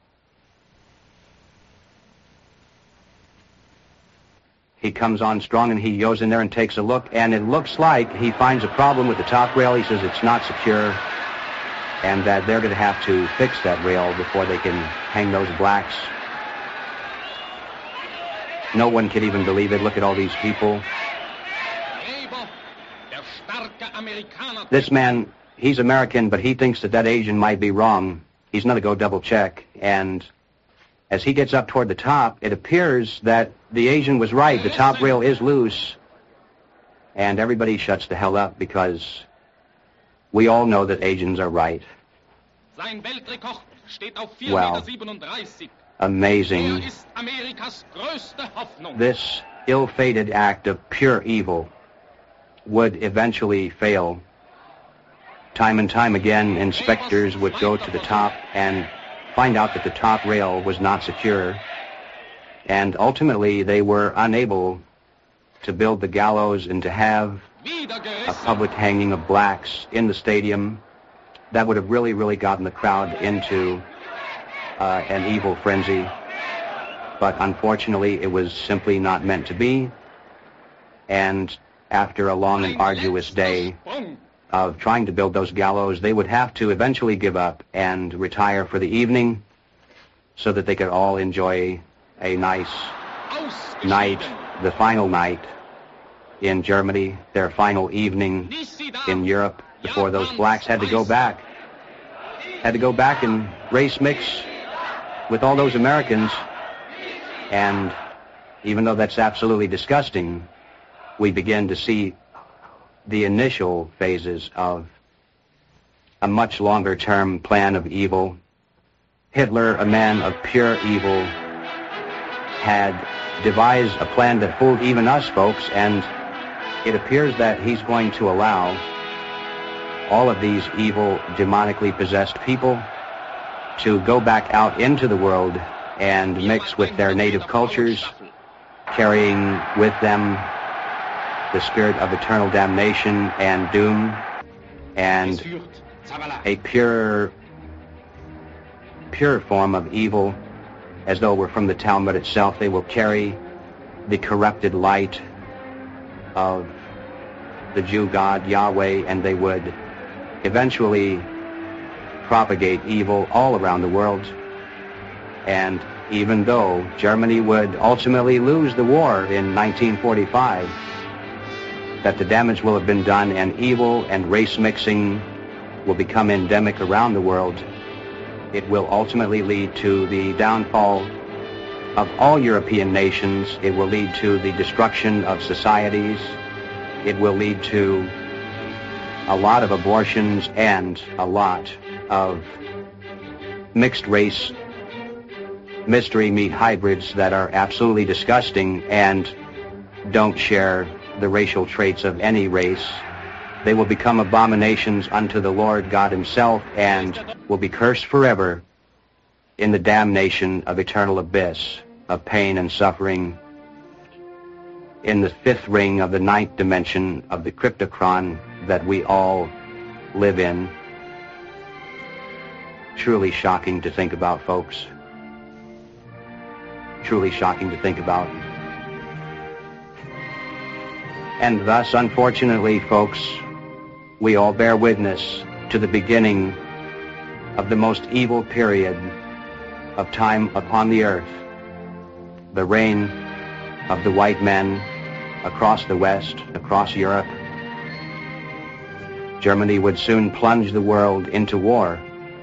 He comes on strong, and he goes in there and takes a look, and it looks like he finds a problem with the top rail. He says it's not secure, and that they're going to have to fix that rail before they can hang those blacks. No one can even believe it. Look at all these people. This man, he's American, but he thinks that that Asian might be wrong. He's going to go double check. And as he gets up toward the top, it appears that the Asian was right. The top rail is loose. And everybody shuts the hell up because we all know that Asians are right. Well, amazing. This ill-fated act of pure evil would eventually fail. Time and time again, inspectors would go to the top and find out that the top rail was not secure, and ultimately they were unable to build the gallows and to have a public hanging of blacks in the stadium. That would have really, really gotten the crowd into uh, an evil frenzy, but unfortunately it was simply not meant to be, and after a long and arduous day of trying to build those gallows, they would have to eventually give up and retire for the evening so that they could all enjoy a nice night, the final night in Germany, their final evening in Europe, before those blacks had to go back. Had to go back and race mix with all those Americans. And even though that's absolutely disgusting, we begin to see the initial phases of a much longer-term plan of evil. Hitler, a man of pure evil, had devised a plan that fooled even us, folks, and it appears that he's going to allow all of these evil, demonically possessed people to go back out into the world and mix with their native cultures, carrying with them the spirit of eternal damnation and doom, and a pure, pure form of evil, as though it were from the Talmud itself. They will carry the corrupted light of the Jew God, Yahweh, and they would eventually propagate evil all around the world. And even though Germany would ultimately lose the war in nineteen forty-five, that the damage will have been done and evil and race mixing will become endemic around the world, it will ultimately lead to the downfall of all European nations. It will lead to the destruction of societies. It will lead to a lot of abortions and a lot of mixed race mystery meat hybrids that are absolutely disgusting and don't share the racial traits of any race. They will become abominations unto the Lord God himself and will be cursed forever in the damnation of eternal abyss of pain and suffering in the fifth ring of the ninth dimension of the cryptochron that we all live in. Truly shocking to think about, folks. Truly shocking to think about. And thus, unfortunately, folks, we all bear witness to the beginning of the most evil period of time upon the earth, the reign of the white men across the West, across Europe. Germany would soon plunge the world into war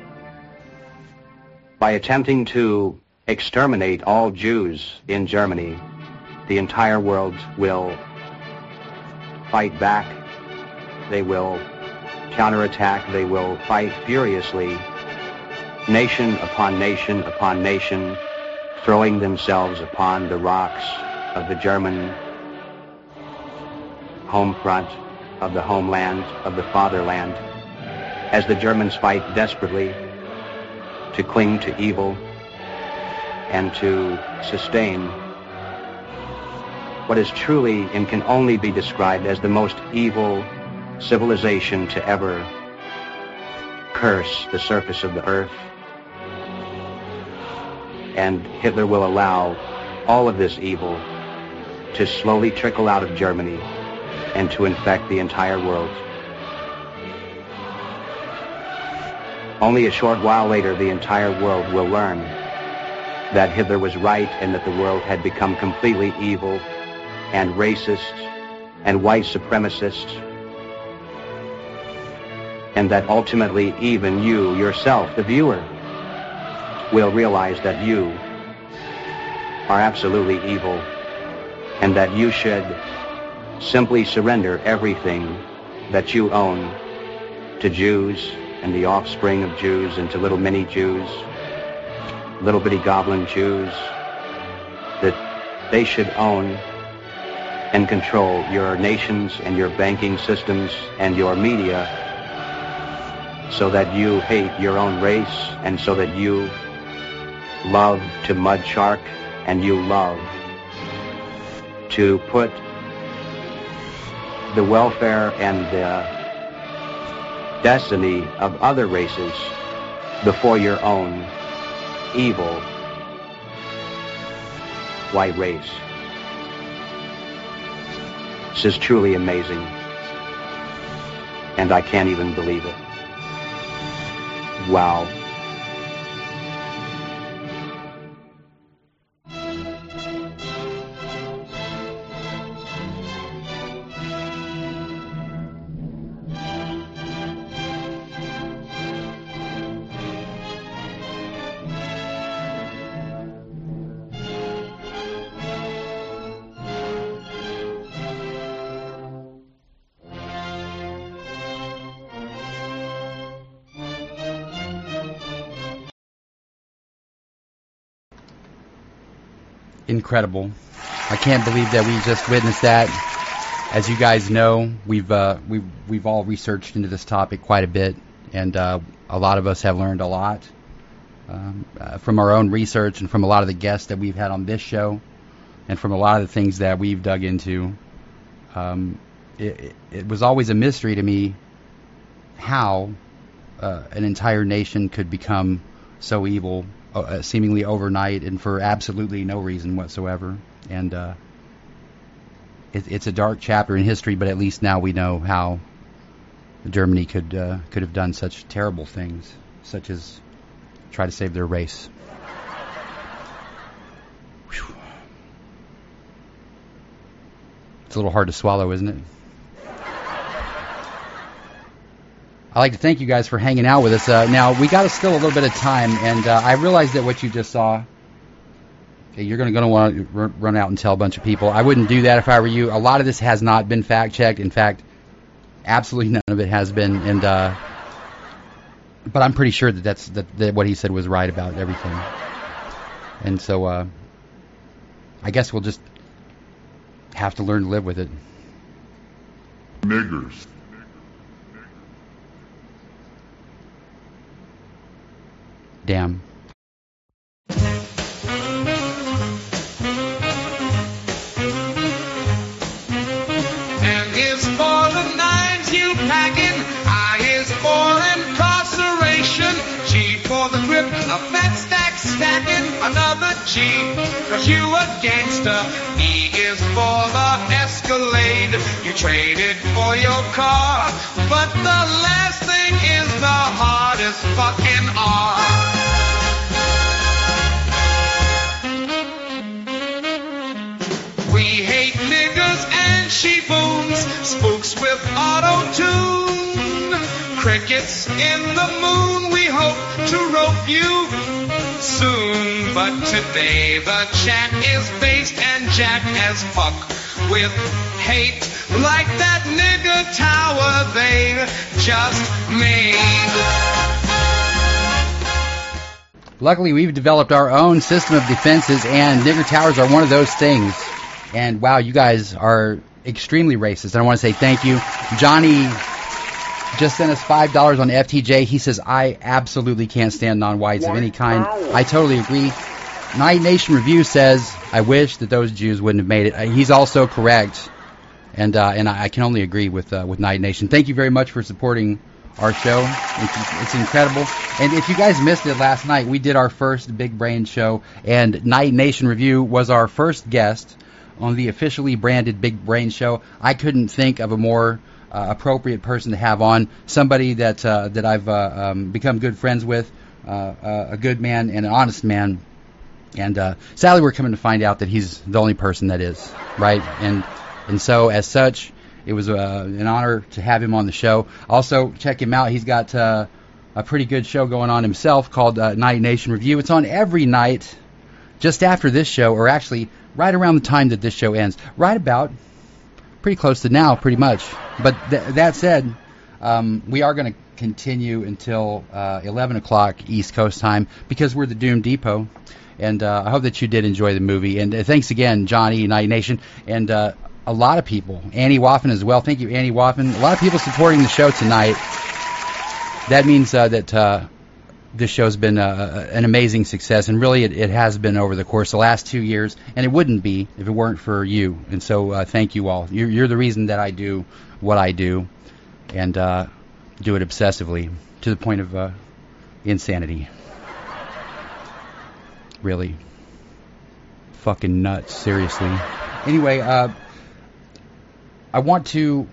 by attempting to exterminate all Jews in Germany. The entire world will fight back. They will counterattack. They will fight furiously, nation upon nation upon nation, throwing themselves upon the rocks of the German home front, of the homeland, of the fatherland, as the Germans fight desperately to cling to evil and to sustain what is truly and can only be described as the most evil civilization to ever curse the surface of the earth. And Hitler will allow all of this evil to slowly trickle out of Germany and to infect the entire world. Only a short while later, the entire world will learn that Hitler was right and that the world had become completely evil and racist and white supremacist, and that ultimately even you yourself, the viewer, will realize that you are absolutely evil and that you should simply surrender everything that you own to Jews and the offspring of Jews and to little mini Jews, little bitty goblin Jews, that they should own and control your nations and your banking systems and your media, so that you hate your own race and so that you love to mud shark and you love to put the welfare and the destiny of other races before your own evil white race. This is truly amazing, and I can't even believe it. Wow. Incredible. I can't believe that we just witnessed that. As you guys know, we've uh, we've we've all researched into this topic quite a bit, and uh, a lot of us have learned a lot um, uh, from our own research and from a lot of the guests that we've had on this show, and from a lot of the things that we've dug into. Um, it, it, it was always a mystery to me how uh, an entire nation could become so evil, Uh, seemingly overnight and for absolutely no reason whatsoever. And uh, it, it's a dark chapter in history, but at least now we know how Germany could uh, could have done such terrible things. such as try to save their race. Whew. It's a little hard to swallow, isn't it? I'd like to thank you guys for hanging out with us. Uh, now, we got still a little bit of time, and uh, I realize that what you just saw, okay, you're going to want to r- run out and tell a bunch of people. I wouldn't do that if I were you. A lot of this has not been fact-checked. In fact, absolutely none of it has been. And uh, but I'm pretty sure that that's that, that what he said was right about everything. And so uh, I guess we'll just have to learn to live with it. Niggers. Damn. A fat stack stacking, another G, cause you a gangster. E is for the Escalade, you traded for your car, but the last thing is the hardest fucking R. We hate niggers and she-booms, spooks with auto-tune, crickets in the moon, we hope to rope you soon. But today the chat is based and jacked as fuck with hate, like that nigger tower they just made. Luckily, we've developed our own system of defenses, and nigger towers are one of those things. And wow, you guys are extremely racist. And I want to say thank you. Johnny just sent us five dollars on F T J. He says, I absolutely can't stand non-whites of any kind. I totally agree. Night Nation Review says, I wish that those Jews wouldn't have made it. Uh, he's also correct. And uh, and I, I can only agree with uh, with Night Nation. Thank you very much for supporting our show. It's, it's incredible. And if you guys missed it last night, we did our first Big Brain show. And Night Nation Review was our first guest on the officially branded Big Brain show. I couldn't think of a more Uh, appropriate person to have on, somebody that uh, that I've uh, um, become good friends with, uh, uh, a good man and an honest man, and uh, sadly we're coming to find out that he's the only person that is, right? And and so as such, it was uh, an honor to have him on the show. Also, check him out. He's got uh, a pretty good show going on himself called uh, Night Nation Review. It's on every night just after this show, or actually right around the time that this show ends, right about pretty close to now, pretty much. But th- that said, um, we are going to continue until uh, eleven o'clock East Coast time because we're the Doom Depot. And uh, I hope that you did enjoy the movie. And uh, thanks again, Johnny, Night Nation, and uh, a lot of people. Annie Waffen as well. Thank you, Annie Waffen. A lot of people supporting the show tonight. That means uh, that uh, this show's been uh, an amazing success, and really it, it has been over the course of the last two years, and it wouldn't be if it weren't for you. And so uh, thank you all. You're, you're the reason that I do what I do, and uh, do it obsessively to the point of uh, insanity. Really. Fucking nuts, seriously. Anyway, uh, I want to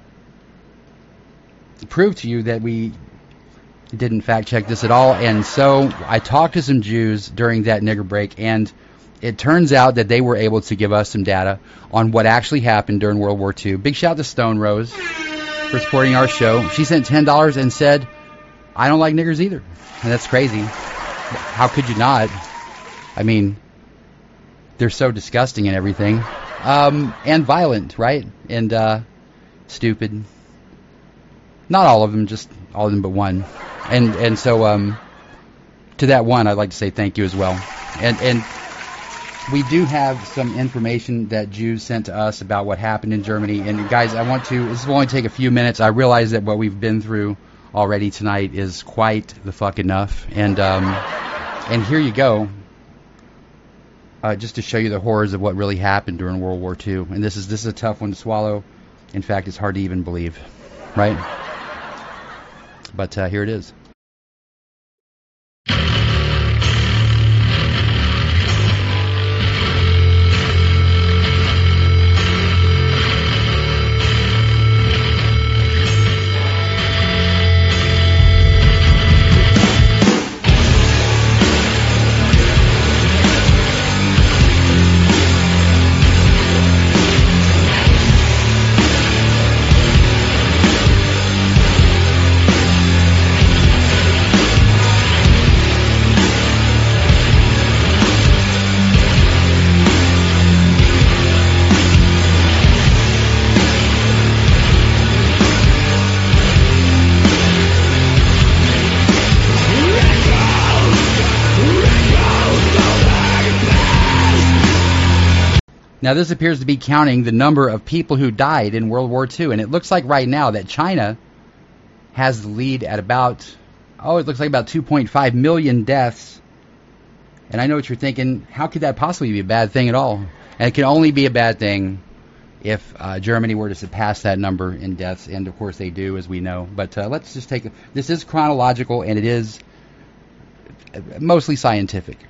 prove to you that we didn't fact check this at all, and so I talked to some Jews during that nigger break, and it turns out that they were able to give us some data on what actually happened during World War Two. Big shout out to Stone Rose for supporting our show. She sent ten dollars and said, I don't like niggers either. And that's crazy. How could you not? I mean, they're so disgusting and everything. Um, and violent, right? And uh, stupid. Not all of them, just all of them but one. And and so um, to that one, I'd like to say thank you as well. And and we do have some information that Jews sent to us about what happened in Germany. And guys, I want to, this will only take a few minutes. I realize that what we've been through already tonight is quite the fuck enough. And um, and here you go. Uh, just to show you the horrors of what really happened during World War Two. And this is this is a tough one to swallow. In fact, it's hard to even believe, right? But uh, here it is. Now, this appears to be counting the number of people who died in World War Two, and it looks like right now that China has the lead at about, oh, it looks like about two point five million deaths. And I know what you're thinking, how could that possibly be a bad thing at all? And it can only be a bad thing if uh, Germany were to surpass that number in deaths, and of course they do, as we know. But uh, let's just take, a, this is chronological, and it is mostly scientific.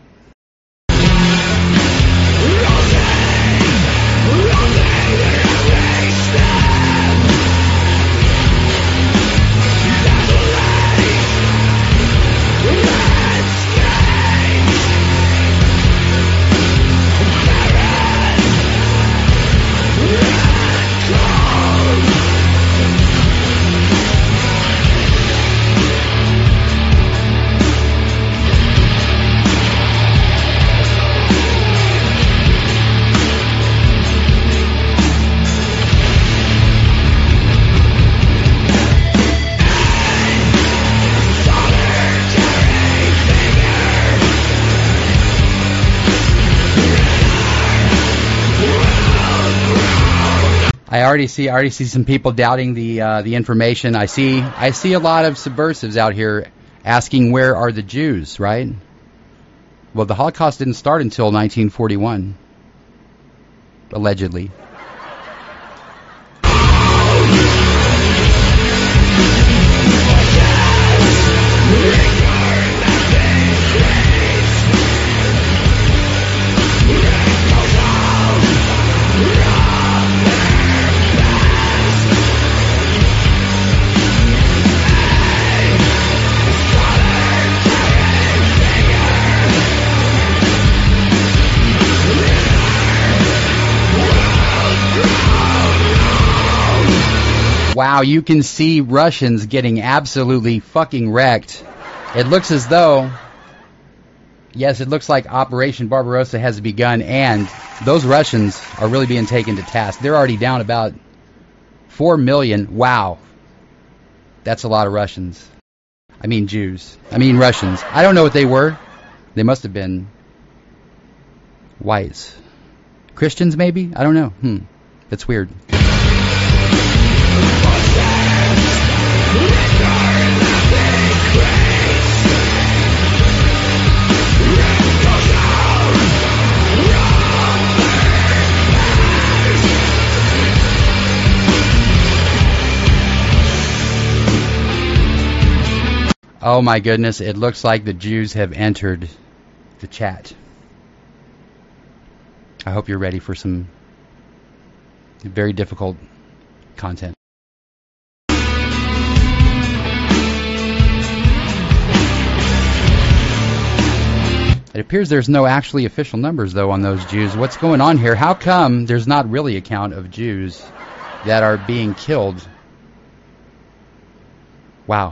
I already see. I already see some people doubting the uh, the information. I see. I see a lot of subversives out here asking, "Where are the Jews?" Right? Well, the Holocaust didn't start until nineteen forty-one, allegedly. Wow, you can see Russians getting absolutely fucking wrecked. It looks as though, yes, it looks like Operation Barbarossa has begun, and those Russians are really being taken to task. They're already down about four million. Wow. That's a lot of Russians. I mean Jews. I mean Russians. I don't know what they were. They must have been whites. Christians, maybe? I don't know. Hmm. That's weird. Oh my goodness, it looks like the Jews have entered the chat. I hope you're ready for some very difficult content. It appears there's no actually official numbers, though, on those Jews. What's going on here? How come there's not really a count of Jews that are being killed? Wow.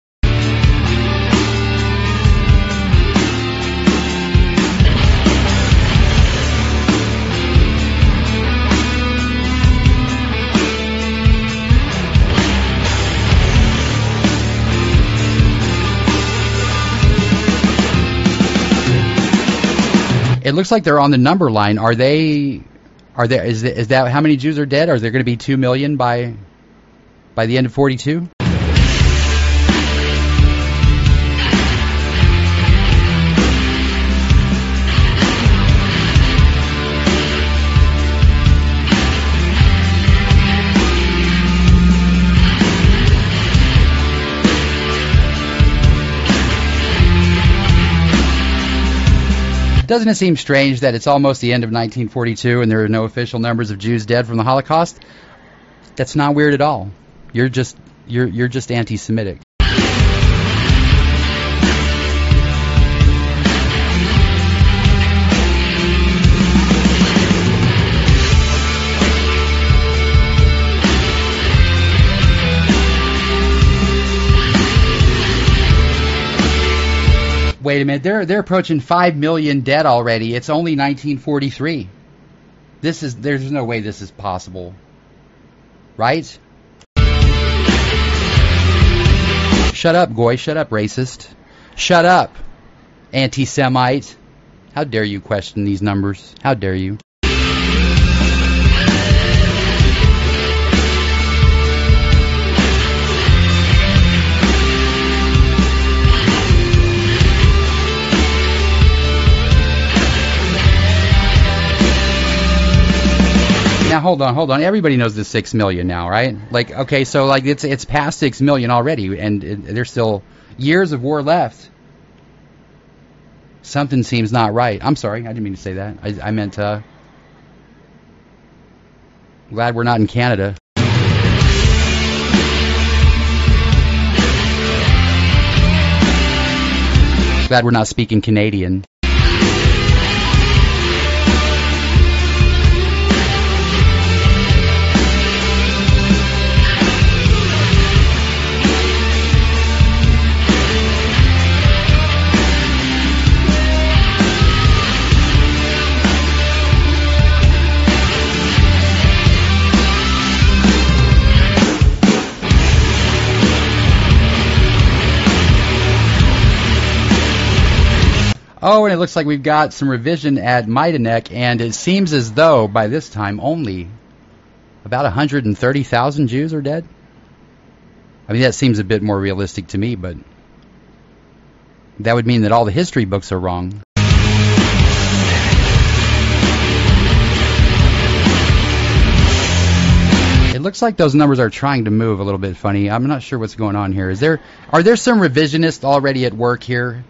It looks like they're on the number line. Are they? Are there? Is that, is that how many Jews are dead? Are there going to be two million by by the end of forty-two? Doesn't it seem strange that it's almost the end of nineteen forty-two and there are no official numbers of Jews dead from the Holocaust? That's not weird at all. You're just you're you're just anti-Semitic. Wait a minute, they're they're approaching five million dead already. It's only nineteen forty-three. This is there's no way this is possible. Right? Shut up, Goy. Shut up, racist. Shut up, anti-Semite. How dare you question these numbers? How dare you? Now hold on, hold on. Everybody knows the six million now, right? Like, okay, so like it's it's past six million already, and it, there's still years of war left. Something seems not right. I'm sorry, I didn't mean to say that. I, I meant, uh, glad we're not in Canada. Glad we're not speaking Canadian. Oh, and it looks like we've got some revision at Majdanek, and it seems as though by this time only about one hundred thirty thousand Jews are dead. I mean, that seems a bit more realistic to me, but that would mean that all the history books are wrong. It looks like those numbers are trying to move a little bit funny. I'm not sure what's going on here. Is there, are there some revisionists already at work here?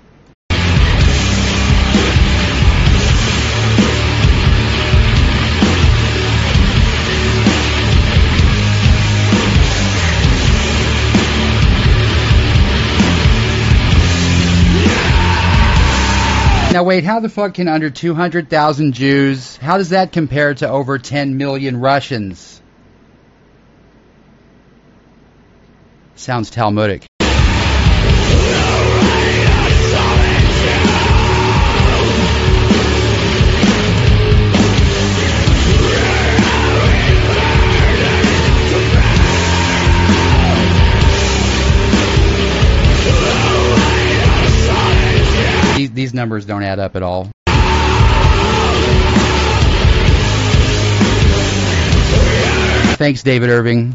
Now wait, how the fuck can under two hundred thousand Jews, how does that compare to over ten million Russians? Sounds Talmudic. These, these numbers don't add up at all. Thanks, David Irving.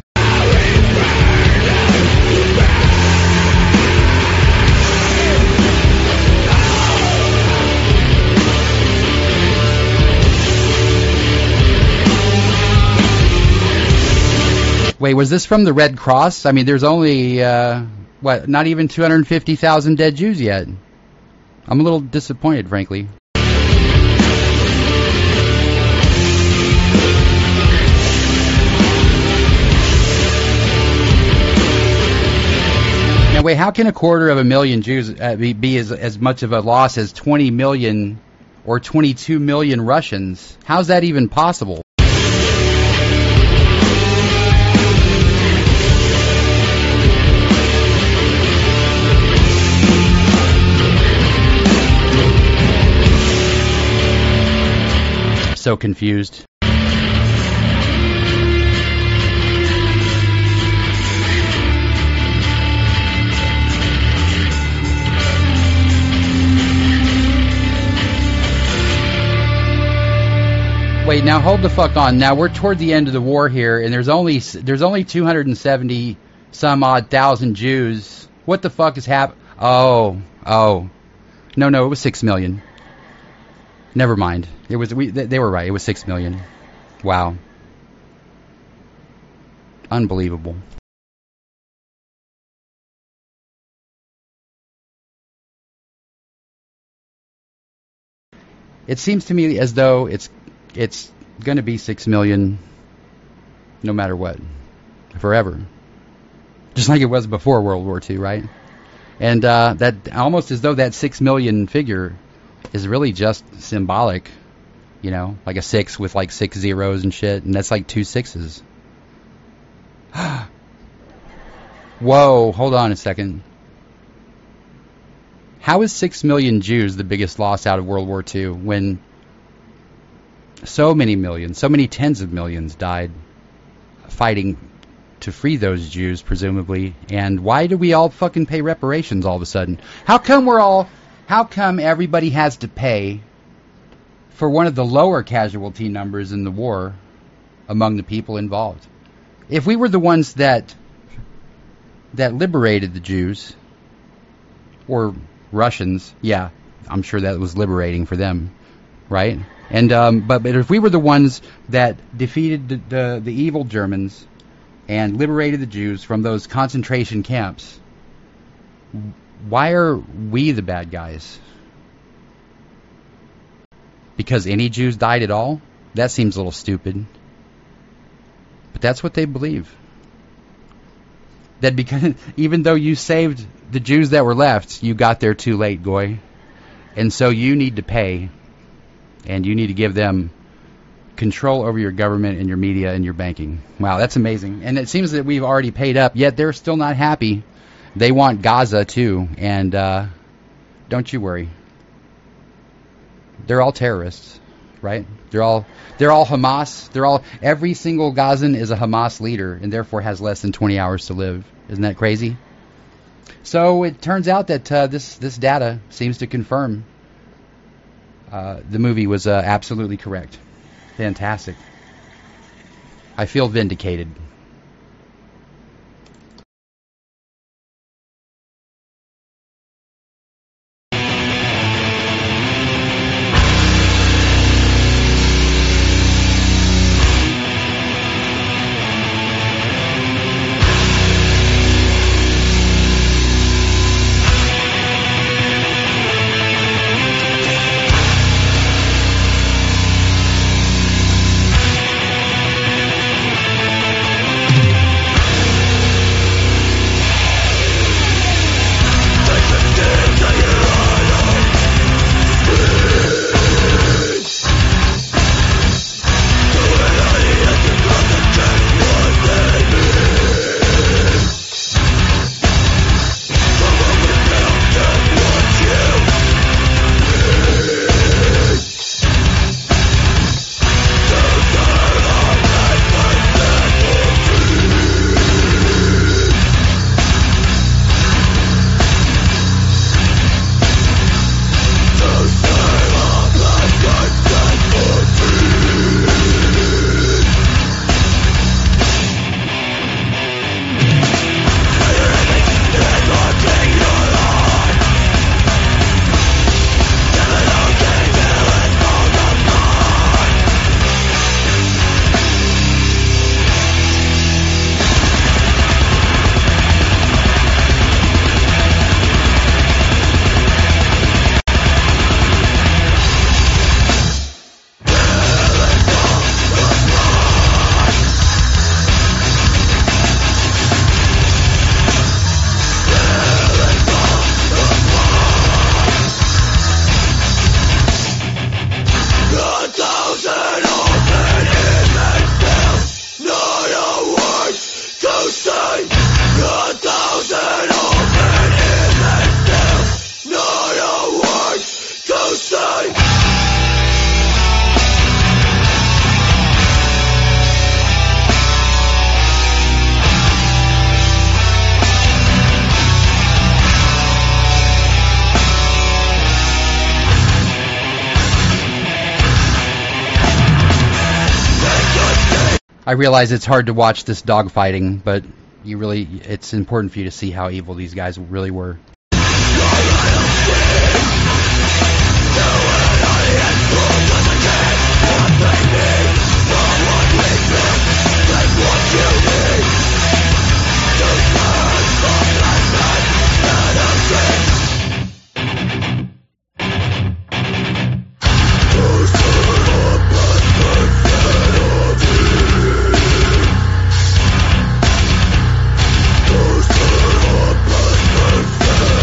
Wait, was this from the Red Cross? I mean, there's only, uh, what, not even two hundred fifty thousand dead Jews yet. I'm a little disappointed, frankly. Now, wait, how can a quarter of a million Jews uh, be, be as, as much of a loss as twenty million or twenty-two million Russians? How's that even possible? So confused. Wait, now hold the fuck on. Now we're toward the end of the war here, and there's only there's only two hundred seventy some odd thousand Jews. What the fuck is hap? Oh, oh, no, no, it was six million. Never mind. It was we. They were right. It was six million. Wow. Unbelievable. It seems to me as though it's it's going to be six million, no matter what, forever. Just like it was before World War Two, right? And uh, that almost as though that six million figure is really just symbolic, you know, like a six with like six zeros and shit, and that's like two sixes. Whoa, hold on a second. How is six million Jews the biggest loss out of World War Two when so many millions, so many tens of millions died fighting to free those Jews, presumably? And why do we all fucking pay reparations all of a sudden? How come we're all... How come everybody has to pay for one of the lower casualty numbers in the war among the people involved? If we were the ones that that liberated the Jews, or Russians, yeah, I'm sure that was liberating for them, right? And um, but, but if we were the ones that defeated the, the, the evil Germans and liberated the Jews from those concentration camps, why are we the bad guys? Because any Jews died at all? That seems a little stupid. But that's what they believe. That because even though you saved the Jews that were left, you got there too late, Goy. And so you need to pay. And you need to give them control over your government and your media and your banking. Wow, that's amazing. And it seems that we've already paid up, yet they're still not happy. They want Gaza too. And uh, don't you worry. They're all terrorists, right? They're all they're all Hamas. They're all every single Gazan is a Hamas leader and therefore has less than twenty hours to live. Isn't that crazy? So it turns out that uh, this this data seems to confirm uh, the movie was uh, absolutely correct. Fantastic. I feel vindicated. I realize it's hard to watch this dogfighting, but you really, it's important for you to see how evil these guys really were. First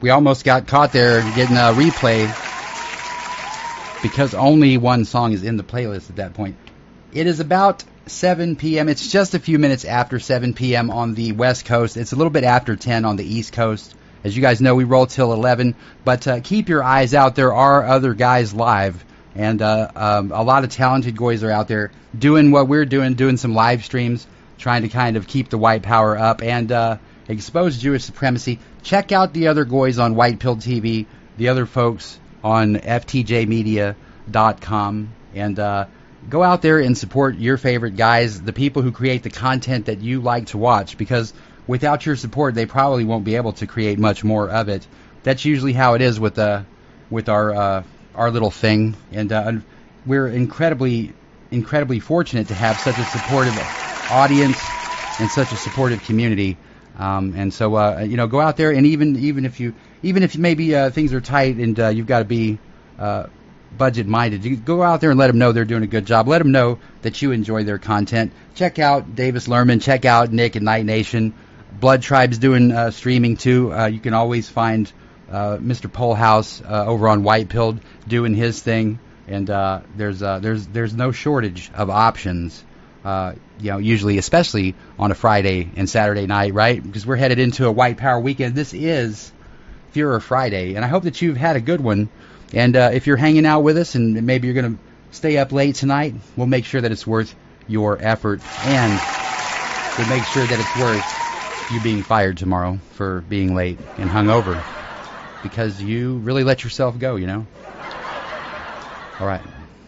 we almost got caught there getting a replay because only one song is in the playlist at that point. It is about seven p.m. It's just a few minutes after seven p.m. on the West Coast. It's a little bit after ten on the East Coast. As you guys know, we roll till eleven, but uh, keep your eyes out. There are other guys live, and uh, um, a lot of talented guys are out there doing what we're doing, doing some live streams, trying to kind of keep the white power up and uh, expose Jewish supremacy. Check out the other guys on White Pill T V, the other folks on F T J media dot com, and uh, go out there and support your favorite guys, the people who create the content that you like to watch, because without your support, they probably won't be able to create much more of it. That's usually how it is with uh, with our uh, our little thing, and uh, we're incredibly, incredibly fortunate to have such a supportive audience and such a supportive community. Um, and so, uh, you know, go out there, and even even if you even if maybe uh, things are tight and uh, you've got to be uh, budget minded, you go out there and let them know they're doing a good job. Let them know that you enjoy their content. Check out Davis Lerman. Check out Nick and Night Nation. Blood Tribe's doing uh, streaming too. Uh, you can always find uh, Mister Polehouse uh, over on White Pilled doing his thing, and uh, there's uh, there's there's no shortage of options. Uh, you know, usually, especially on a Friday and Saturday night, right? Because we're headed into a White Power weekend. This is Führer Friday, and I hope that you've had a good one. And uh, if you're hanging out with us, and maybe you're going to stay up late tonight, we'll make sure that it's worth your effort, and we'll make sure that it's worth you being fired tomorrow for being late and hungover, because you really let yourself go, you know? All right.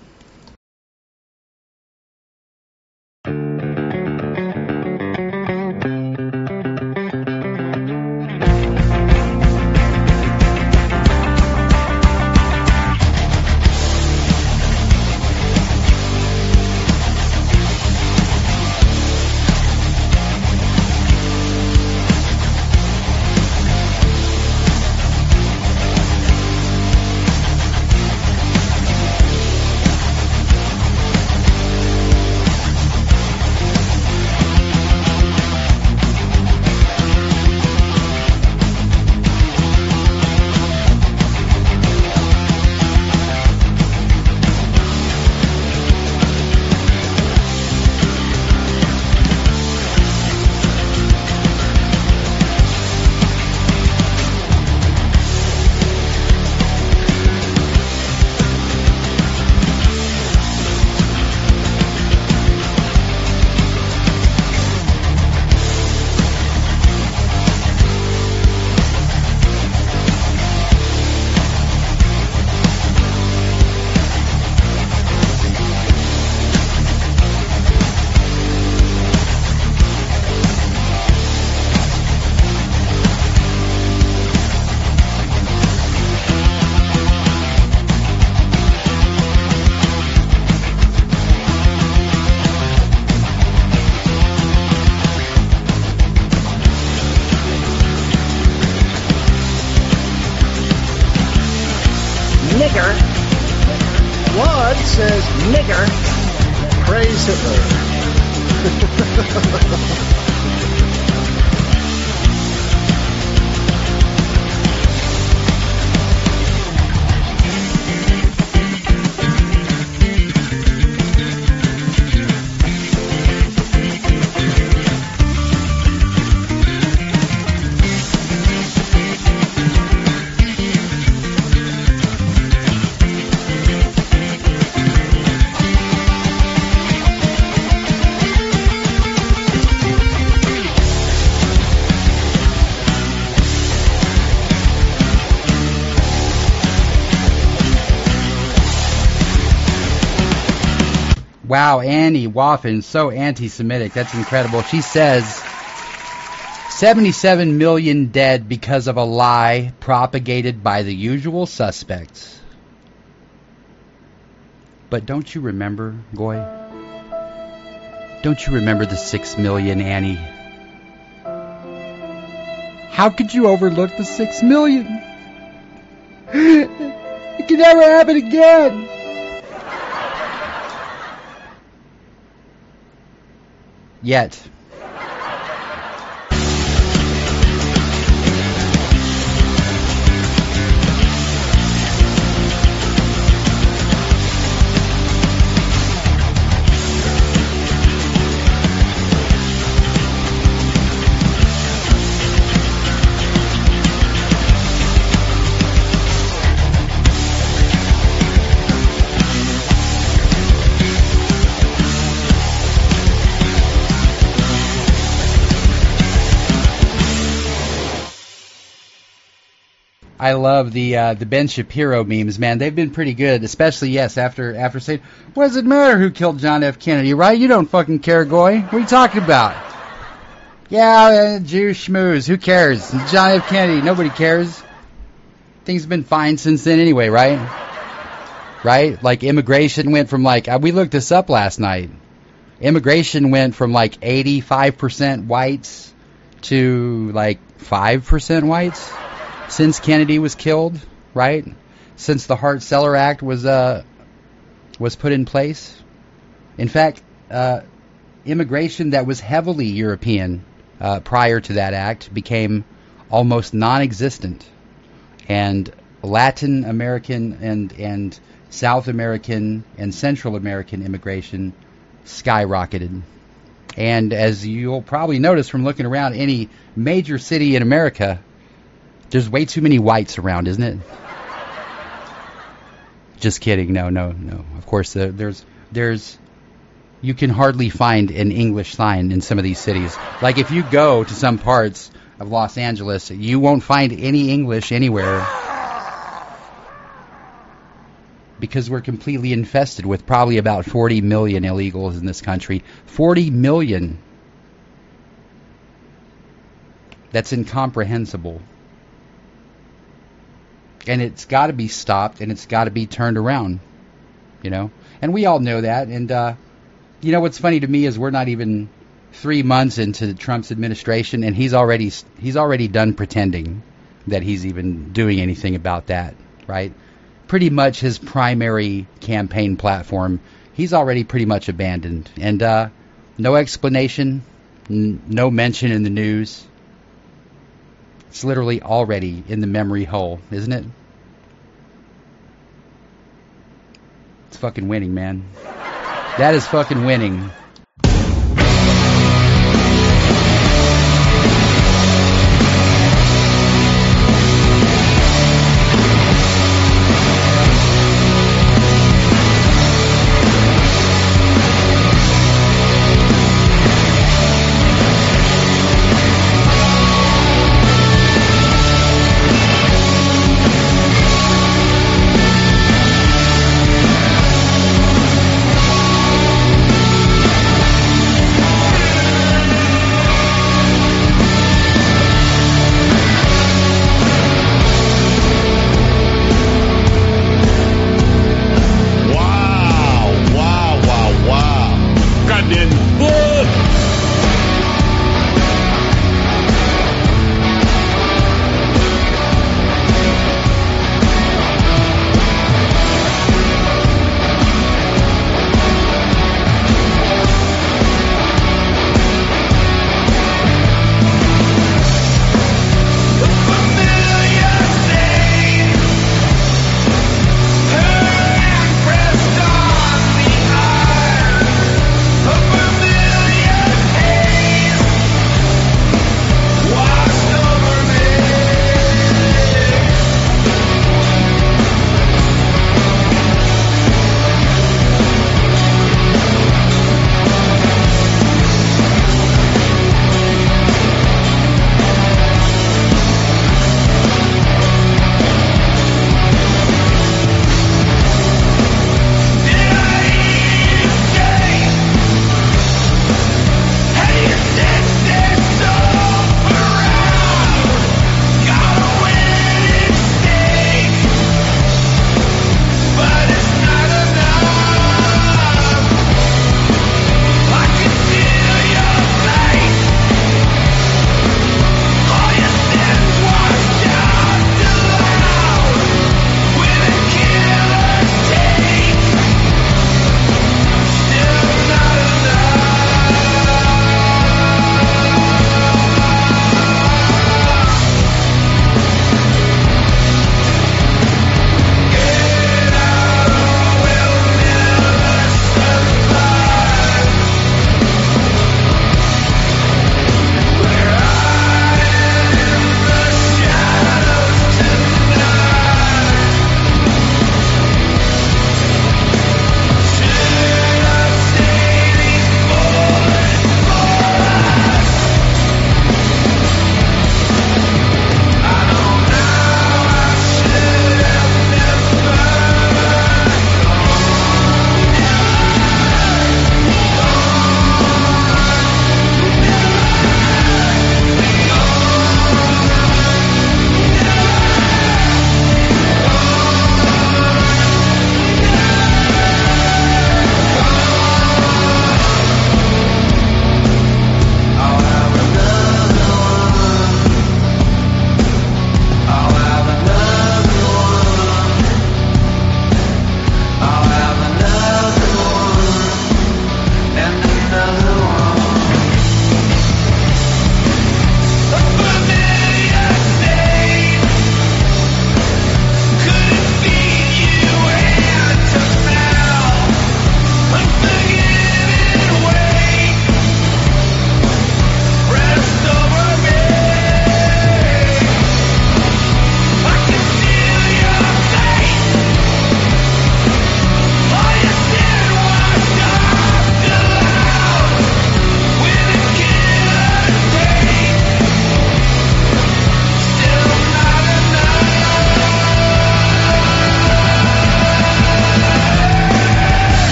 Wow, Annie Woffin, so anti-Semitic. That's incredible. She says, seventy-seven million dead because of a lie propagated by the usual suspects. But don't you remember, Goy? Don't you remember the six million, Annie? How could you overlook the six million? It can never happen again. Yet. I love the uh, the Ben Shapiro memes, man. They've been pretty good, especially, yes, after after saying, what does it matter who killed John F. Kennedy, right? You don't fucking care, Goy. What are you talking about? Yeah, uh, Jew schmooze. Who cares? John F. Kennedy, nobody cares. Things have been fine since then anyway, right? Right? Like, immigration went from, like, uh, we looked this up last night. Immigration went from, like, eighty-five percent whites to, like, five percent whites since Kennedy was killed, right? Since the Hart-Celler Act was uh was put in place. In fact, uh, immigration that was heavily European uh, prior to that act became almost non-existent, and Latin American and and South American and Central American immigration skyrocketed. And as you'll probably notice from looking around any major city in America, there's way too many whites around, isn't it? Just kidding. No, no, no. Of course, uh, there's, there's, you can hardly find an English sign in some of these cities. Like, if you go to some parts of Los Angeles, you won't find any English anywhere because we're completely infested with probably about forty million illegals in this country. forty million. That's incomprehensible. And it's got to be stopped, and it's got to be turned around, you know? And we all know that. And, uh, you know, what's funny to me is we're not even three months into Trump's administration, and he's already he's already done pretending that he's even doing anything about that, right? Pretty much his primary campaign platform, he's already pretty much abandoned. And uh, no explanation, n- no mention in the news. It's literally already in the memory hole, isn't it? It's fucking winning, man. That is fucking winning.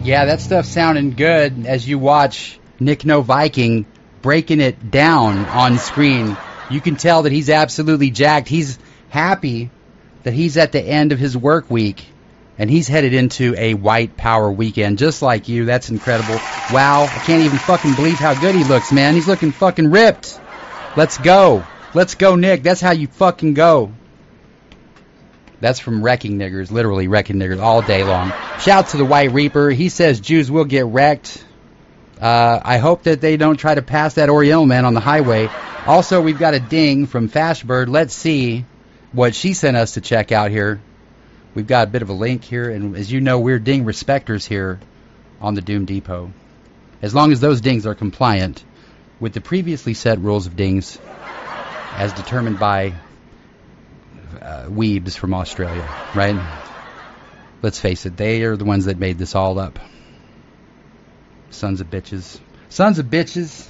Yeah, that stuff's sounding good as you watch Nick No Viking breaking it down on screen. You can tell that he's absolutely jacked. He's happy that he's at the end of his work week, and he's headed into a white power weekend, just like you. That's incredible. Wow, I can't even fucking believe how good he looks, man. He's looking fucking ripped. Let's go. Let's go, Nick. That's how you fucking go. That's from Wrecking Niggers, literally Wrecking Niggers all day long. Shout to the White Reaper. He says Jews will get wrecked. Uh, I hope that they don't try to pass that Oriental man on the highway. Also, we've got a ding from Fashbird. Let's see what she sent us to check out here. We've got a bit of a link here, and as you know, we're ding respecters here on the Doom Depot. As long as those dings are compliant with the previously set rules of dings as determined by uh, weebs from Australia, right? Let's face it, they are the ones that made this all up. Sons of bitches. Sons of bitches.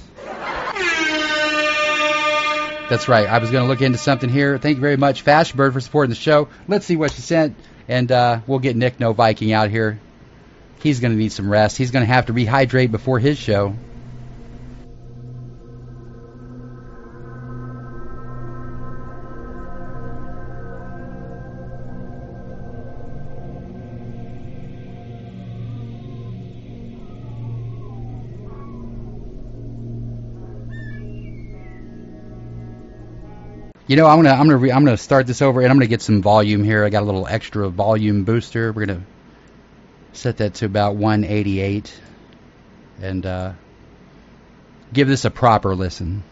That's right. I was going to look into something here. Thank you very much, Fashbird, for supporting the show. Let's see what she sent, and uh, we'll get Nick No Viking out here. He's going to need some rest. He's going to have to rehydrate before his show. You know, I'm gonna I'm gonna re- I'm gonna start this over, and I'm gonna get some volume here. I got a little extra volume booster. We're gonna set that to about one eighty-eight, and uh, give this a proper listen.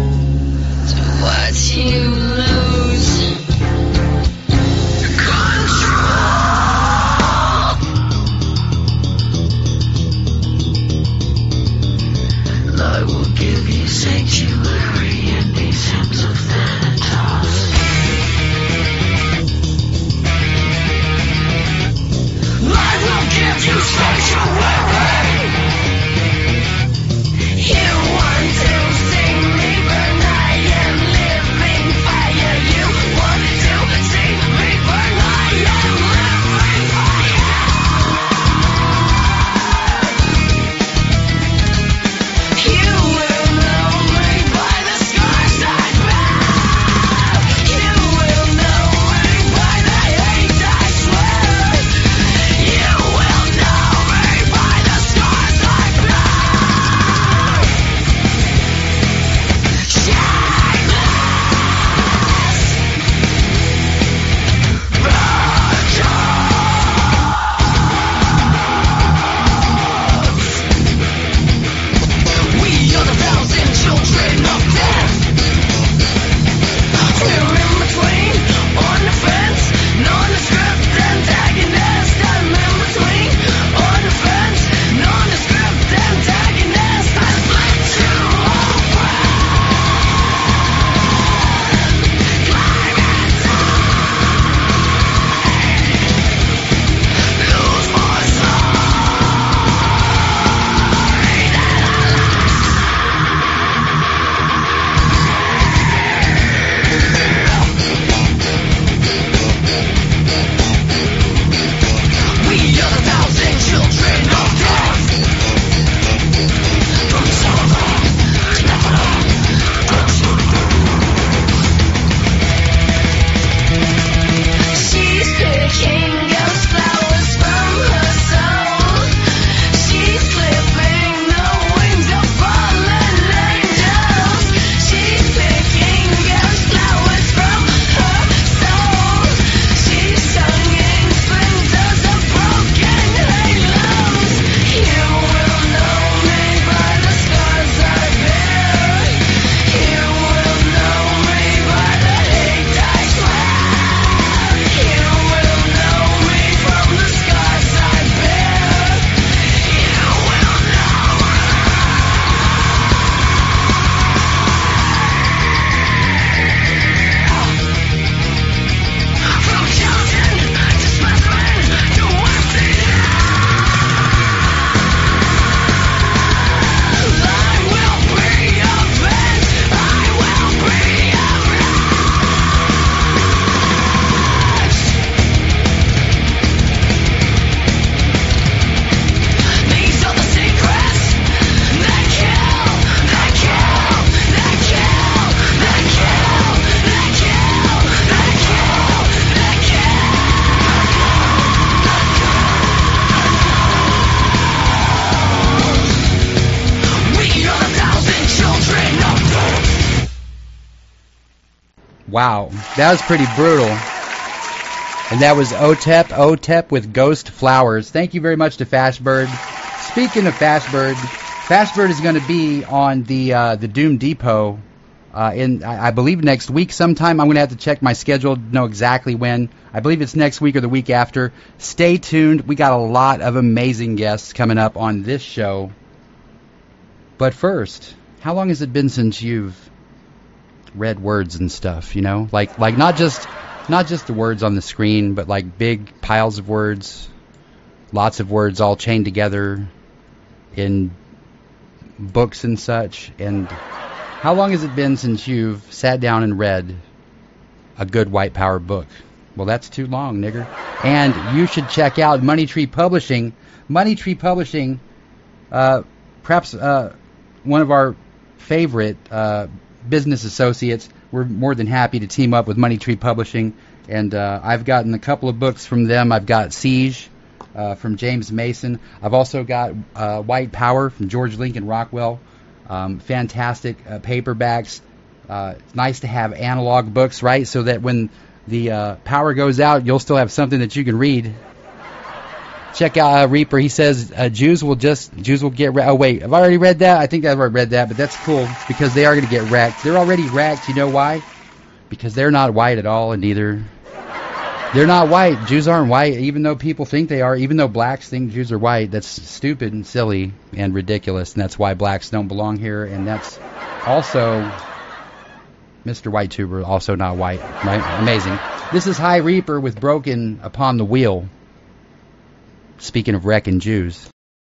You lose control. Wow, that was pretty brutal. And that was Otep, Otep with Ghost Flowers. Thank you very much to Fashbird. Speaking of Fashbird, Fashbird is going to be on the uh, the Doom Depot uh, in, I, I believe, next week sometime. I'm going to have to check my schedule to know exactly when. I believe it's next week or the week after. Stay tuned. We got a lot of amazing guests coming up on this show. But first, how long has it been since you've read words and stuff, you know? Like like not just not just the words on the screen, but like big piles of words, lots of words all chained together in books and such. And how long has it been since you've sat down and read a good white power book? Well, that's too long, nigger. And you should check out Money Tree Publishing. Money Tree Publishing, uh, perhaps uh, one of our favorite uh, business associates. We're more than happy to team up with Money Tree Publishing, and uh, I've gotten a couple of books from them. I've got Siege uh, from James Mason. I've also got uh, White Power from George Lincoln Rockwell. Um, fantastic uh, paperbacks. Uh, it's nice to have analog books, right, so that when the uh, power goes out, you'll still have something that you can read. Check out uh, Reaper. He says uh, Jews will just Jews will get. Re- oh wait, have I already read that? I think I've already read that, but that's cool because they are going to get wrecked. They're already wrecked. You know why? Because they're not white at all, and neither they're not white. Jews aren't white, even though people think they are. Even though blacks think Jews are white, that's stupid and silly and ridiculous, and that's why blacks don't belong here. And that's also Mister White Tuber, also not white, right? Amazing. This is High Reaper with Broken Upon the Wheel. Speaking of wrecking Jews.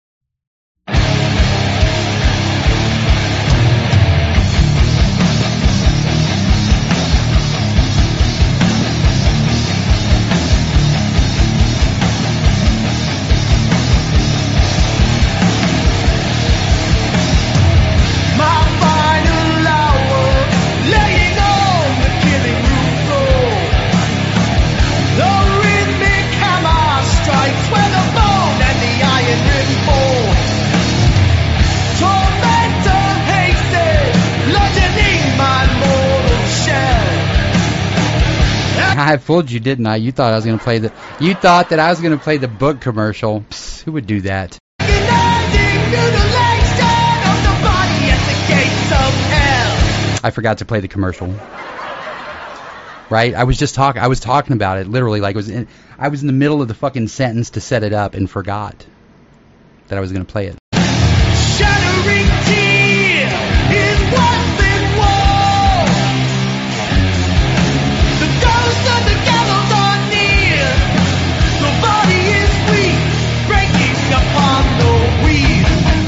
I fooled you, didn't I? You thought I was going to play the. You thought that I was going to play the book commercial. Psst, who would do that? I forgot to play the commercial. Right? I was just talking. I was talking about it literally. Like it was. In, I was in the middle of the fucking sentence to set it up and forgot that I was going to play it. Shattering tear is worse than war. The ghosts of the gallows are near. The body is weak, breaking upon the wheel.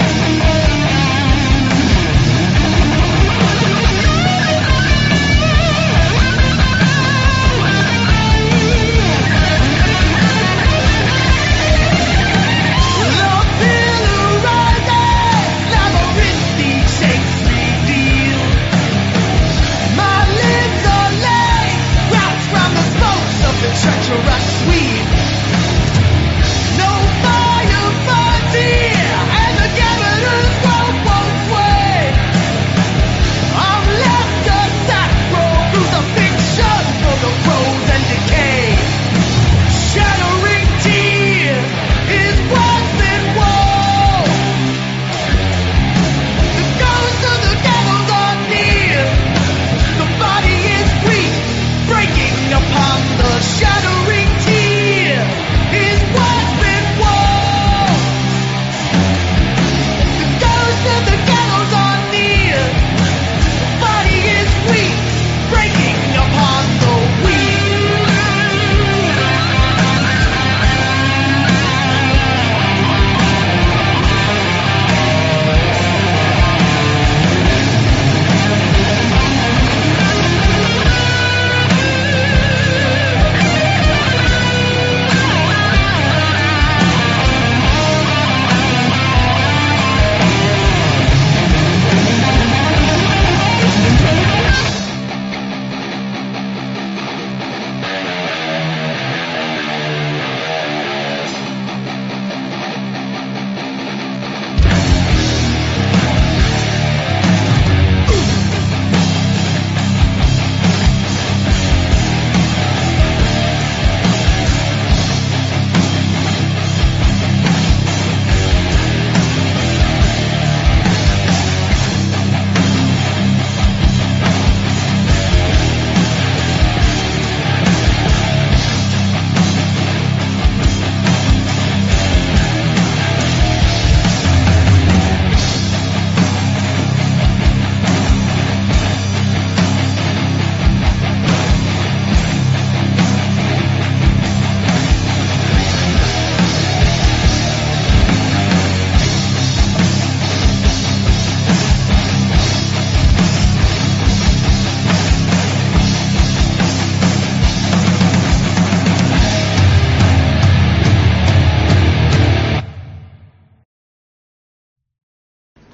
Treacherous sweet. No fire burns here, and the gatherers won't, won't sway. I'm left a sacro crucifixion for the crows and decay. Shattering tear is worse than war. The ghosts of the gallows are near. The body is weak, breaking upon the shattering tear is worse than war. The ghosts of the gallows are near. The body is weak, breaking upon the wheel.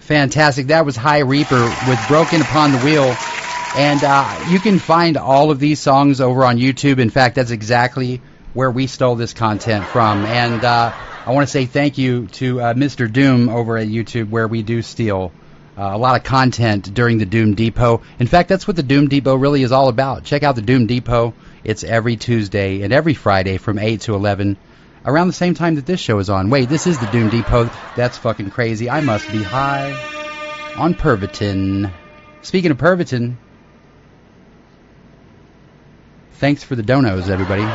Fantastic. That was High Reaper with Broken Upon the Wheel. And uh, you can find all of these songs over on YouTube. In fact, that's exactly where we stole this content from. And uh, I want to say thank you to uh, Mister Doom over at YouTube, where we do steal uh, a lot of content during the Doom Depot. In fact, that's what the Doom Depot really is all about. Check out the Doom Depot. It's every Tuesday and every Friday from eight to eleven, around the same time that this show is on. Wait, this is the Doom Depot. That's fucking crazy. I must be high on Pervitin. Speaking of Pervitin, thanks for the donos, everybody.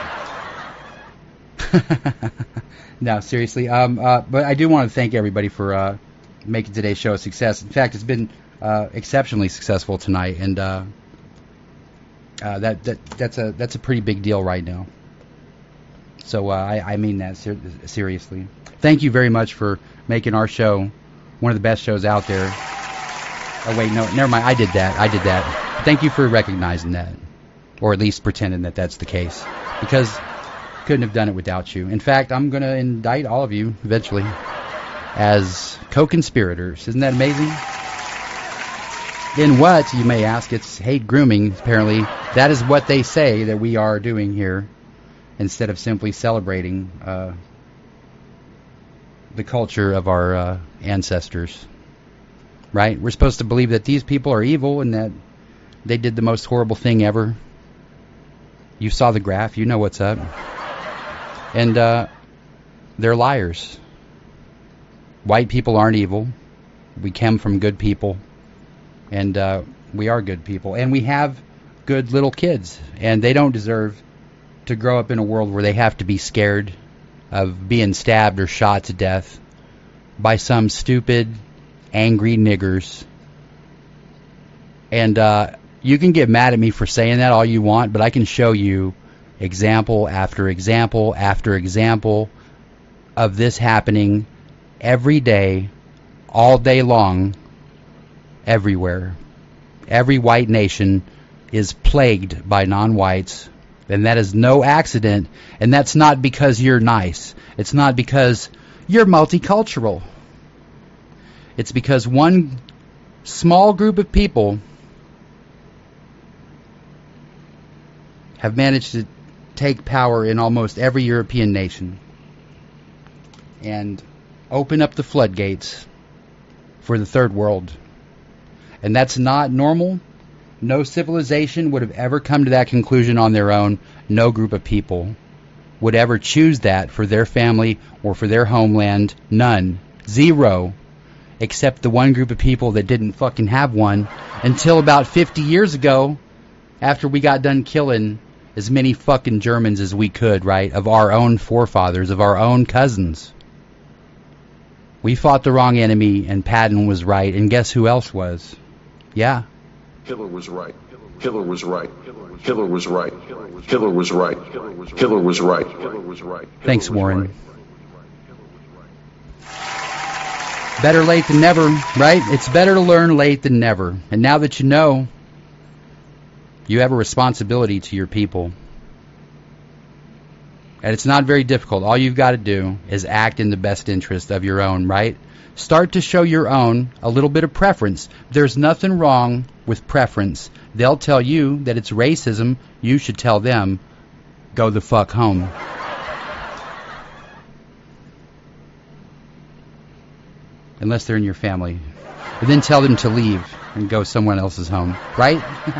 No, seriously. Um, uh, but I do want to thank everybody for uh, making today's show a success. In fact, it's been uh, exceptionally successful tonight, and uh, uh, that that that's a that's a pretty big deal right now. So uh, I, I mean that ser- seriously. Thank you very much for making our show one of the best shows out there. Oh wait, no, never mind. I did that. I did that. Thank you for recognizing that, or at least pretending that that's the case, because couldn't have done it without you. In fact, I'm going to indict all of you eventually as co-conspirators. Isn't that amazing? In what, you may ask? It's hate grooming, apparently. That is what they say that we are doing here, instead of simply celebrating uh, the culture of our uh, ancestors. Right? We're supposed to believe that these people are evil and that they did the most horrible thing ever. You saw the graph. You know what's up. And uh, they're liars. White people aren't evil. We come from good people. And uh, we are good people. And we have good little kids. And they don't deserve to grow up in a world where they have to be scared of being stabbed or shot to death by some stupid, angry niggers. And uh, you can get mad at me for saying that all you want, but I can show you example after example after example of this happening every day, all day long, everywhere. Every white nation is plagued by non-whites, and that is no accident, and that's not because you're nice. It's not because you're multicultural. It's because one small group of people have managed to take power in almost every European nation and open up the floodgates for the third world. And that's not normal. No civilization would have ever come to that conclusion on their own. No group of people would ever choose that for their family or for their homeland. None. Zero. Except the one group of people that didn't fucking have one until about fifty years ago, after we got done killing as many fucking Germans as we could, right? Of our own forefathers, of our own cousins. We fought the wrong enemy, and Patton was right, and guess who else was? Yeah. Hitler was right. Hitler was right. Hitler was right. Hitler was right. Hitler was right. Hitler was right. Thanks, Warren. Better late than never, right? It's better to learn late than never. And now that you know, you have a responsibility to your people. And it's not very difficult. All you've got to do is act in the best interest of your own, right? Start to show your own a little bit of preference. There's nothing wrong with preference. They'll tell you that it's racism. You should tell them, go the fuck home. Unless they're in your family. And then tell them to leave and go someone else's home. Right?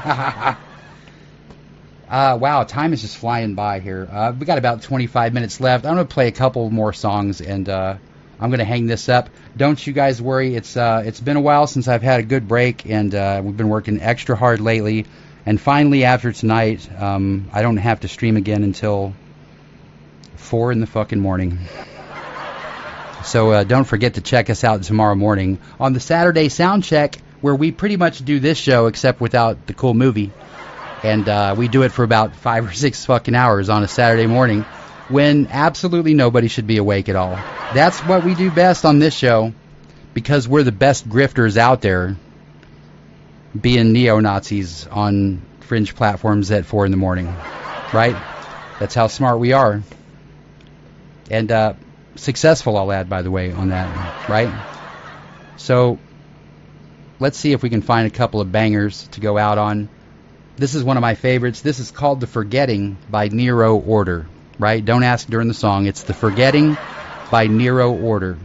uh, wow, time is just flying by here. Uh, we got about twenty-five minutes left. I'm going to play a couple more songs, and uh, I'm going to hang this up. Don't you guys worry. It's uh, it's been a while since I've had a good break, and uh, we've been working extra hard lately. And finally, after tonight, um, I don't have to stream again until four in the fucking morning. So uh, don't forget to check us out tomorrow morning on the Saturday Sound Check, where we pretty much do this show except without the cool movie. And uh, we do it for about five or six fucking hours on a Saturday morning when absolutely nobody should be awake at all. That's what we do best on this show because we're the best grifters out there, being neo-Nazis on fringe platforms at four in the morning. Right? That's how smart we are. And, uh... successful, I'll add, by the way, on that, right? So let's see if we can find a couple of bangers to go out on. This is one of my favorites. This is called The Forgetting by Nero Order, right? Don't ask during the song. It's The Forgetting by Nero Order.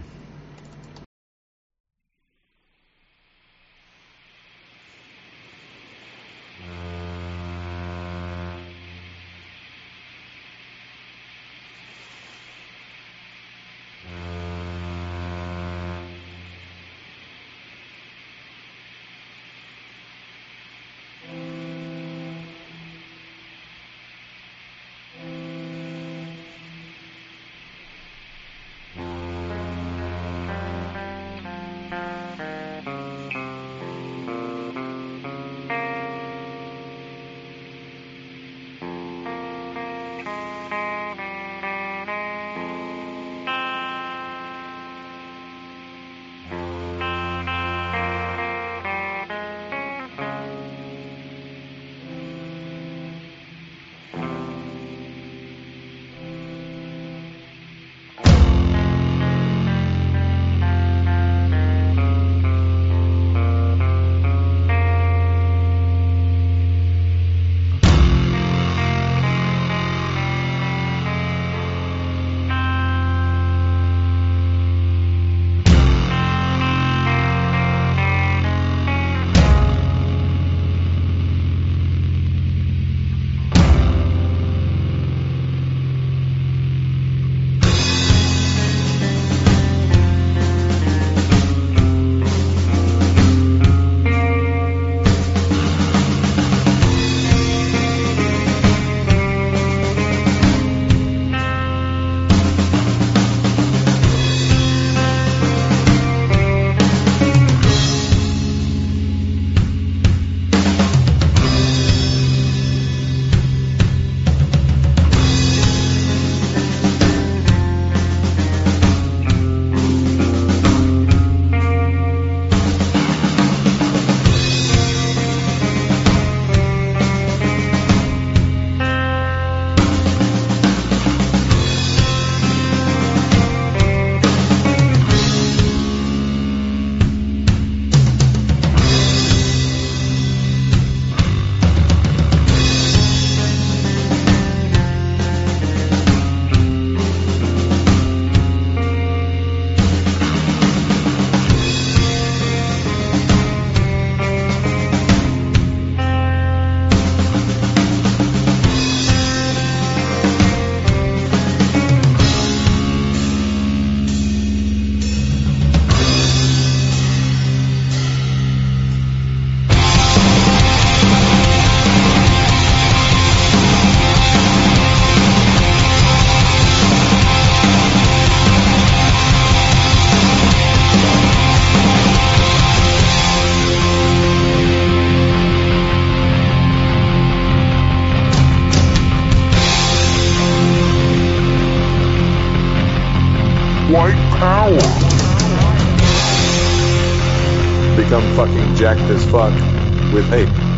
White power. Become fucking jacked as fuck with hate.